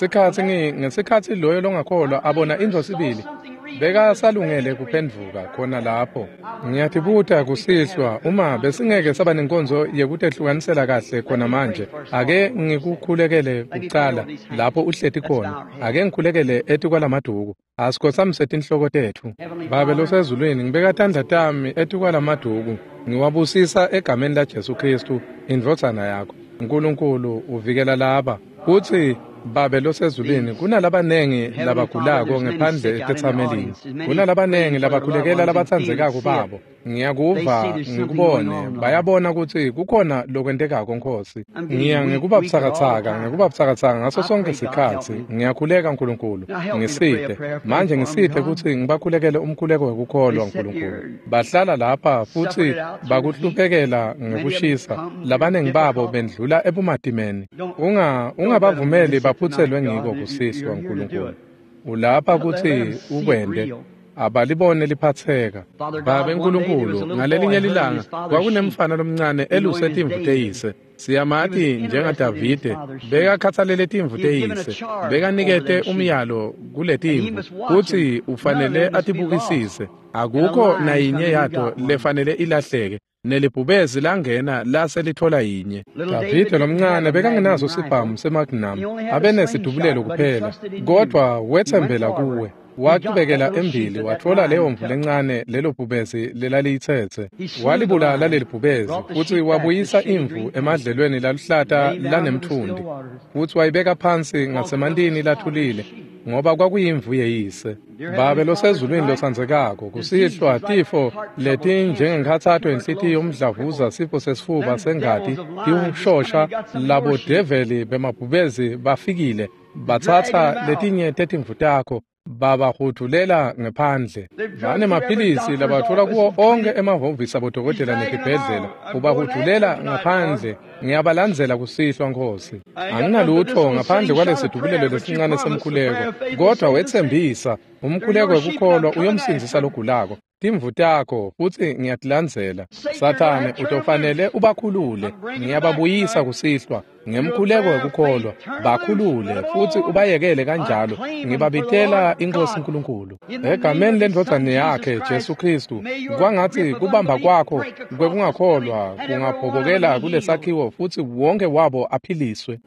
ngesikhathi loyo longakholwa abona into sibili beka salungele kuphendvuka khona lapho ngiyatibuta kusihlwa uma besingeke saba nenkonzo yekutehlukanisela kahle khona manje ake ngikukhulekele kucala lapho uhlethi khona ake ngikhulekele ethi kwalamaduku asikhosamse inhloko tethu babe losezulwini ngibeka tandla tami ethi kwalamaduku ngiwabusisa egameni la Jesu Kristu indvodzana yakho uNkulunkulu uvikela laba uthi babe losezulwini kunalabanengi labagulako ngephandle etetsamelini kunalabanengi labakhulekela labatsandzekako babo ngiyakuva ngikubone bayabona ukuthi kukhona lokwendekako Nkosi ngikuba butsakatsaka ngaso sonke isikhathi ngiyakhuleka uNkulunkulu ngiside manje ngiside ukuthi ngibakhulekele umkhuleko wekukholwa uNkulunkulu bahlala lapha futhi bakuhluphekela ngekushisa labanengi babo bendlula ebumadimeni ungabavumeli baphuthelwe ngiko kusihlwa uNkulunkulu ulapha ukuthi ukwende abalibone liphatheka babe uNkulunkulu ngalelinye ilanga kwakunemfana lomncane elusethe imvuthe yise siyamathi njengaDavide bekakhathalele imvuthe yise bekanikete umyalo kuletimvu ukuthi ufanele atibukisise akukho nayinye yato lefanele ilahleke nelibhubezi langena laselithola yinye Davide lomncane bekangenazo sibhamu seMagnum abenesidubulelo kuphela kodwa wethembela kuwe waqhubekela embili wathola leyo mvu lencane lelo bhubezi lelaliyithethe walibulala leli bhubezi futhi wabuyisa imvu emadlelweni laluhlata lanemthundi futhi wayibeka phansi ngasemandini lathulile ngoba kwakuyimvu yeyise babe losezulwini lotsandzekako kusihlwa tifo leti njengekhathatho enhlitiyo yomdlavuza sifo sesifuba sengati tiushosha labo develi bemabhubezi bafikile bathatha letinye tetimvu takho babahuthulela ngephandle banemaphilisi labathola kuwo onke emahhovisi abodokotela nezibhedlela ubahuthulela ngaphandle ngiyabalandzela kusihlwa Nkosi anginalutho ngaphandle kwalesidubulelo lesincane semkhuleko kodwa wethembisa umkhuleko wekukholwa uyomsindisa logulako timvu takho futhi ngiyatilandzela Sathane utofanele ubakhulule ngiyababuyisa kusihlwa ngemkhuleko wekukholwa bakhulule futhi ubayekele kanjalo ngibabitela iNkosi uNkulunkulu egameni lendvodzana yakhe Jesu Kristu kwangathi kubamba kwakho kwekungakholwa kungabhobokela kulesakhiwo futhi wonke wabo aphiliswe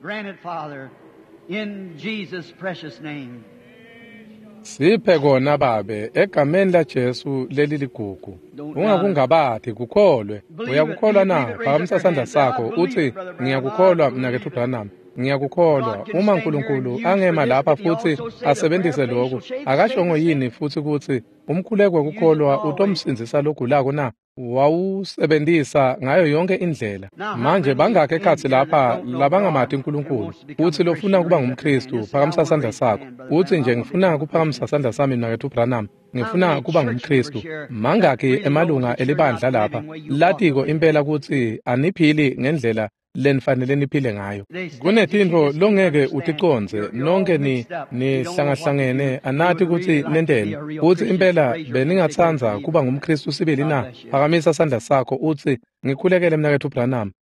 siphe kona babe egameni la Jesu leli ligugu ungakungabathi kukholwe uyakukholwa na phakamisa sandla sakho uthi ngiyakukholwa mnakethu Branham ngiyakukholwa uma uNkulunkulu angema lapha futhi asebenzise lokho akashongo yini futhi ukuthi umkhuleko wekukholwa utomsindisa logulako na wawusebenzisa ngayo yonke indlela manje bangakho ekhathi lapha labangamathi uNkulunkulu uthi lofuna kuba ngumKristu phakamisa sandla sakho uthi nje ngifuna kuphakamisa sandla sami mnakethu Branham ngifuna kuba ngumKristu mangakhi emalunga elibandla lapha latiko impela ukuthi aniphili ngendlela lenifanele niphile ngayo kunetinto longeke uticonze nonke nihlangahlangene anathi ukuthi nentene uthi impela beningatsanza kuba ngumKristu sibili na phakamisa sandla sakho uthi ngikhulekele mnakethu Branham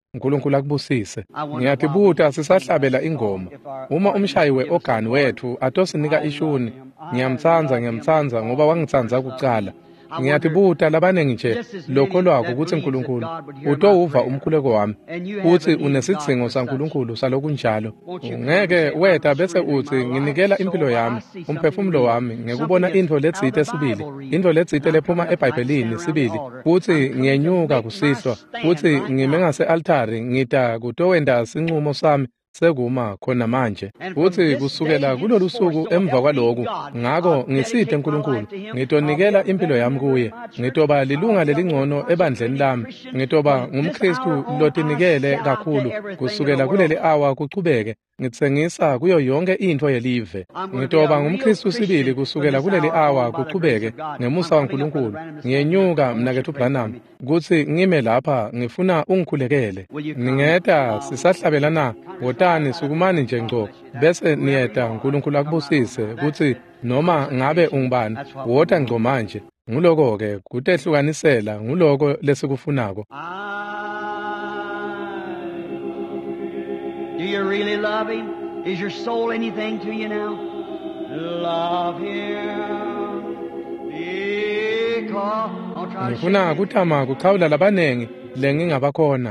uNkulunkulu akubusise. Ngiyathi buta sisahlabela ingoma. Uma umshayi we-organ wethu atosinika ishuni, ngiyamtsanza ngoba wangitsanza kuqala. Ngiyathi buta labanengi nje lokho lwakho ukuthi uNkulunkulu utowuva umkhuleko wami uthi unesidzingo saNkulunkulu salokunjalo. Ungeke weta bese uthi nginikela impilo yami, umphefumulo wami ngekubona into letsite sibili, into letsite lephuma eBhayibhelini sibili, uthi ngiyenyuka kusihlwa, uthi ngime ngase-altari ngita kutowenda sinqumo sami sekuma khona manje, uthi kusukela kulolu suku emva kwaloku ngako ngisithe uNkulunkulu ngitonikela impilo yami kuye, ngitoba lilunga lelingcono ebandleni lami, ngitoba ngumKristu lotinikele kakhulu kusukela kuleli awa kuchubeke, ngitsengisa kuyo yonke into yelive, ngitoba ngumKristu sibili kusukela kuleli awa kuchubeke ngemusa waNkulunkulu, ngiyenyuka mnakethu Branham kuthi ngime lapha ngifuna ungikhulekele. Ningeta sisahlabelana wotani sukumani nje ngco bese niyeta uNkulunkulu akubusise kuthi noma ngabe ungubani wota ngco manje nguloko ke kutehlukanisela nguloko lesikufunako. Do you really love him? Is your soul anything to you now? Love him because ngifuna kuthama kuchawula labanengi lengingabakhona.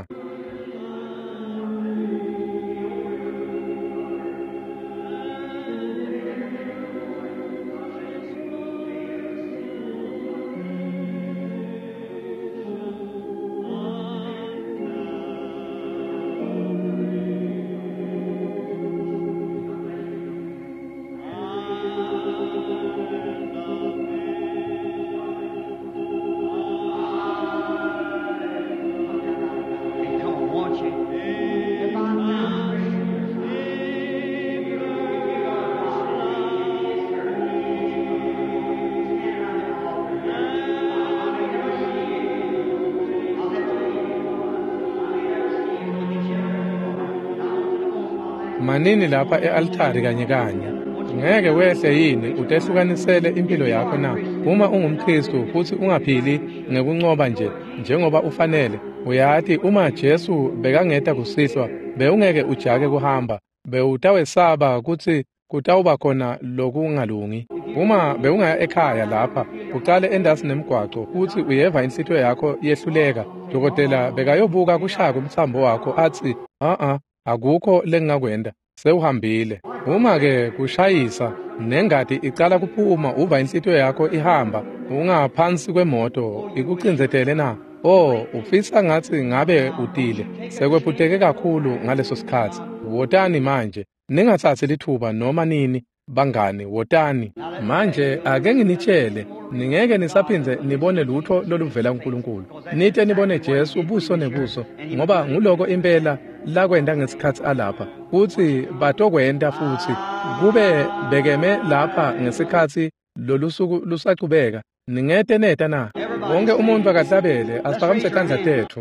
Manini lapha e-altari kanye kanye. Ngeke wehle yini utehlukanisele impilo yakho na? Uma ungumKristu futhi ungaphili ngekunqoba nje njengoba ufanele, uyathi uma Jesu bekangeta kusihlwa beungeke ujake kuhamba, bewutawesaba ukuthi kutawuba khona lokungalungi. Uma beungaya ekhaya lapha uqale endasi nemgwaco futhi uyeva inhlithiyo yakho yehluleka, dokotela bekayobuka kushaka umthambo wakho athi akukho lengingakwenda, sewuhambile. Uma ke kushayisa nengadi icala kuphuma uva inhlithiyo yakho ihamba, ungaphansi kwemoto ikucinzetele na? Ufisa ngathi ngabe utile, sekwephuteke kakhulu ngaleso sikhathi. Wotani manje, ningathathi lithuba noma nini, bangani, wotani. Manje ake nginitshele, ningeke nisaphindze nibone lutho loluvela kuNkulunkulu. Nite nibone Jesu ubuso nebuso, ngoba nguloko impela lakwenda ngesikhathi alapha. Uthi batokwenda futhi kube bekeme lapha ngesikhathi lolusuku lusaqhubeka. Ningete neta na? Wonke umuntu akahlabele asiphakamse isandla tethu.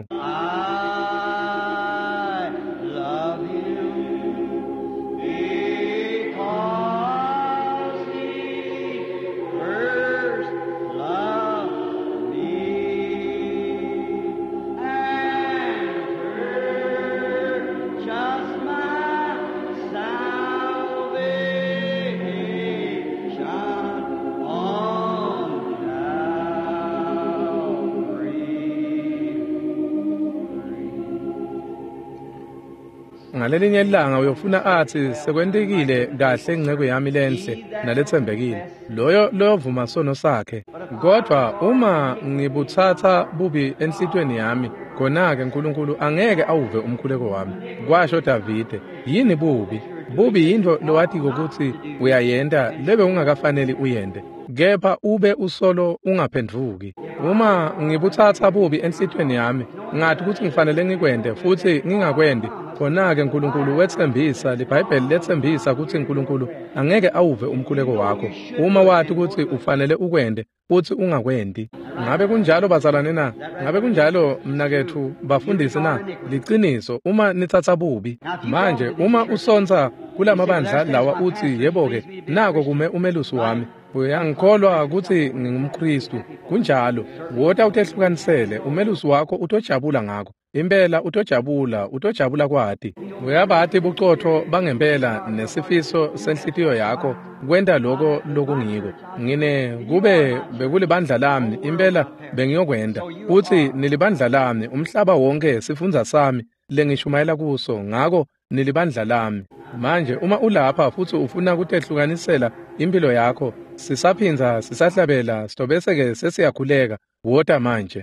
Ngalelinye ilanga uyofuna athi sekwentekile kahle ingceke yami lenhle nalethembekile, loyo vuma sono sakhe. Kodwa uma ngibuthatha bubi enhlitweni yami, khona ke uNkulunkulu angeke awuve umkhuleko wami. Kwasho Davide, yini bubi? Bubi yinto lowathi ukuthi uyayenda lebe ungakafanele uyende, kepha ube usolo ungaphendvuki. Uma ngibuthatha bubi enhlitweni yami, ngathi ukuthi ngifanele ngikwende futhi ngingakwendi, khona ke uNkulunkulu wethembisa, liBhayibheli lethembisa ukuthi uNkulunkulu angeke awuve umkhuleko wakho. Uma wathi ukuthi ufanele ukwende uthi ungakwendi. Ngabe kunjalo bazalwane na? Ngabe kunjalo mnakethu bafundisi na? Liqiniso uma nithatha bubi. Manje uma usonza kulamabandla lawa uthi yebo ke nako kume umelusi wami, uyangikholwa ukuthi ngingumKristu, kunjalo wota utehlukanisele umelusi wakho utojabula ngakho. impela utojabula kwati. Uyabati bucotho bangempela nesifiso senhlitiyo yakho kwenta lokho lokungiko. Ngine kube bekulibandla lami impela bengiyokwenda. Uthi nilibandla lami umhlaba wonke sifundza sami lengishumayela kuso ngako nilibandla lami. Manje uma ulapha futhi ufuna kutehlukanisela impilo yakho sisaphinza sisahlabela sitobese ke sesiyakhuleka wota manje.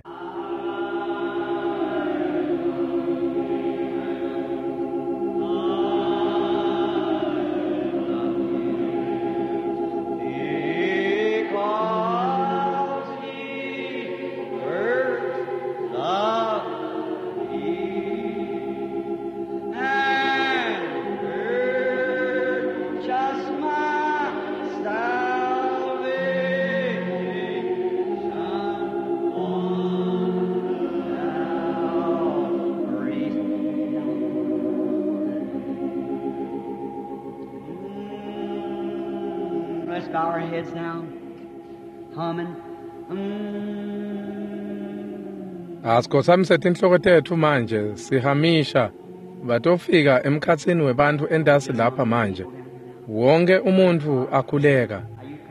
Let's bow our heads now, humming. Asikhosamisa inhloko tethu manje sihamisha batofika emkhatsini webantu endasi lapha manje. Wonke umuntu akhuleka.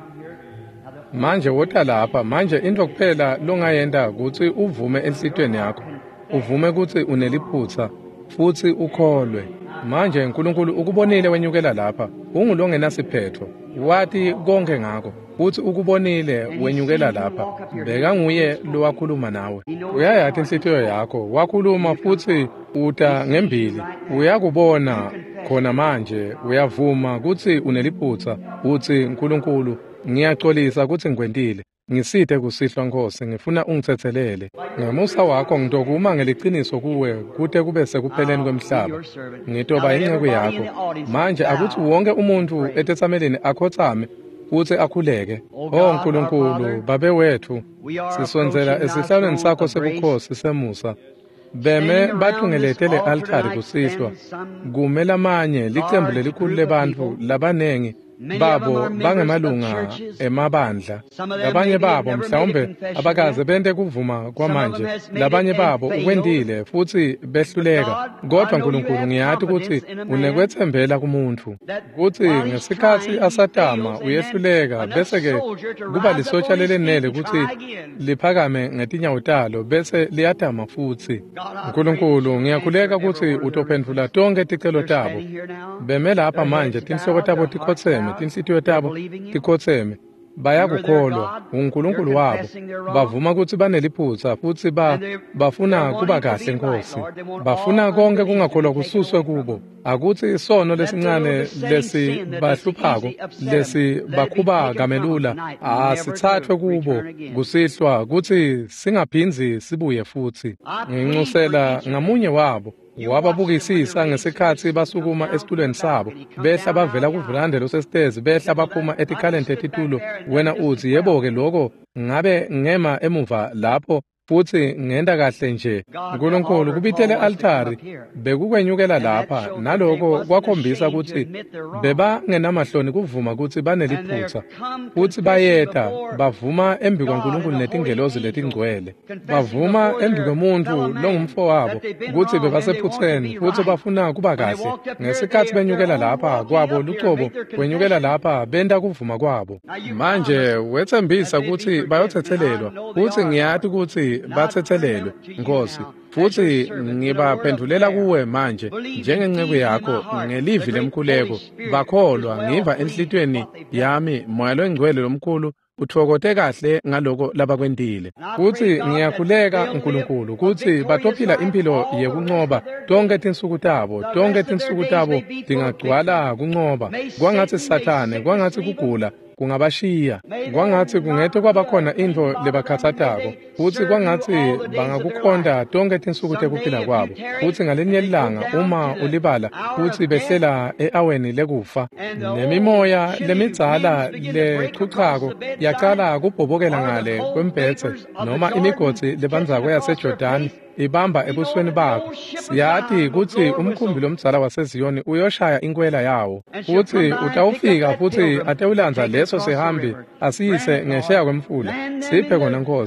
Manje wota lapha manje into kuphela longayenda ukuthi uvume enhlitweni yakho. Uvume ukuthi uneliphutsa futhi ukholwe. Manje uNkulunkulu ukubonile wenyukela lapha. Ungulongenasiphetho. Wathi konke ngakho. Uthi ukubonile wenyukela lapha. Beka nguye lo wakhuluma nawe. Uyayathi inhlitiyo yakho. Wakhuluma futhi uta ngembili. Uyakubona khona manje. Uyavuma ukuthi uneliphutsa. Uthi uNkulunkulu ngiyaxolisa ukuthi ngikwentile. Ngisithe kusihlwa Nkosi ngifuna ungithethelele. Ngemusa wakho ngitokuma ngeliqiniso kuwe kude kube sekupheleni kwemhlaba. Ngitoba inceku yakho. Manje akuthi wonke umuntu etetsameleni akhothame uthi akhuleke. Oh Nkulunkulu babe wethu sisonzela esihlalweni sakho sebukhosi semusa. Beme bathungeletele altari kusihlwa. Kumela manye licembu lelikhulu lebantu labanengi babo bangemalunga emabandla. Labanye babo mhlawumbe abakaze bente kuvuma kwamanje. Labanye babo ukwendile futhi behluleka. Kodwa Nkulunkulu ngiyathi ukuthi unekwethembela kumuntu. Kuthi ngesikhathi asatama uyehluleka bese ke kuba lisotsha lelenele ukuthi liphakame ngetinyawo talo bese liyadama futhi. Nkulunkulu ngiyakhuleka ukuthi utophendula tonke ticelo tabo. Beme lapha manje tinhloko tabo tikhotseme. Tinhlitiyo tabo tikhotheme bayakukholwa uNkulunkulu wabo bavuma ukuthi baneliphutsa futhi bafuna kuba kahle Nkosi bafuna konke kungakholwa kususwe kubo akuthi isono lesincane lesi bahluphako lesi bakhuba kamelula asithathwe kubo kusihlwa ukuthi singaphinzi sibuye futhi nginxusela ngamunye wabo wababukisisa ngesikhathi basukuma esitulweni sabo behla bavela kuvulandelo sesitezi behla baphuma etikhalente etitulo wena uthi yebo ke lokho ngabe ngema emuva lapho futhi ngenda kahle nje uNkulunkulu kubithele altari bekukwenyukela lapha naloko kwakhombisa ukuthi beba ngenamahloni kuvuma ukuthi baneliphutsa futhi bayeta bavuma embi kwaNkulunkulu netingelozi letingcwele bavuma embi komuntu longumfowabo ukuthi bebasephutheni futhi bafuna kuba kahle ngesikhathi benyukela lapha kwabo lucobo kwenyukela lapha benda kuvuma kwabo manje wethembisa ukuthi bayothethelelwa futhi ngiyathi ukuthi bathethelelwe Nkosi futhi ngibaphendulela kuwe manje njengenceku yakho ngelivi lemkhuleko bakholwa ngiva enhlitweni yami moya longcwele lomkhulu uthokote kahle ngaloko labakwentile futhi ngiyakhuleka uNkulunkulu ukuthi batophila impilo yekuncoba tonke tinsuku tabo dingagcwala kuncoba kwangathi Sathane kwangathi kugula kungabashiya kwangathi kungethe kwabakhona into lebakhathatako futhi kwangathi bangakukhonda tonke tinsuku tekuphila kwabo futhi ngalenye ilanga uma ulibala futhi behlela eaweni lekufa nemimoya lemidzala lechuchako yaqala kubhobokela ngale kwembhethe noma imigodzi lebanzako yaseJordani ibamba ebusweni bakho siyathi ukuthi umkhumbi lomdzala waseZiyoni uyoshaya inkwela yawo futhi utawufika futhi atewulanza leso sihambi asiyise ngesheya kwemfula siphe kona Nkosi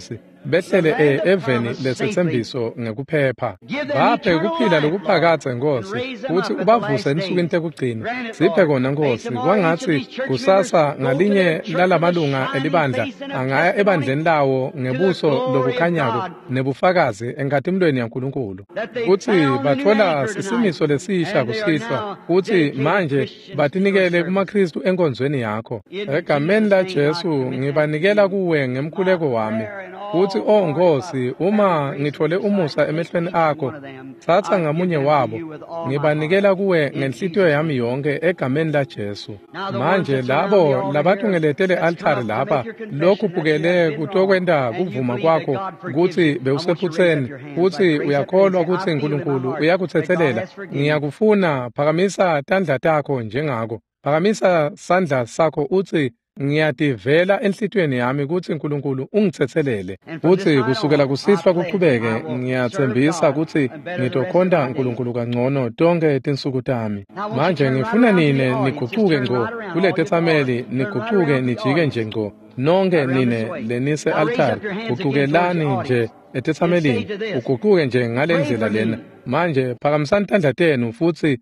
behlele eveni lesethembiso ngekuphepha. Baphe ukuphila lokuphakade Nkosi, futhi ubavuse ensukwini tekugcina. Siphe kona Nkosi, kwangathi kusasa ngalinye lalamalunga elibandla angaya ebandleni lawo ngebuso lokukhanyako nebufakazi enkatimlweni yaNkulunkulu. Futhi bathola sisimiso lesisha kusihlwa, futhi manje batinikele kumaKristu enkonzweni yakho. Egameni laJesu ngibanikela kuwe ngemkhuleko wami. Futhi Nkosi, uma ngithole umusa emehlweni akho, thatha ngamunye wabo, ngibanikela kuwe ngenhlitiyo yami yonke egameni laJesu. Manje labo labathungeletele altari lapha, lokhu bukele kutokwenda kuvuma kwakho ukuthi bewusephutheni, futhi uyakholwa ukuthi uNkulunkulu uyakuthethelela. Ngiyakufuna, phakamisa tandla takho njengako. Phakamisa sandla sakho uthi, ngiyativela enhlitweni yami ukuthi uNkulunkulu ungithethelele. Futhi kusukela kusihlwa kuqhubeke, ngiyathembisa ukuthi ngitokhonda uNkulunkulu kangcono tonke tinsuku tami. Manje ngifuna nine niguquke ngco kule tethameli, niguquke nijike nje ngco. Nonke nine lenise altari, guqukelani nje etethamelini, uguquke nje ngale ndlela lena. Manje phakamisani tandla tenu futhi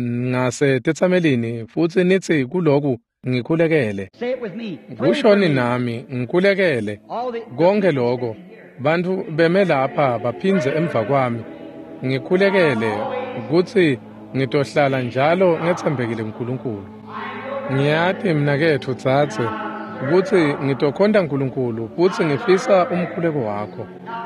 ngase tethamelini, futhi nithi kuloku, ngikhulekele. Kushoni nami, ngikhulekele. Konke lokho, bantu beme lapha baphinze emva kwami. Ngikhulekele ukuthi ngitohlala njalo ngethembekile uNkulunkulu. Ngiyathi mina kethu Thathe ukuthi ngitokhonda uNkulunkulu futhi ngifisa umkhuleko wakho.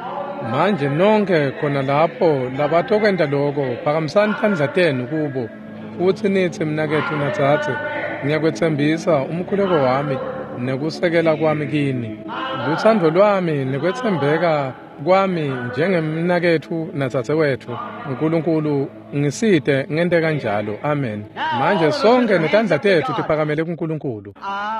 Manje nonke khona lapho labatokwenda lokho, phakamisani tandla tenu kubo, futhi nithi mina kethu Thathe, ngiyakwethembisa umkhuleko wami nekusekela kwami kini. Luthando lwami nekwethembeka kwami njengemnakethu Thathe wethu. uNkulunkulu ngiside ngente kanjalo. Amen. Manje sonke netandla tethu tiphakamele kuNkulunkulu.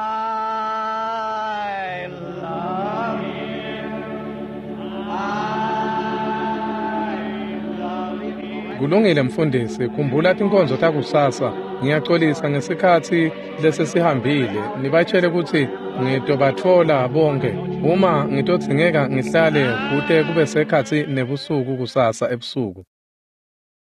Kulungile mfundisi, khumbula tinkonzo takusasa. Ngiyaxolisa ngesikhathi lesesihambile. Nibatshele ukuthi ngitobathola bonke. Uma ngitodzingeka ngihlale kude kube sekhathi nebusuku kusasa ebusuku.